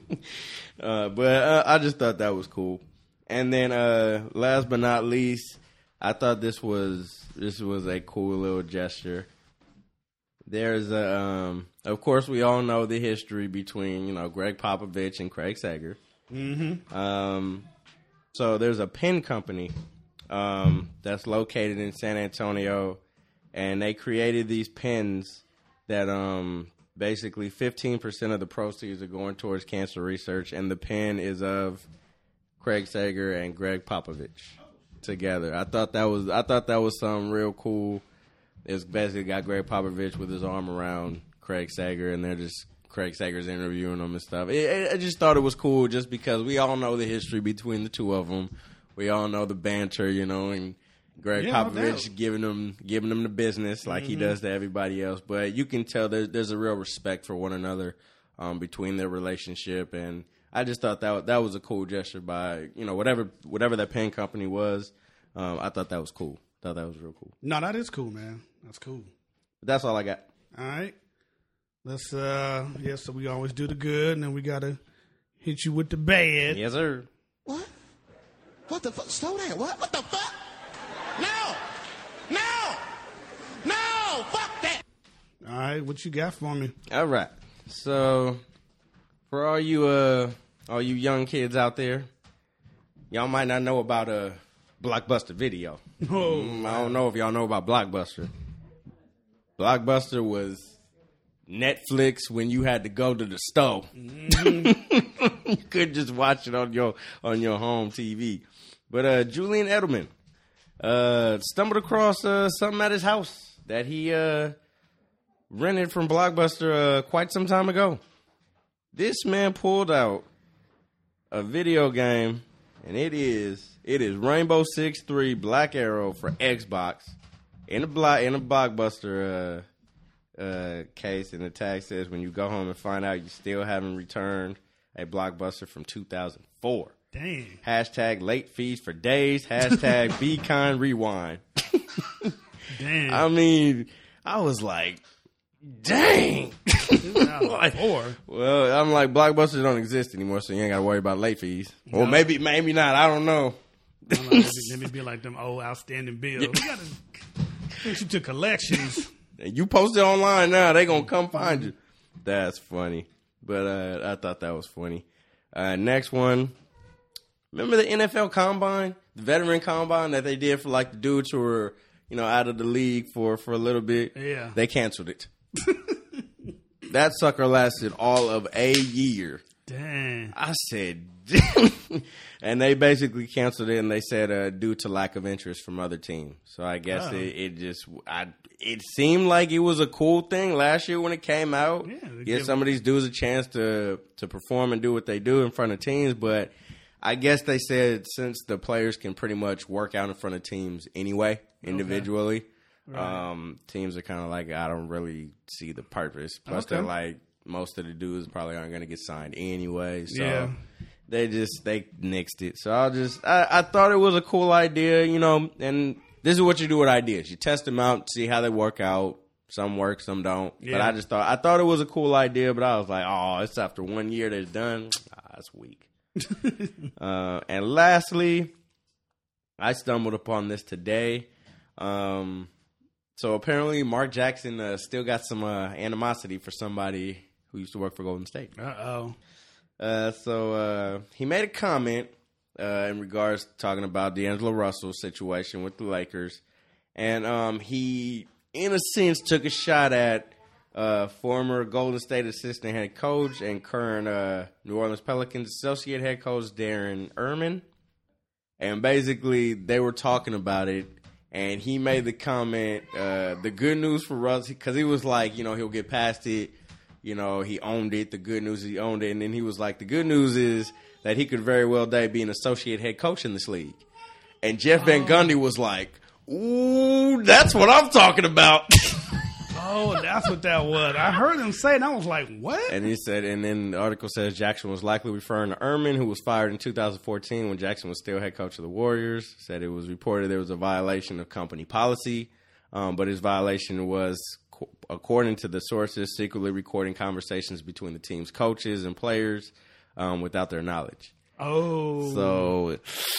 uh, but uh, I just thought that was cool. And then uh, last but not least, I thought this was this was a cool little gesture. There's a, um, of course, we all know the history between, you know, Greg Popovich and Craig Sager. Mm-hmm. Um, so there's a pen company um, that's located in San Antonio, and they created these pens that um, basically fifteen percent of the proceeds are going towards cancer research, and the pen is of Craig Sager and Greg Popovich together. I thought that was I thought that was something real cool. It's basically got Greg Popovich with his arm around Craig Sager, and they're just Craig Sager's interviewing him and stuff. It, it, I just thought it was cool just because we all know the history between the two of them. We all know the banter, you know, and Greg Yeah, no Popovich doubt. giving them giving them the business like he Mhm. does to everybody else. But you can tell there's there's a real respect for one another um, between their relationship, and I just thought that that was a cool gesture by you know whatever whatever that pen company was. Um, I thought that was cool. Thought that was real cool. No, that is cool, man. That's cool. But that's all I got. All right. Let's, uh, yeah, so we always do the good, and then we got to hit you with the bad. Yes, sir. What? What the fuck? Slow down. What? What the fuck? No! No! No! Fuck that! All right, what you got for me? All right. So, for all you uh all you young kids out there, y'all might not know about a Blockbuster Video. Oh, Mm, I don't know if y'all know about Blockbuster. Blockbuster was Netflix when you had to go to the store. Mm-hmm. You couldn't just watch it on your on your home T V. But uh, Julian Edelman uh, stumbled across uh, something at his house that he uh, rented from Blockbuster uh, quite some time ago. This man pulled out a video game, and it is it is Rainbow Six three Black Arrow for Xbox in a block in a Blockbuster uh, uh, case. And the tag says, "When you go home and find out you still haven't returned a Blockbuster from two thousand four." Damn. Hashtag late fees for days. Hashtag be kind rewind. Damn. I mean, I was like, dang. Like, well, I'm like, Blockbusters don't exist anymore, so you ain't got to worry about late fees. No. Or maybe maybe not. I don't know. I don't know, maybe, maybe be like them old outstanding bills. You got to fix you to collections. You post it online now, they going to come find you. That's funny. But uh, I thought that was funny. Uh, next one. Remember the N F L Combine? The veteran Combine that they did for like the dudes who were, you know, out of the league for, for a little bit? Yeah. They canceled it. That sucker lasted all of a year. Dang. I said, and they basically canceled it, and they said uh, due to lack of interest from other teams. So I guess oh. it, it just, I, it seemed like it was a cool thing last year when it came out. Yeah, Give give some of these dudes a chance to to perform and do what they do in front of teams, but I guess they said since the players can pretty much work out in front of teams anyway, individually, okay. right. um, teams are kind of like, I don't really see the purpose. Plus, okay. they're like, most of the dudes probably aren't going to get signed anyway. So yeah. they just, they nixed it. So I'll just, I, I thought it was a cool idea, you know, and this is what you do with ideas. You test them out, see how they work out. Some work, some don't. Yeah. But I just thought, I thought it was a cool idea, but I was like, oh, it's after one year that it's done. Ah, that's weak. uh, and lastly, I stumbled upon this today. Um, so apparently, Mark Jackson uh, still got some uh, animosity for somebody who used to work for Golden State. Uh-oh. Uh So uh, he made a comment uh, in regards to talking about D'Angelo Russell's situation with the Lakers, and um, he, in a sense, took a shot at Uh, former Golden State assistant head coach and current uh, New Orleans Pelicans associate head coach Darren Erman. And basically, they were talking about it, and he made the comment, uh, the good news for Russ, because he was like, you know, he'll get past it. You know, he owned it. The good news is he owned it. And then he was like, the good news is that he could very well day be an associate head coach in this league. And Jeff oh. Van Gundy was like, ooh, that's what I'm talking about. Oh, that's what that was. I heard him say it, and I was like, what? And he said, and then the article says Jackson was likely referring to Erman, who was fired in two thousand fourteen when Jackson was still head coach of the Warriors. Said it was reported there was a violation of company policy, um, but his violation was, according to the sources, secretly recording conversations between the team's coaches and players um, without their knowledge. Oh. So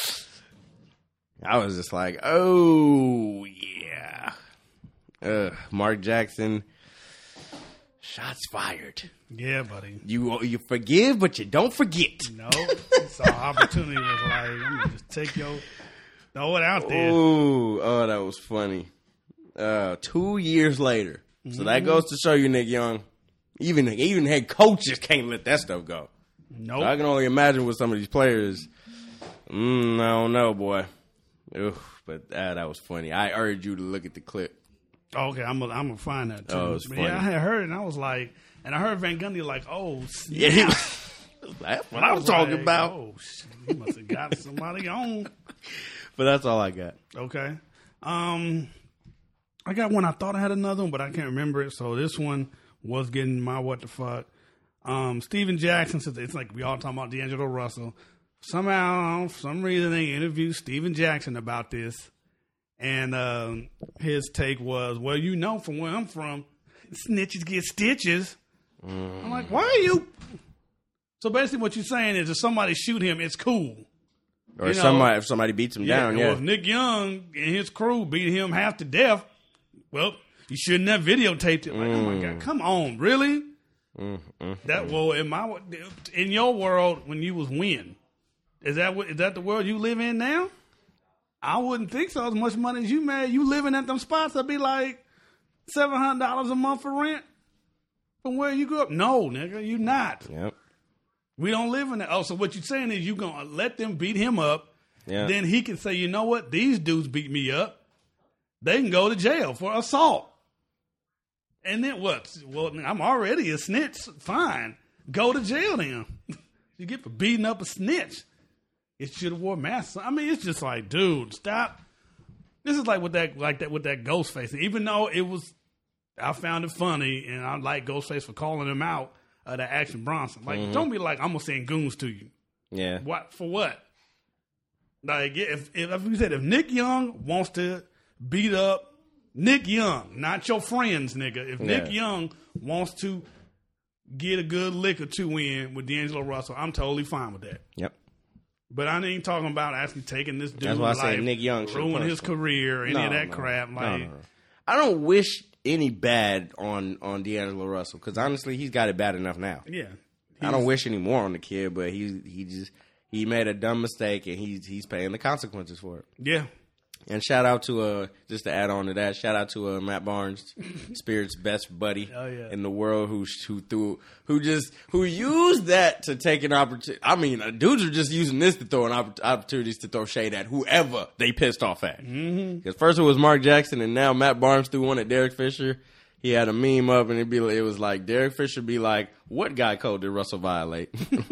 I was just like, oh, yeah. Uh, Mark Jackson, shots fired. Yeah, buddy. You you forgive, but you don't forget. No, so opportunity was like, I'm gonna just take your throw it out there. Ooh, oh, that was funny. Uh, two years later, mm-hmm. so that goes to show you, Nick Young, even even head coaches can't let that stuff go. Nope. So I can only imagine with some of these players. Mm, I don't know, boy. Oof, but uh, that was funny. I urge you to look at the clip. Okay, I'm gonna I'm gonna find that too. Oh, it was funny. Yeah, I had heard it, and I was like, and I heard Van Gundy like, oh, snap. Yeah, he was, that's what I was, I was talking like, about. Oh, he must have got somebody on. But that's all I got. Okay, um, I got one. I thought I had another one, but I can't remember it. So this one was getting my what the fuck. Um, Steven Jackson says it's like we all talking about D'Angelo Russell. Somehow, for some reason, they interviewed Steven Jackson about this. And um, his take was, well, you know, from where I'm from, snitches get stitches. Mm. I'm like, why are you? So basically, what you're saying is, if somebody shoot him, it's cool. Or you if know, somebody if somebody beats him yeah, down, or yeah. If Nick Young and his crew beat him half to death, well, you shouldn't have videotaped it. Like, mm. oh my god, come on, really? Mm, mm, That mm. well, in my in your world when you was win, is that what is that the world you live in now? I wouldn't think so. As much money as you made, you living at them spots, that'd be like seven hundred dollars a month for rent from where you grew up. No, nigga, you not. Yep. We don't live in that. Oh, so what you're saying is you gonna let them beat him up? Yeah. Then he can say, you know what? These dudes beat me up. They can go to jail for assault. And then what? Well, I'm already a snitch. Fine. Go to jail then. You get for beating up a snitch. It should have wore masks. I mean, it's just like, dude, stop. This is like with that, like that with that Ghostface. Even though it was, I found it funny, and I like Ghostface for calling him out, uh, the Action Bronson. Like, Mm-hmm. don't be like, I'm gonna send goons to you. Yeah. What for? What? Like, if if, if you said if Nick Young wants to beat up Nick Young, not your friends, nigga. If Nick Yeah. Young wants to get a good lick or two in with D'Angelo Russell, I'm totally fine with that. Yep. But I ain't talking about actually taking this dude. That's why I say life, Nick Young should ruin punch his him. career, any No, of that no. crap. No, Like, no, no. I don't wish any bad on on D'Angelo Russell because honestly, he's got it bad enough now. yeah, I don't wish any more on the kid, but he he just he made a dumb mistake and he's he's paying the consequences for it. yeah. And shout out to uh just to add on to that, shout out to uh, Matt Barnes, Spirit's best buddy Oh, yeah. in the world, who who threw who just who used that to take an opportunity. I mean, uh, dudes are just using this to throw an oppor- opportunities to throw shade at whoever they pissed off at. Because mm-hmm. first it was Mark Jackson, and now Matt Barnes threw one at Derek Fisher. He had a meme up, and it be it was like Derek Fisher be like, "What guy code did Russell violate?"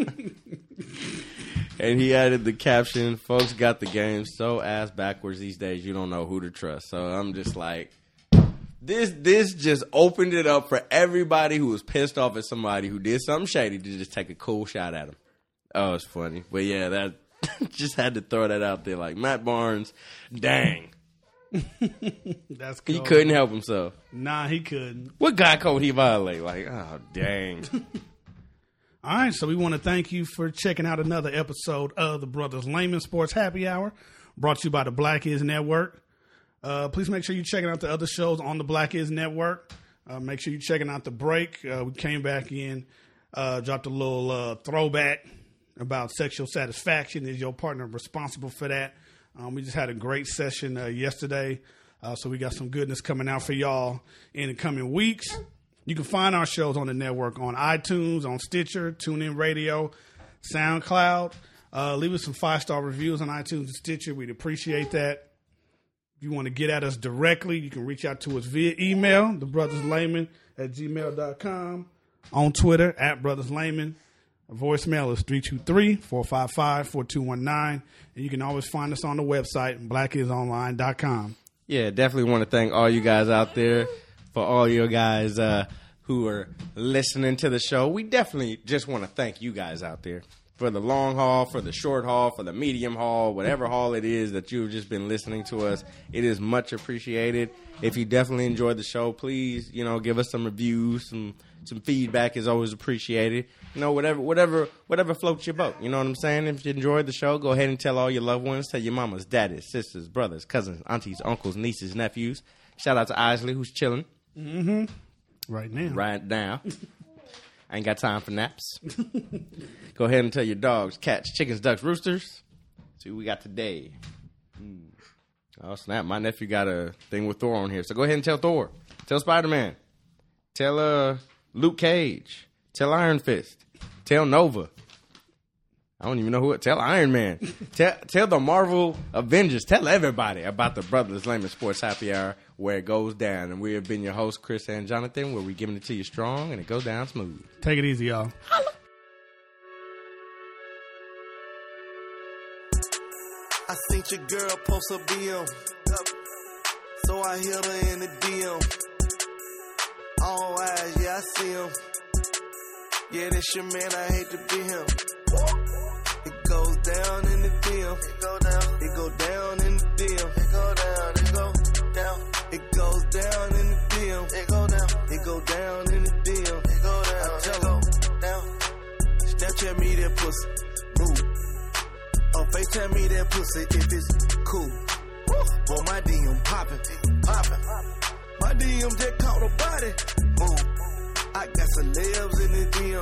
And he added the caption, "Folks got the game so ass backwards these days, you don't know who to trust." So I'm just like, this this just opened it up for everybody who was pissed off at somebody who did something shady to just take a cool shot at him. Oh, it's funny. But yeah, that just had to throw that out there. Like, Matt Barnes, dang. That's He cold. couldn't help himself. Nah, he couldn't. What guy code he violate? Like, oh, dang. All right, so we want to thank you for checking out another episode of the Brothers Lehman Sports Happy Hour, brought to you by the Black Is Network. Uh, please make sure you're checking out the other shows on the Black Is Network. Uh, make sure you're checking out The Break. Uh, we came back in, uh, dropped a little uh, throwback about sexual satisfaction. Is your partner responsible for that? Um, we just had a great session uh, yesterday, uh, so we got some goodness coming out for y'all in the coming weeks. You can find our shows on the network on iTunes, on Stitcher, TuneIn Radio, SoundCloud. Uh, leave us some five-star reviews on iTunes and Stitcher. We'd appreciate that. If you want to get at us directly, you can reach out to us via email, thebrotherslayman at gmail dot com. On Twitter, at brotherslayman. Our voicemail is three two three, four five five, four two one nine. And you can always find us on the website, black is online dot com. Yeah, definitely want to thank all you guys out there for all your guys uh, who are listening to the show. We definitely just want to thank you guys out there for the long haul, for the short haul, for the medium haul, whatever haul it is that you've just been listening to us. It is much appreciated. If you definitely enjoyed the show, please, you know, give us some reviews, some some feedback is always appreciated. You know, whatever, whatever, whatever floats your boat. You know what I'm saying? If you enjoyed the show, go ahead and tell all your loved ones, tell your mamas, daddies, sisters, brothers, cousins, aunties, uncles, nieces, nephews. Shout out to Isley, who's chilling. Mm-hmm. Right now. Right now. I ain't got time for naps. Go ahead and tell your dogs, cats, chickens, ducks, roosters. See what we got today. Mm. Oh, snap. My nephew got a thing with Thor on here. So go ahead and tell Thor. Tell Spider-Man. Tell uh, Luke Cage. Tell Iron Fist. Tell Nova. I don't even know who it. Tell Iron Man. tell, tell the Marvel Avengers. Tell everybody about the Brothers Lehman Sports Happy Hour, where it goes down. And we have been your hosts, Chris and Jonathan, where we're giving it to you strong and it goes down smooth. Take it easy, y'all. I seen your girl post a B M, so I hit her in the D M. All eyes, yeah, I see him. Yeah, that's your man, I hate to be him. It goes down in the D M. It go down. It go down in the D M. It go down. It go down. It goes down in the D M. It go down. It go down in the D M. It go down. I tell him down. Snapchat me that pussy. Move. Oh, FaceTime me that pussy if it's cool. Boy, my D M poppin', poppin'. My D M just caught a body. Move. I got celebs in this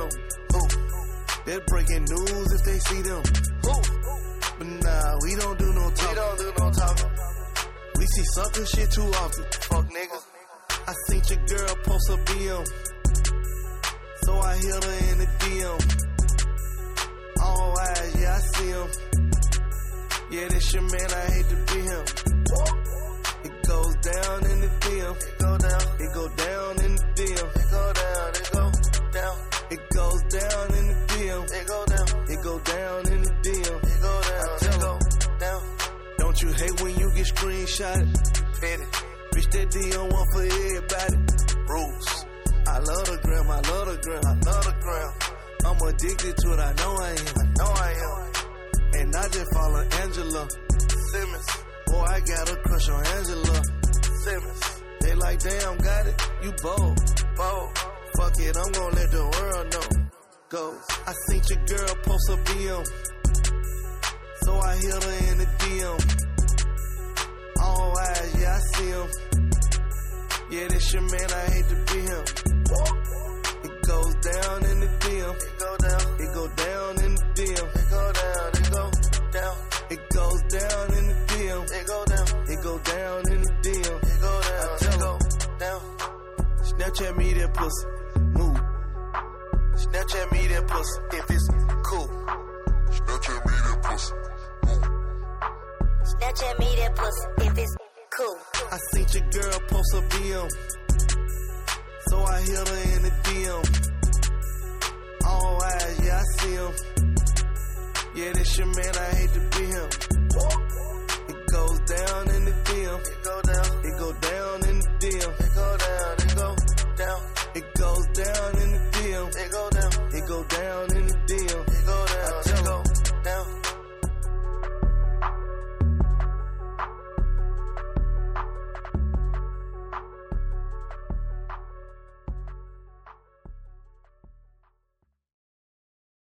him. Who? They're breaking news if they see them. Who? But nah, we don't do no talking. We don't do no talking. We see sucker shit too often. Fuck niggas. I seen your girl post a B M, so I hit her in the D M. All eyes, yeah, I see him. Yeah, this your man, I hate to be him. It goes down in the D M. It go down. It go down in the D M. It go down. It go down. It goes down in the D M. It go down. It go down in the D M. It go down. It go down. Don't you hate when you get screenshotted? Petty. Bitch, that D M one for everybody. Rules. I love the gram. I love the gram. I love the gram. I'm addicted to it. I know I am. I know I am. And I just follow Angela Simmons. Boy, I got a crush on Angela Simmons. They like, damn, got it. You bold. Bold. Fuck it, I'm gonna let the world know. Go. I seen your girl post a B M, so I hit her in the D M. All eyes, yeah, I see him. Yeah, this your man, I hate to be him. It goes down in the D M. It go down. It go down in the D M. It go down. It go down. It goes down in the D M. It go down. It go down in the D M. It go down. It go down. Snapchat me that pussy. Move. Snapchat me that pussy if it's cool. Snapchat me that pussy. Move. Snapchat me that pussy if it's cool. I seen your girl post a B M, so I hit her in the D M. All eyes, yeah, I see him. Yeah, this your man, I hate to be him.